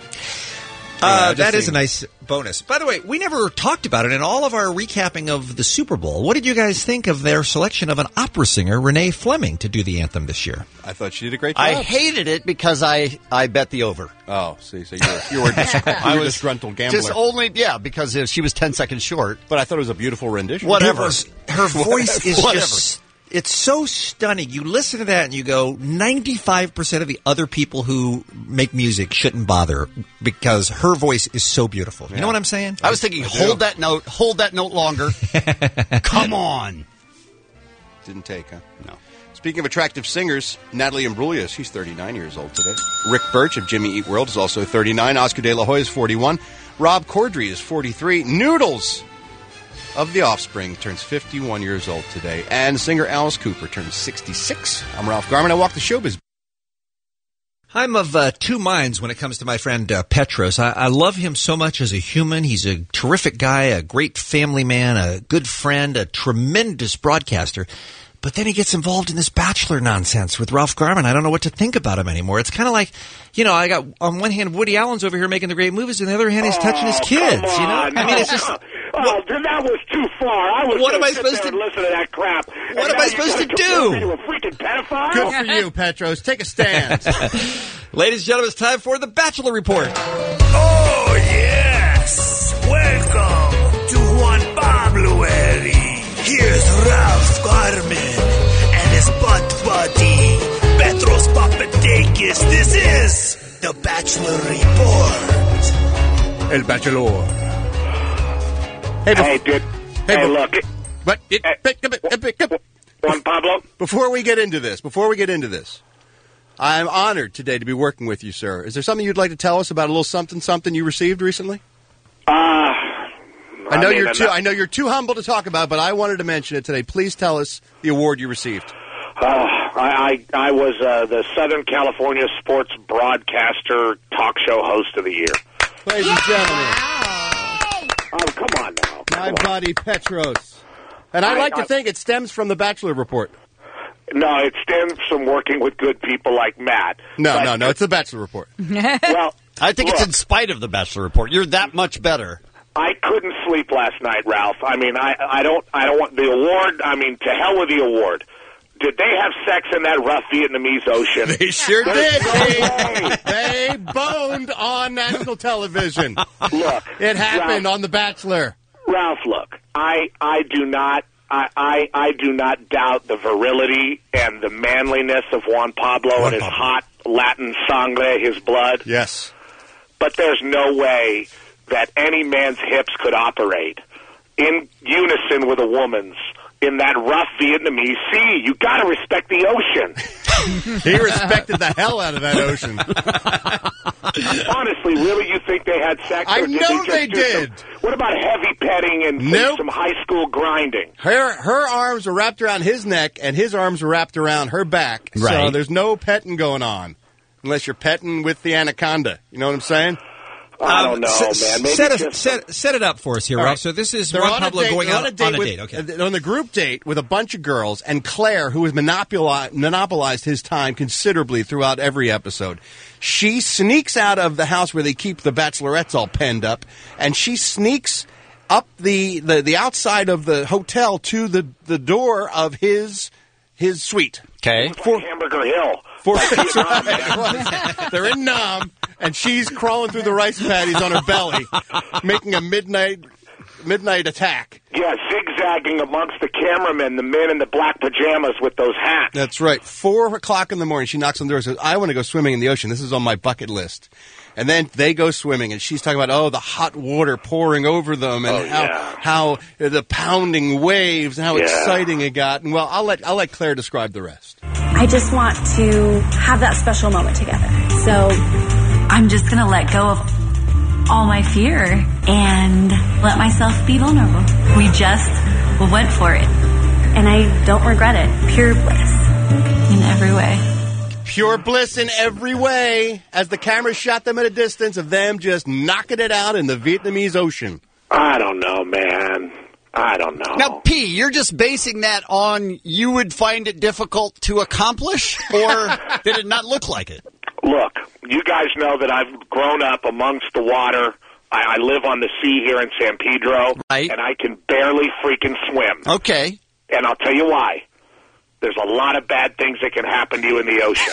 Uh, Yeah, just that is a saying. nice bonus. By the way, we never talked about it in all of our recapping of the Super Bowl. What did you guys think of their selection of an opera singer, Renee Fleming, to do the anthem this year? I thought she did a great job. I hated it because I, I bet the over. Oh, see, so you were, you were, dis- you I were was disgruntled gambler. Just only, yeah, because uh, she was ten seconds short. But I thought it was a beautiful rendition. Whatever. It was- her voice is Whatever. just... It's so stunning. You listen to that and you go, ninety-five percent of the other people who make music shouldn't bother because her voice is so beautiful. You know what I'm saying? I was thinking, hold that note, hold that note longer. Come on. Didn't take, huh? No. Speaking of attractive singers, Natalie Imbruglia, she's thirty-nine years old today. Rick Birch of Jimmy Eat World is also thirty-nine. Oscar De La Hoya is forty-one. Rob Corddry is forty-three. Noodles of The Offspring turns fifty-one years old today. And singer Alice Cooper turns sixty-six. I'm Ralph Garman. I walk the showbiz. I'm of uh, two minds when it comes to my friend uh, Petros. I, I love him so much as a human. He's a terrific guy, a great family man, a good friend, a tremendous broadcaster. But then he gets involved in this Bachelor nonsense with Ralph Garman. I don't know what to think about him anymore. It's kind of like, you know, I got on one hand Woody Allen's over here making the great movies, and on the other hand he's touching his kids. Come You know, on. I mean, it's just. Oh, then that was too far. I was What am gonna I sit supposed there to- and listen to that crap? What am I supposed to do? You a freaking pedophile? Good for you, Petros. Take a stand. Ladies and gentlemen, it's time for the Bachelor Report. Oh, yes! Welcome to Juan Pablo-Eri. Here's Ralph Garman and his butt buddy, Petros Papadakis. This is the Bachelor Report. El Bachelor. Hey, Hey, dude. Hey, but- look. But Juan Pablo? Before we get into this, before we get into this, I'm honored today to be working with you, sir. Is there something you'd like to tell us about a little something something you received recently? Uh, I know mean, you're I'm too. not- I know you're too humble to talk about, but I wanted to mention it today. Please tell us the award you received. Uh, I, I I was uh, the Southern California Sports Broadcaster Talk Show Host of the Year. Ladies and gentlemen, Oh, come on now. my buddy Petros, and I I- like to I- think it stems from the Bachelor Report. No, it stems from working with good people like Matt. No, But- no, no. It's the Bachelor Report. Well, I think it's look. in spite of the Bachelor Report. You're that much better. I couldn't sleep last night, Ralph. I mean, I, I don't, I don't want the award. I mean, to hell with the award. Did they have sex in that rough Vietnamese ocean? They sure There's did. no way. They boned on national television. Look, It happened Ralph, on The Bachelor. Ralph, look, I, I do not, I, I, I do not doubt the virility and the manliness of Juan Pablo Juan and his Pablo. hot Latin sangre, his blood. Yes. But there's no way that any man's hips could operate in unison with a woman's in that rough Vietnamese sea. You got to respect the ocean. He respected the hell out of that ocean. Honestly, really, you think they had sex? I or did know just they do some- did. what about heavy petting and some- Nope. some high school grinding? Her her arms were wrapped around his neck, and his arms were wrapped around her back. So Right. there's no petting going on, unless you're petting with the anaconda. You know what I'm saying? I don't know, S- man. Maybe set, just us, set, set it up for us here, All Ralph. right. So this is They're Juan on a Pablo date- going they're out on a date on a with- date. Okay. uh, on the group date with a bunch of girls, and Claire, who has monopoli- monopolized his time considerably throughout every episode, she sneaks out of the house where they keep the bachelorettes all penned up, and she sneaks up the, the, the outside of the hotel to the, the door of his his suite. Okay. for Hamburger Hill. For They're in Nam, and she's crawling through the rice paddies on her belly, making a midnight midnight attack. Yeah, zigzagging amongst the cameramen, the men in the black pajamas with those hats. That's right. Four o'clock in the morning, she knocks on the door and says, I want to go swimming in the ocean. This is on my bucket list. And then they go swimming, and she's talking about, oh, the hot water pouring over them, and Oh, how yeah. how uh, the pounding waves, and how Yeah. exciting it got. And well, I'll let I'll let Claire describe the rest. I just want to have that special moment together. So I'm just going to let go of all my fear and let myself be vulnerable. We just went for it. And I don't regret it. Pure bliss in every way. Pure bliss in every way, as the camera shot them at a distance of them just knocking it out in the Vietnamese Ocean. I don't know, man. I don't know. Now, P, you're just basing that on you would find it difficult to accomplish, or did it not look like it? Look, you guys know that I've grown up amongst the water. I, I live on the sea here in San Pedro, Right. and I can barely freaking swim. Okay. And I'll tell you why. There's a lot of bad things that can happen to you in the ocean.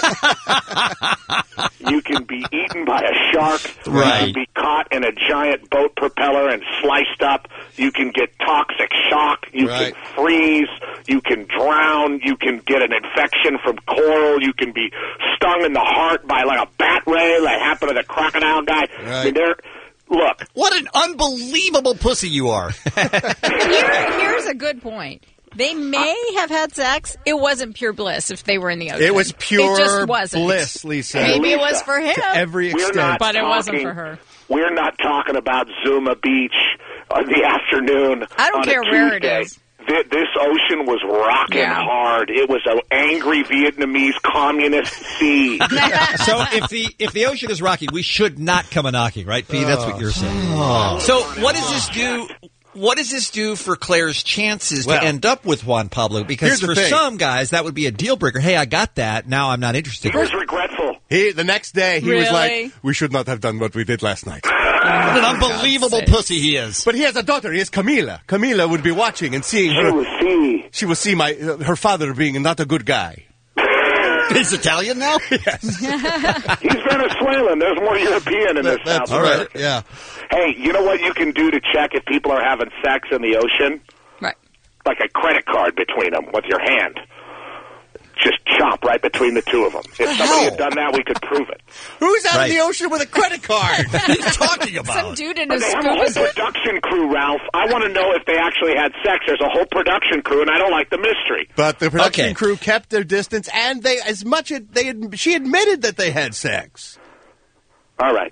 You can be eaten by a shark. Right. You can be caught in a giant boat propeller and sliced up. You can get toxic shock. You Right. can freeze. You can drown. You can get an infection from coral. You can be stung in the heart by like a bat ray, like happened to the crocodile guy. I mean, they're, look. What an unbelievable pussy you are. Here, here's a good point. They may have had sex. It wasn't pure bliss if they were in the ocean. It was pure It just wasn't. bliss, Lisa. Maybe it was for him. To every We're extent. not But it wasn't talking- for her. We're not talking about Zuma Beach on the afternoon. I don't on a care where it Tuesday. is. Th- This ocean was rocking Yeah. hard. It was an angry Vietnamese communist sea. So if the if the ocean is rocky, we should not come a knocking, right, P? That's what you're saying. Oh. So what does this do? What does this do for Claire's chances Well, to end up with Juan Pablo? Because here's the for thing. some guys, that would be a deal breaker. Hey, I got that. Now I'm not interested. He was regretful. He the next day he was Really? like, "We should not have done what we did last night." What an unbelievable pussy he is. But he has a daughter. He has Camila. Camila would be watching and seeing her. She will see. She will see my uh, her father being not a good guy. He's Italian now? Yes. He's Venezuelan. There's more European in this That's South right. America. Yeah. Hey, you know what you can do to check if people are having sex in the ocean? Right. Like a credit card between them with your hand. Just chop right between the two of them. If somebody had done that, we could prove it. Who's out Right. in the ocean with a credit card? What are you talking Some about? dude in But a they have a whole scuba suit. production crew, Ralph. I want to know if they actually had sex. There's a whole production crew, and I don't like the mystery. But the production Okay. crew kept their distance, and they as much as they ad- she admitted that they had sex. All right.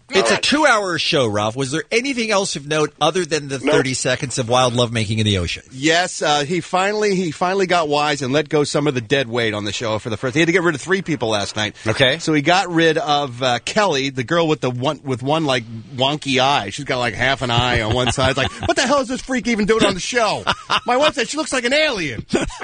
It's a two-hour show, Ralph. Was there anything else of note other than the thirty seconds of wild lovemaking in the ocean? Yes, uh, he finally he finally got wise and let go some of the dead weight on the show for the first. He had to get rid of three people last night. Okay, so he got rid of uh, Kelly, the girl with the one with one like wonky eye. She's got like half an eye on one side. It's like, what the hell is this freak even doing on the show? My wife said she looks like an alien,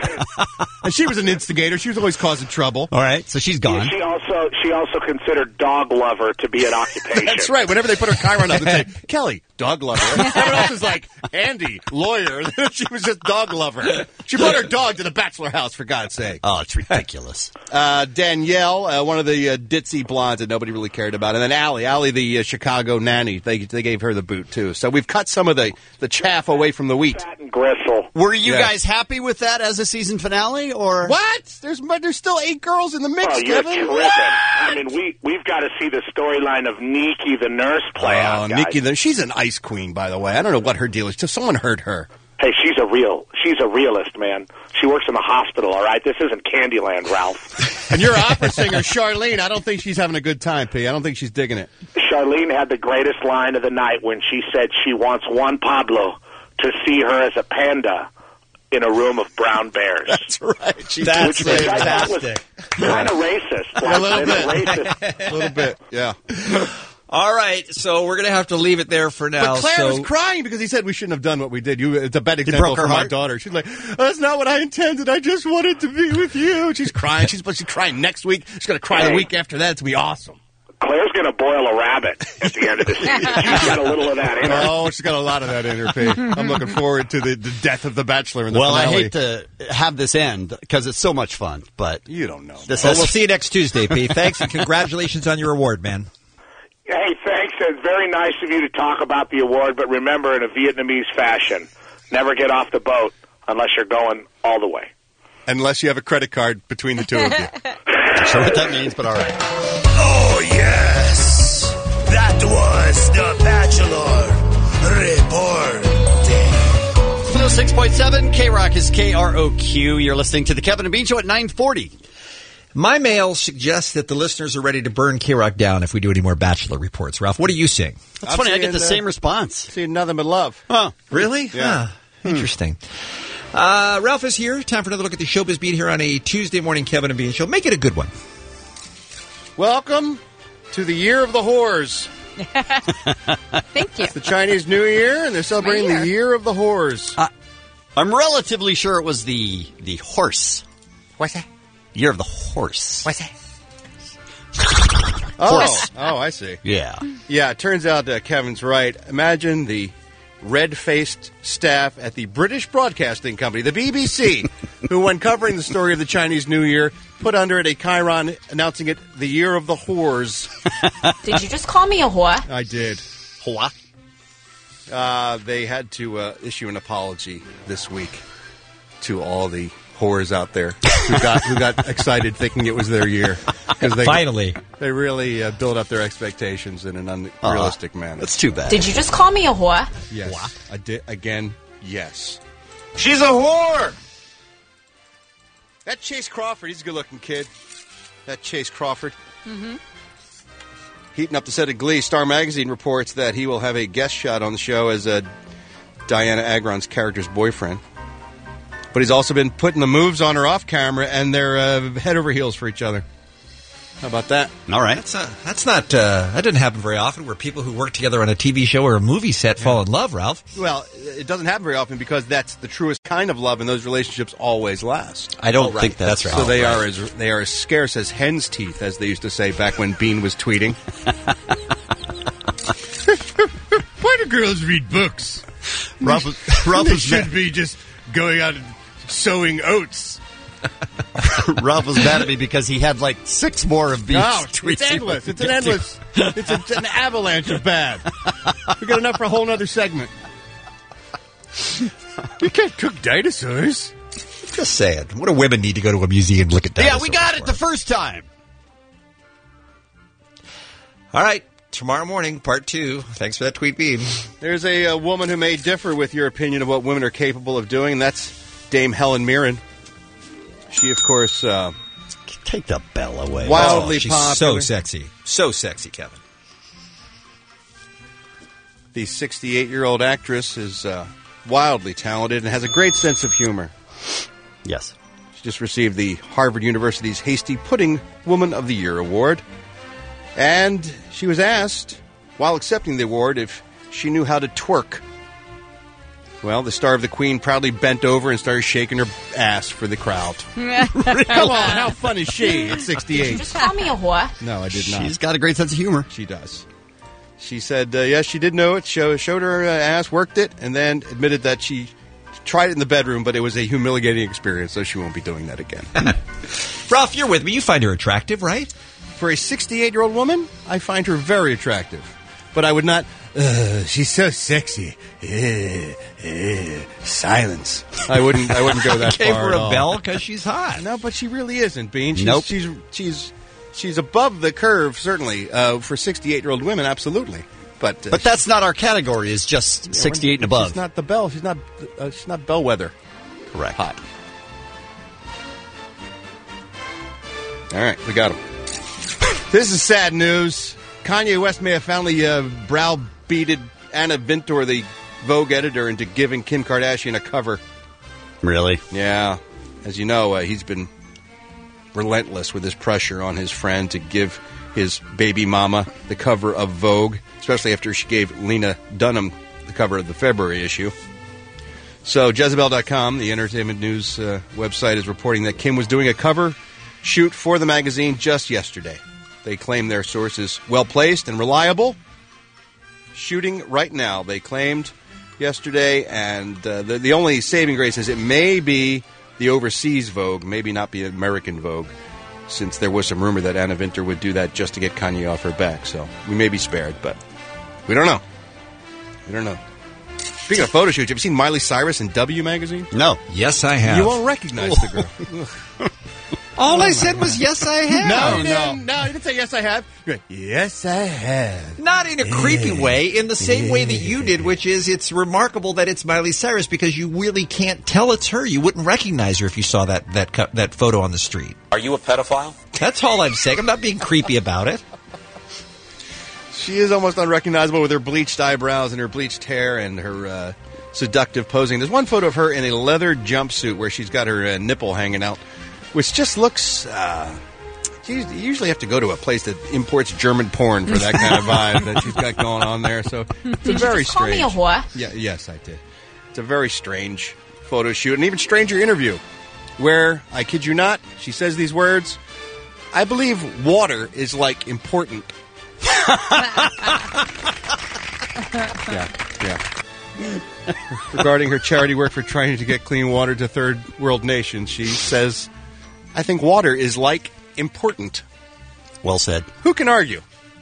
and she was an instigator. She was always causing trouble. All right, so she's gone. Yeah, she also she also considered dog lover to be an occupation. That's right. Whenever they put her Chiron up, they say, Kelly, dog lover. Everyone else is like, Andy, lawyer. She was just dog lover. She brought her dog to the bachelor house, for God's sake. Oh, it's ridiculous. Uh, Danielle, uh, one of the uh, ditzy blondes that nobody really cared about. And then Allie, Allie, the uh, Chicago nanny. They they gave her the boot, too. So we've cut some of the, the chaff away from the wheat. Fat and gristle. Were you Yes. guys happy with that as a season finale, or What? There's there's still eight girls in the mix, Oh, you're Kevin. tripping. What? I mean, we, we've got to see the storyline of Nikki, the nurse, play Oh, out, guys. Nikki, the, she's an ice queen, by the way. I don't know what her deal is. Someone hurt her. Hey, she's a real, she's a realist, man. She works in the hospital, all right? This isn't Candyland, Ralph. And your opera singer, Charlene, I don't think she's having a good time, P. I don't think she's digging it. Charlene had the greatest line of the night when she said she wants Juan Pablo to see her as a panda in a room of brown bears. That's right. She That's Which I thought was fantastic. kind of racist. A little In bit. racist. A little bit, yeah. All right, so we're going to have to leave it there for now. But Claire so was crying because he said we shouldn't have done what we did. You, it's a bad example broke her for my heart? daughter. She's like, that's not what I intended. I just wanted to be with you. She's crying. She's supposed to cry next week. She's going to cry the Hey. week after that. It's going to be awesome. Claire's going to boil a rabbit at the end of the season. She's got a little of that in her. Oh, she's got a lot of that in her, P. I'm looking forward to the, the death of the Bachelor in the well, I finale. hate to have this end because it's so much fun, but You don't know. this well, has we'll see you next Tuesday, P. Thanks and congratulations on your award, man. Hey, thanks. It's very nice of you to talk about the award, but remember, in a Vietnamese fashion, never get off the boat unless you're going all the way. Unless you have a credit card between the two of you. Not sure what that means, but all right. Oh, yes. That was the Bachelor Report. one oh six point seven K-Rock is K R O Q. You're listening to the Kevin and Bean Show at nine forty. My mail suggests that the listeners are ready to burn K-Rock down if we do any more Bachelor reports. Ralph, what are you seeing? That's I'm funny. I get seeing, the uh, same response. See nothing but love. Oh, Really? Yeah. Huh. Interesting. Uh, Ralph is here. Time for another look at the showbiz beat here on a Tuesday morning Kevin and Bean Show. Make it a good one. Welcome to the year of the whores. Thank you. It's the Chinese New Year, and they're celebrating year. the year of the whores. Uh, I'm relatively sure it was the the horse. What's that? Year of the horse. What's that? Oh, Horse. oh, I see. Yeah. Yeah, it turns out uh, Kevin's right. Imagine the red-faced staff at the British Broadcasting Company, the B B C, who, when covering the story of the Chinese New Year, put under it a chyron announcing it the year of the whores. Did you just call me a whore? I did. What? Uh, they had to uh, issue an apology this week to all the whores out there who got who got excited thinking it was their year because they Finally. they really uh, built up their expectations in an unrealistic manner. That's too bad. Did you just call me a whore? Yes, I did again. Yes, She's a whore! that Chase Crawford. He's a good-looking kid. That Chase Crawford. Mm-hmm. Heating up the set of Glee, Star Magazine reports that he will have a guest shot on the show as uh, Diana Agron's character's boyfriend. But he's also been putting the moves on her off camera, and they're uh, head over heels for each other. How about that? All right. That's, uh, that's not, uh, that doesn't happen very often where people who work together on a T V show or a movie set fall in love, Ralph. Well, it doesn't happen very often because that's the truest kind of love, and those relationships always last. I don't Oh, right. think that's, That's right. So oh, they right. are as they are as scarce as hen's teeth, as they used to say back when Bean was tweeting. Why do girls read books? Ralph was, Ralph They was should mad, be just going out and sowing oats. Ralph was mad at me because he had like six more of these No, tweets. it's endless. It's an endless. It's, a, it's an avalanche of bad. We got enough for a whole other segment. You can't cook dinosaurs. Just saying. What do women need to go to a museum and look at Yeah, dinosaurs we got it for? the first time. All right. Tomorrow morning, part two. Thanks for that tweet, Bean. There's a, uh woman who may differ with your opinion of what women are capable of doing, and that's Dame Helen Mirren. She, of course, uh, Take the bell away. wildly Oh, she's popular. so sexy. So sexy, Kevin. The sixty-eight-year-old actress is uh, wildly talented and has a great sense of humor. Yes. She just received the Harvard University's Hasty Pudding Woman of the Year award. And she was asked, while accepting the award, if she knew how to twerk. Well, the star of The Queen proudly bent over and started shaking her ass for the crowd. Come on, how fun is she at sixty-eight? Just call me a whore. No, I did not. She's got a great sense of humor. She does. She said, uh, yes, she did know it, show, showed her uh, ass, worked it, and then admitted that she tried it in the bedroom, but it was a humiliating experience, so she won't be doing that again. Ralph, you're with me. You find her attractive, right? For a sixty-eight-year-old woman, I find her very attractive. But I would not... Uh, she's so sexy. Uh, uh, silence. I wouldn't. I wouldn't go that Gave far. her at a all. bell because she's hot. No, but she really isn't, Bean. She's, Nope. She's she's she's above the curve, certainly uh, for sixty-eight-year-old women. Absolutely. But uh, But that's not our category. It's just yeah, sixty-eight and above. She's not the bell. She's not. Uh, she's not bellwether. Correct. Hot. All right, we got him. This is sad news. Kanye West may have finally uh, browbeated Anna Vintour, the Vogue editor, into giving Kim Kardashian a cover. Really? Yeah. As you know, uh, he's been relentless with his pressure on his friend to give his baby mama the cover of Vogue, especially after she gave Lena Dunham the cover of the February issue. So Jezebel dot com, the entertainment news uh, website, is reporting that Kim was doing a cover shoot for the magazine just yesterday. They claim their source is well-placed and reliable. Shooting right now, they claimed yesterday, and uh, the, the only saving grace is it may be the overseas Vogue, maybe not be American Vogue, since there was some rumor that Anna Vintour would do that just to get Kanye off her back. So we may be spared, but we don't know. We don't know. Speaking of photo shoots, have you seen Miley Cyrus in W magazine? No. Yes, I have. You won't recognize the girl. All I said was yes, I have. No, no, no. You didn't say yes, I have. You're like, yes, I have. Not in a creepy way, in the same way that you did, which is it's remarkable that it's Miley Cyrus because you really can't tell it's her. You wouldn't recognize her if you saw that that cu- that photo on the street. Are you a pedophile? That's all I'm saying. I'm not being creepy about it. She is almost unrecognizable with her bleached eyebrows and her bleached hair and her uh, seductive posing. There's one photo of her in a leather jumpsuit where she's got her uh, nipple hanging out, which just looks... Uh, you usually have to go to a place that imports German porn for that kind of vibe that she's got going on there. So it's Did a very you just call strange... me a whore? Yeah, yes, I did. It's a very strange photo shoot, and even stranger interview, where, I kid you not, she says these words, I believe water is, like, important. yeah, yeah. Regarding her charity work for trying to get clean water to third world nations, she says, I think water is, like, important. Well said. Who can argue?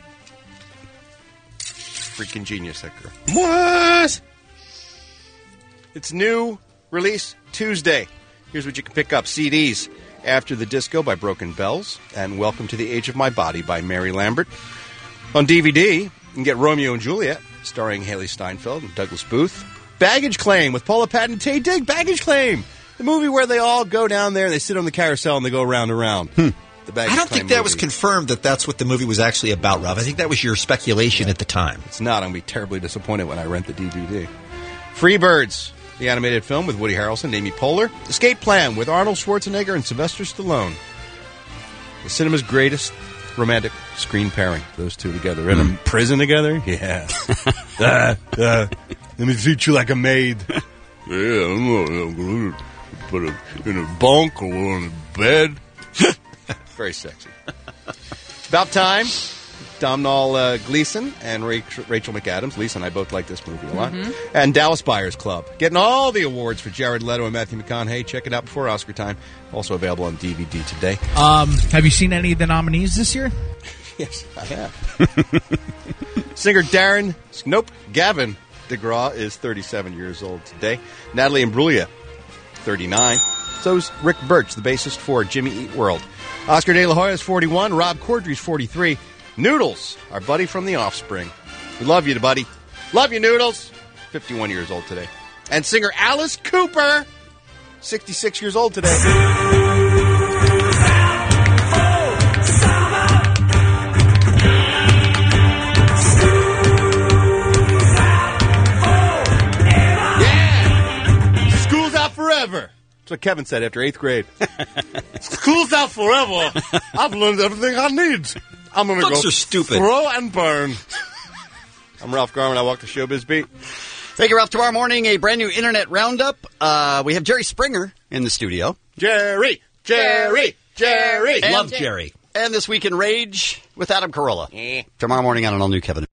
Freaking genius, that girl. What? It's new release Tuesday. Here's what you can pick up. C Ds. After the Disco by Broken Bells and Welcome to the Age of My Body by Mary Lambert. On D V D, you can get Romeo and Juliet, starring Haley Steinfeld and Douglas Booth. Baggage Claim with Paula Patton and Tay Digg. Baggage Claim. The movie where they all go down there and they sit on the carousel and they go round and round. Hmm. The Baggage I don't Claim think that movie. was confirmed that that's what the movie was actually about, Rob. I think that was your speculation at the time. It's not. I'm going to be terribly disappointed when I rent the D V D. Freebirds, the animated film with Woody Harrelson and Amy Poehler. Escape Plan with Arnold Schwarzenegger and Sylvester Stallone. The cinema's greatest romantic screen pairing. Those two together. In a prison together? Yeah. uh, uh, let me treat you like a maid. Yeah, I'm going to put it in a bunk or on a bed. Very sexy. About time. Domhnall uh, Gleeson and Rachel, Rachel McAdams. Lisa and I both like this movie a lot. Mhm. And Dallas Buyers Club. Getting all the awards for Jared Leto and Matthew McConaughey. Check it out before Oscar time. Also available on D V D today. Um, have you seen any of the nominees this year? Yes, I have. Singer Darren, nope, Gavin DeGraw is thirty-seven years old today. Natalie Imbruglia, thirty-nine. So's Rick Birch, the bassist for Jimmy Eat World. Oscar De La Hoya is forty-one. Rob Corddry's forty-three. Noodles, our buddy from The Offspring. We love you, buddy. Love you, Noodles. fifty-one years old today. And singer Alice Cooper, sixty-six years old today. forever. That's what Kevin said after eighth grade. School's out forever. I've learned everything I need. I'm going to Books go are stupid. throw and burn. I'm Ralph Garman. I walk the showbiz beat. Thank you, Ralph. Tomorrow morning, a brand new Internet Roundup. Uh, we have Jerry Springer in the studio. Jerry, Jerry, Jerry. And- Love Jerry. And This Week in Rage with Adam Carolla. Tomorrow morning on an all-new Kevin.